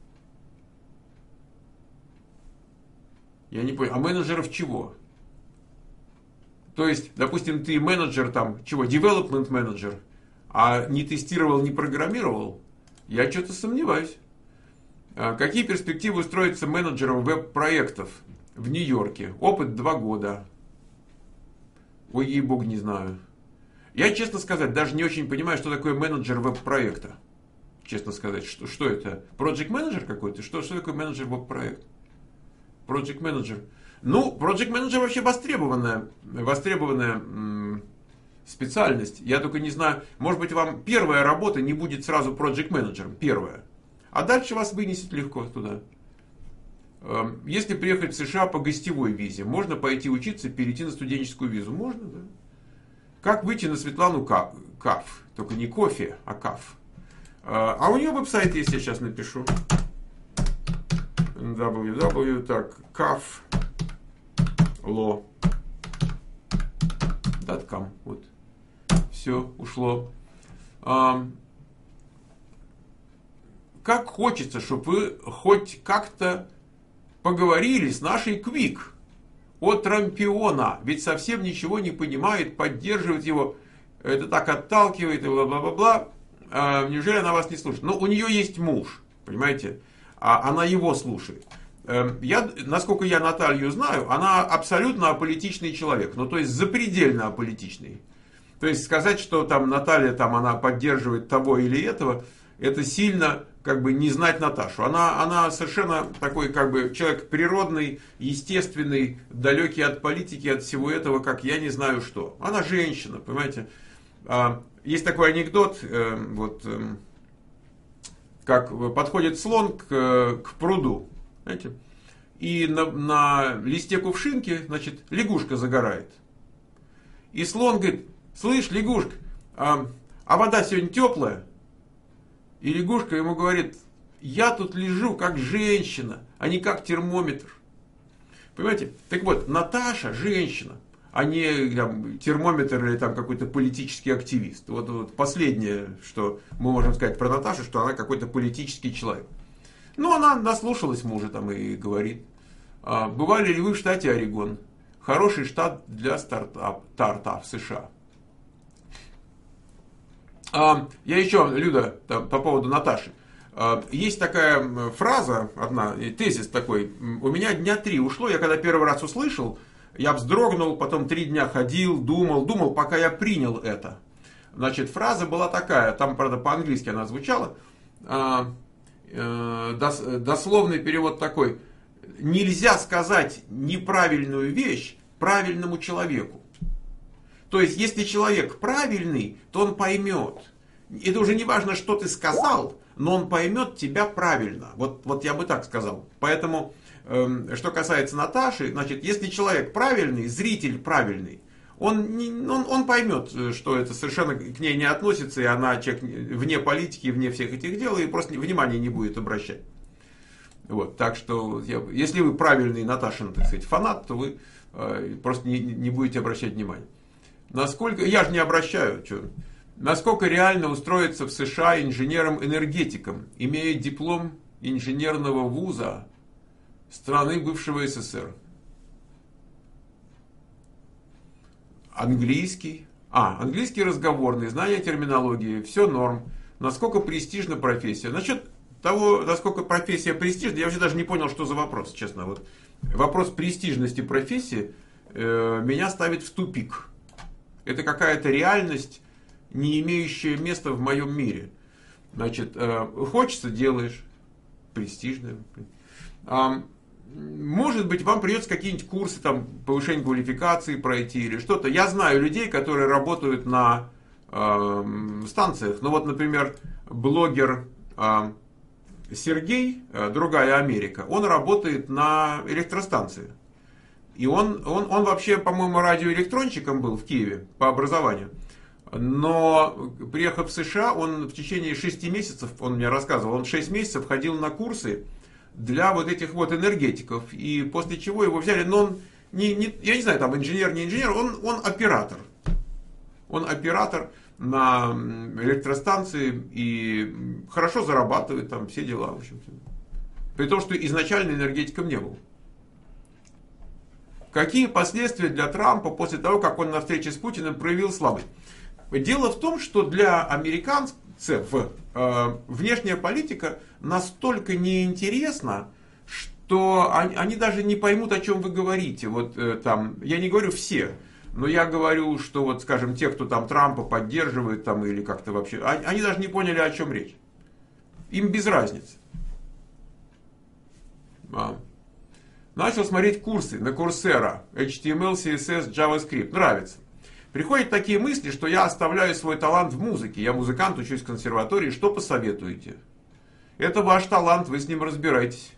Я не понял. А менеджеров чего? То есть, допустим, ты менеджер там, чего? Development менеджер, а не тестировал, не программировал? Я что-то сомневаюсь. Какие перспективы устроиться менеджером веб-проектов в Нью-Йорке? Опыт 2 года. Ой, ей-богу, не знаю. Я, честно сказать, даже не очень понимаю, что такое менеджер веб-проекта. Честно сказать, что это? Project менеджер какой-то? Что такое менеджер веб-проект? Project менеджер. Ну, Project менеджер вообще востребованная специальность. Я только не знаю, может быть, вам первая работа не будет сразу Project менеджером. Первая. А дальше вас вынесет легко туда. Если приехать в США по гостевой визе, можно пойти учиться, перейти на студенческую визу? Можно, да. Как выйти на Светлану Каф? Только не кофе, а Каф. А у нее веб-сайт есть, я сейчас напишу. www, так, kaflaw.com. Вот. Все, ушло. Как хочется, чтобы вы хоть как-то поговорили с нашей Квик о Трампиона. Ведь совсем ничего не понимает, поддерживает его. Это так отталкивает и бла-бла-бла-бла. Неужели она вас не слушает? Но у нее есть муж, понимаете? Она его слушает. Насколько я Наталью знаю, она абсолютно аполитичный человек. Ну, то есть, запредельно аполитичный. То есть, сказать, что там Наталья, там, она поддерживает того или этого, это сильно, как бы, не знать Наташу. Она совершенно такой, как бы, человек природный, естественный, далекий от политики, от всего этого, как я не знаю что. Она женщина, понимаете. Есть такой анекдот, вот, как подходит слон к пруду, знаете, и на листе кувшинки, значит, лягушка загорает. И слон говорит: слышь, лягушка, а вода сегодня теплая? И лягушка ему говорит: я тут лежу как женщина, а не как термометр. Понимаете? Так вот, Наташа женщина, а не там, термометр или там какой-то политический активист. Вот последнее, что мы можем сказать про Наташу, что она какой-то политический человек. Ну, она наслушалась мужа там и говорит: бывали ли вы в штате Орегон? Хороший штат для стартапа в США. Я еще, Люда, там, по поводу Наташи. Есть такая фраза, одна, тезис такой. У меня дня 3 ушло, я когда первый раз услышал, я вздрогнул, потом 3 дня ходил, думал, пока я принял это. Значит, фраза была такая, там, правда, по-английски она звучала. Дословный перевод такой: нельзя сказать неправильную вещь правильному человеку. То есть, если человек правильный, то он поймет. Это уже не важно, что ты сказал, но он поймет тебя правильно. Вот я бы так сказал. Поэтому, что касается Наташи, значит, если человек правильный, зритель правильный, он поймет, что это совершенно к ней не относится, и она человек вне политики, вне всех этих дел, и просто внимания не будет обращать. Вот, так что, если вы правильный Наташин, так сказать, фанат, то вы просто не будете обращать внимания. Насколько, я же не обращаю, насколько реально устроиться в США инженером-энергетиком, имея диплом инженерного вуза страны бывшего СССР? Английский. Английский разговорный, знание терминологии, все норм. Насколько престижна профессия? Насчет того, насколько профессия престижна, я вообще даже не понял, что за вопрос, честно. Вот вопрос престижности профессии меня ставит в тупик. Это какая-то реальность, не имеющая места в моем мире. Значит, хочется — делаешь. Престижно. Может быть, вам придется какие-нибудь курсы, там, повышения квалификации пройти или что-то. Я знаю людей, которые работают на станциях. Ну вот, например, блогер Сергей, другая Америка, он работает на электростанции. И он вообще, по-моему, радиоэлектронщиком был в Киеве по образованию. Но, приехав в США, он в течение 6 месяцев, он мне рассказывал, он 6 месяцев ходил на курсы для вот этих вот энергетиков. И после чего его взяли, но он, я не знаю, там инженер, не инженер, он оператор. Он оператор на электростанции и хорошо зарабатывает, там все дела, в общем-то. При том, что изначально энергетиком не был. Какие последствия для Трампа после того, как он на встрече с Путиным проявил слабость? Дело в том, что для американцев внешняя политика настолько неинтересна, что они даже не поймут, о чем вы говорите. Вот там, я не говорю все, но я говорю, что вот, скажем, те, кто там Трампа поддерживает там или как-то вообще, они даже не поняли, о чем речь. Им без разницы. Начал смотреть курсы на Coursera, HTML, CSS, JavaScript. Нравится. Приходят такие мысли, что я оставляю свой талант в музыке. Я музыкант, учусь в консерватории. Что посоветуете? Это ваш талант, вы с ним разбираетесь.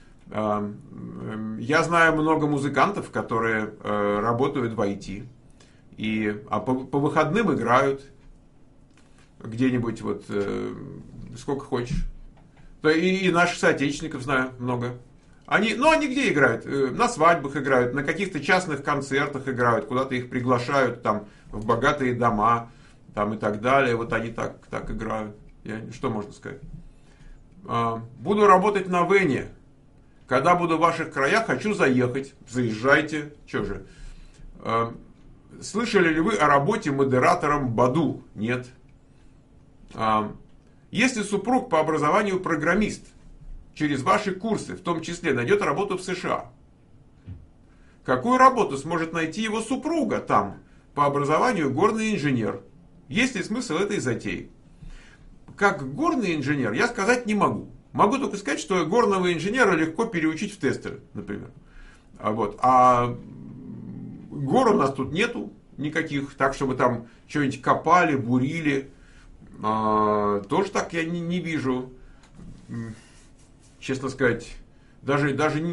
Я знаю много музыкантов, которые работают в IT. А по выходным играют где-нибудь вот сколько хочешь. И наших соотечественников знаю много. Они где играют? На свадьбах играют, на каких-то частных концертах играют, куда-то их приглашают там, в богатые дома там, и так далее. Вот они так играют. Что можно сказать? Буду работать на Вене. Когда буду в ваших краях, хочу заехать. Заезжайте. Че же? Слышали ли вы о работе модератором Баду? Нет. Если супруг по образованию программист, через ваши курсы, в том числе, найдет работу в США, какую работу сможет найти его супруга там, по образованию горный инженер? Есть ли смысл этой затеи? Как горный инженер я сказать не могу. Могу только сказать, что горного инженера легко переучить в тестера, например. А гор у нас тут нету никаких, так чтобы там что-нибудь копали, бурили. Тоже так я не вижу. Честно сказать, даже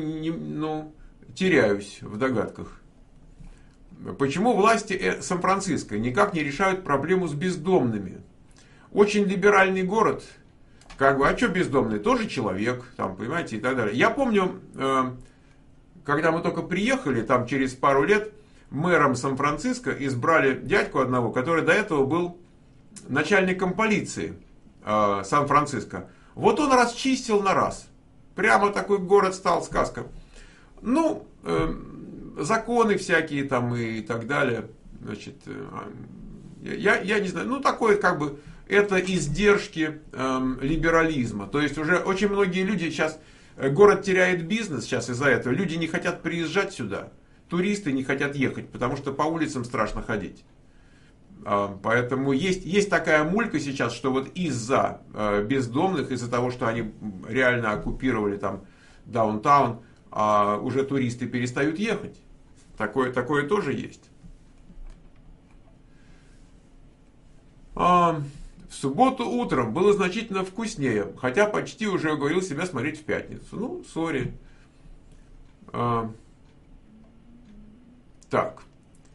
теряюсь в догадках. Почему власти Сан-Франциско никак не решают проблему с бездомными? Очень либеральный город. А что бездомный? Тоже человек, там, понимаете, и так далее. Я помню, когда мы только приехали, там через пару лет, мэром Сан-Франциско избрали дядьку одного, который до этого был начальником полиции Сан-Франциско. Вот он расчистил на раз. Прямо такой город стал, сказка. Законы всякие там и так далее. Значит, я не знаю, такое это издержки либерализма. То есть уже очень многие люди сейчас, город теряет бизнес сейчас из-за этого. Люди не хотят приезжать сюда. Туристы не хотят ехать, потому что по улицам страшно ходить. Поэтому есть такая мулька сейчас, что вот из-за бездомных, из-за того, что они реально оккупировали там даунтаун, уже туристы перестают ехать. Такое тоже есть. В субботу утром было значительно вкуснее, хотя почти уже уговорил себя смотреть в пятницу. Сори. Так.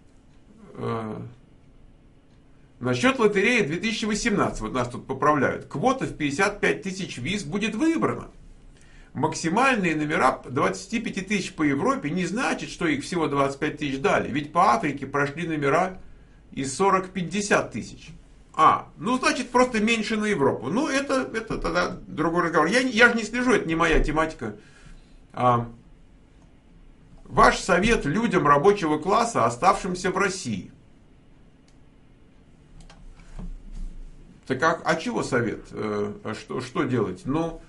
Насчет лотереи 2018, вот нас тут поправляют. Квота в 55 тысяч виз будет выбрана. максимальные номера 25 тысяч по Европе не значит, что их всего 25 тысяч дали. Ведь по Африке прошли номера и 40-50 тысяч. Ну значит просто меньше на Европу. Ну это тогда другой разговор. Я же не слежу, это не моя тематика. Ваш совет людям рабочего класса, оставшимся в России. Так а чего совет? Что делать? Ну,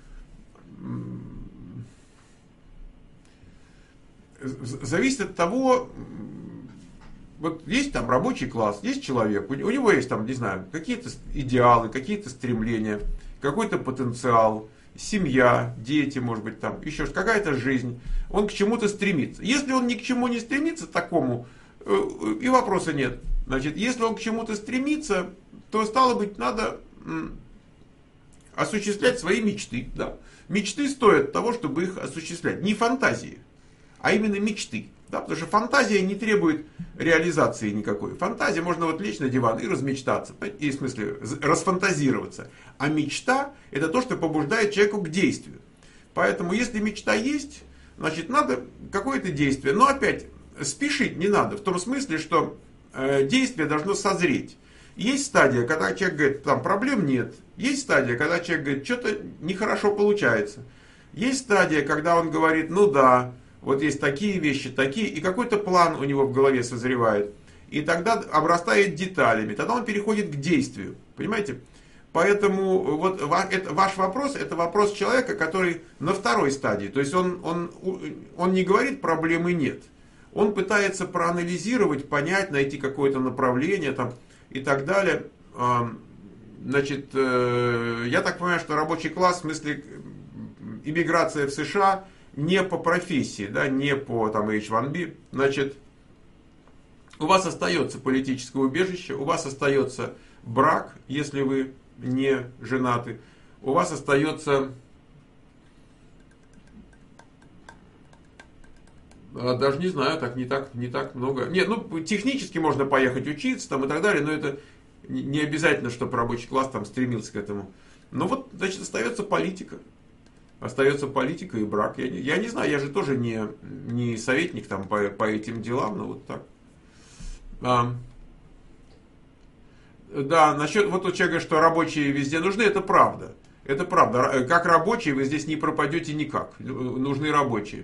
зависит от того, вот есть там рабочий класс, есть человек, у него есть там, не знаю, какие-то идеалы, какие-то стремления, какой-то потенциал, семья, дети, может быть, там, еще какая-то жизнь. Он к чему-то стремится. Если он ни к чему не стремится такому, и вопроса нет. Значит, если он к чему-то стремится, то, стало быть, надо осуществлять свои мечты. Да? Мечты стоят того, чтобы их осуществлять. Не фантазии, а именно мечты. Да? Потому что фантазия не требует реализации никакой. Фантазия, можно вот лечь на диван и размечтаться. И в смысле, расфантазироваться. А мечта — это то, что побуждает человека к действию. Поэтому, если мечта есть, значит, надо какое-то действие. Но опять, спешить не надо. В том смысле, что действие должно созреть. Есть стадия, когда человек говорит, там проблем нет. Есть стадия, когда человек говорит, что-то нехорошо получается. Есть стадия, когда он говорит, ну да, вот есть такие вещи, такие, и какой-то план у него в голове созревает. И тогда обрастает деталями, тогда он переходит к действию. Понимаете? Поэтому вот ваш вопрос, это вопрос человека, который на второй стадии. То есть он не говорит, проблемы нет. Он пытается проанализировать, понять, найти какое-то направление там, и так далее. Значит, я так понимаю, что рабочий класс, в смысле иммиграция в США, не по профессии, да, не по там, H1B. Значит, у вас остается политическое убежище, у вас остается брак, если вы не женаты, у вас остается, даже не знаю, не так много. Нет, ну технически можно поехать учиться там и так далее, но это не обязательно, чтобы рабочий класс там стремился к этому. Но вот, значит, остается политика. Остается политика и брак. Я не знаю, я же тоже не советник там по этим делам, но вот так. Да, насчет, вот у человека говорит, что рабочие везде нужны, это правда. Это правда. Как рабочие вы здесь не пропадете никак. Нужны рабочие.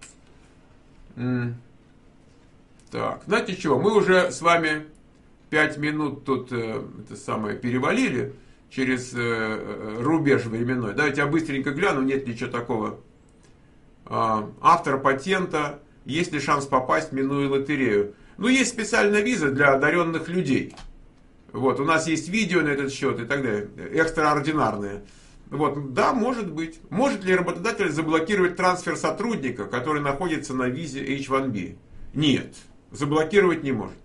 Так, знаете чего, мы уже с вами 5 минут тут перевалили через рубеж временной. Давайте я быстренько гляну, нет ничего такого. Автор патента, есть ли шанс попасть, минуя лотерею? Ну, есть специальная виза для одаренных людей. Вот, у нас есть видео на этот счет и так далее, экстраординарные. Вот, да, может быть. Может ли работодатель заблокировать трансфер сотрудника, который находится на визе H1B? Нет, заблокировать не может.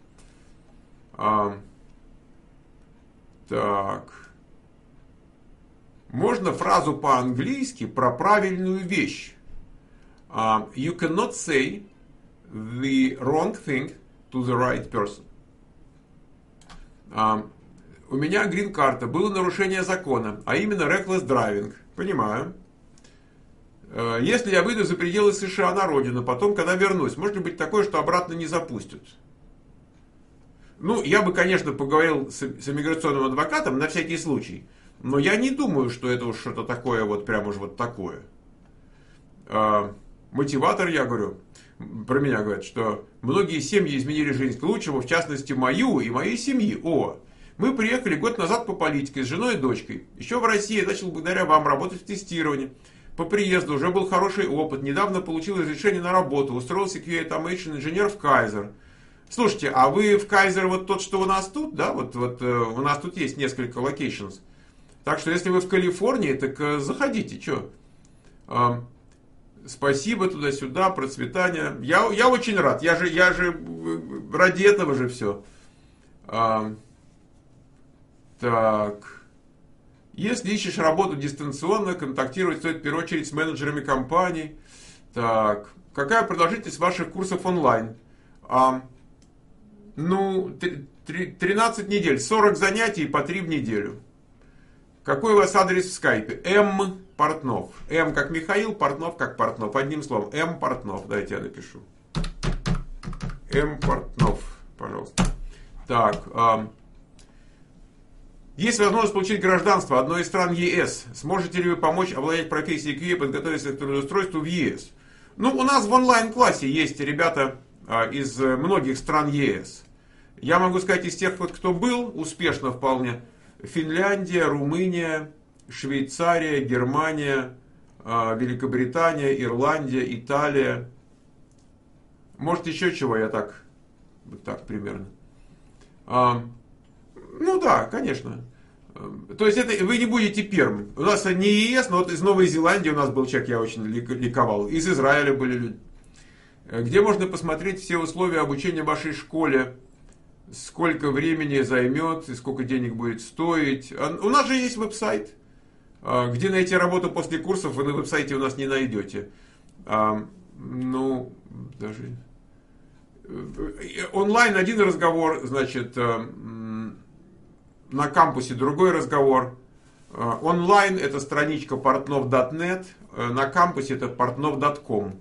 Так. Можно фразу по-английски про правильную вещь. You cannot say the wrong thing to the right person. У меня грин-карта, было нарушение закона, а именно reckless driving. Понимаю. Если я выйду за пределы США на родину, потом, когда вернусь, может ли быть такое, что обратно не запустят? Ну, я бы, конечно, поговорил с иммиграционным адвокатом на всякий случай, но я не думаю, что это уж что-то такое, вот прям уж вот такое. Мотиватор, я говорю, про меня говорят, что многие семьи изменили жизнь к лучшему, в частности, мою и моей семьи. Мы приехали год назад по политике с женой и дочкой. Еще в России я начал благодаря вам работать в тестировании. По приезду уже был хороший опыт. Недавно получил разрешение на работу. Устроился QA Automation инженер в Kaiser. Слушайте, а вы в Kaiser вот тот, что у нас тут, да? Вот у нас тут есть несколько locations. Так что если вы в Калифорнии, так заходите. Че? Спасибо туда-сюда, процветания. Я очень рад. Я же ради этого же все. Так. Если ищешь работу дистанционно, контактировать стоит в первую очередь с менеджерами компаний. Так. Какая продолжительность ваших курсов онлайн? 13 недель. 40 занятий по 3 в неделю. Какой у вас адрес в скайпе? Портнов. М как Михаил, Портнов как Портнов. Одним словом, М Портнов. Дайте я напишу. М Портнов, пожалуйста. Так. Есть возможность получить гражданство одной из стран ЕС. Сможете ли вы помочь овладеть профессией QA и подготовиться к трудоустройству в ЕС? Ну, у нас в онлайн-классе есть ребята из многих стран ЕС. Я могу сказать, из тех, кто был успешно вполне, Финляндия, Румыния, Швейцария, Германия, Великобритания, Ирландия, Италия. Может, еще чего, я так примерно. Ну да, конечно. То есть это вы не будете первым. У нас не ЕС, но вот из Новой Зеландии у нас был человек, я очень ликовал. Из Израиля были люди. Где можно посмотреть все условия обучения в вашей школе? Сколько времени займет и сколько денег будет стоить? У нас же есть веб-сайт. Где найти работу после курсов, вы на веб-сайте у нас не найдете. Ну, даже... Онлайн один разговор, значит, на кампусе другой разговор. Онлайн это страничка portnov.net, на кампусе это portnov.com.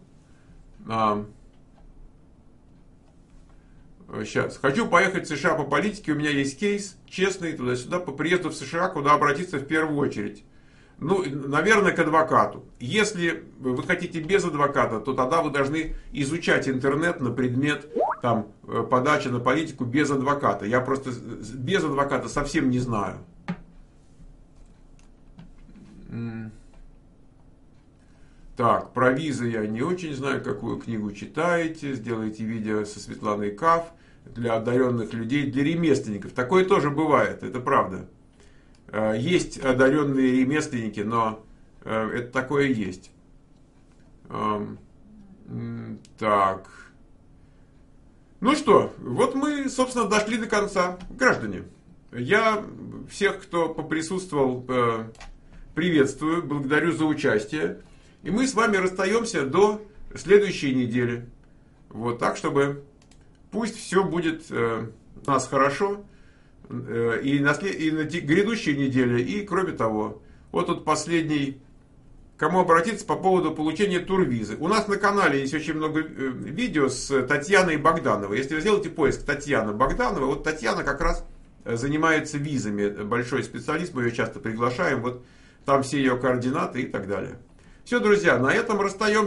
Сейчас. Хочу поехать в США по политике, у меня есть кейс, честный, туда-сюда, по приезду в США, куда обратиться в первую очередь. Ну, наверное, к адвокату. Если вы хотите без адвоката, то тогда вы должны изучать интернет на предмет там, подачи на политику без адвоката. Я просто без адвоката совсем не знаю. Так, про визы я не очень знаю, какую книгу читаете. Сделайте видео со Светланой Каф для одаренных людей, для ремесленников. Такое тоже бывает, это правда. Есть одаренные ремесленники, но это такое есть. Так. Ну что, вот мы, собственно, дошли до конца. Граждане, я всех, кто поприсутствовал, приветствую, благодарю за участие. И мы с вами расстаемся до следующей недели. Вот так, чтобы пусть все будет у нас хорошо. И на грядущей неделе, и кроме того, вот тут последний, кому обратиться по поводу получения турвизы. У нас на канале есть очень много видео с Татьяной Богдановой. Если вы сделаете поиск Татьяна Богданова, вот Татьяна как раз занимается визами, большой специалист, мы ее часто приглашаем, вот там все ее координаты и так далее. Все, друзья, на этом расстаемся.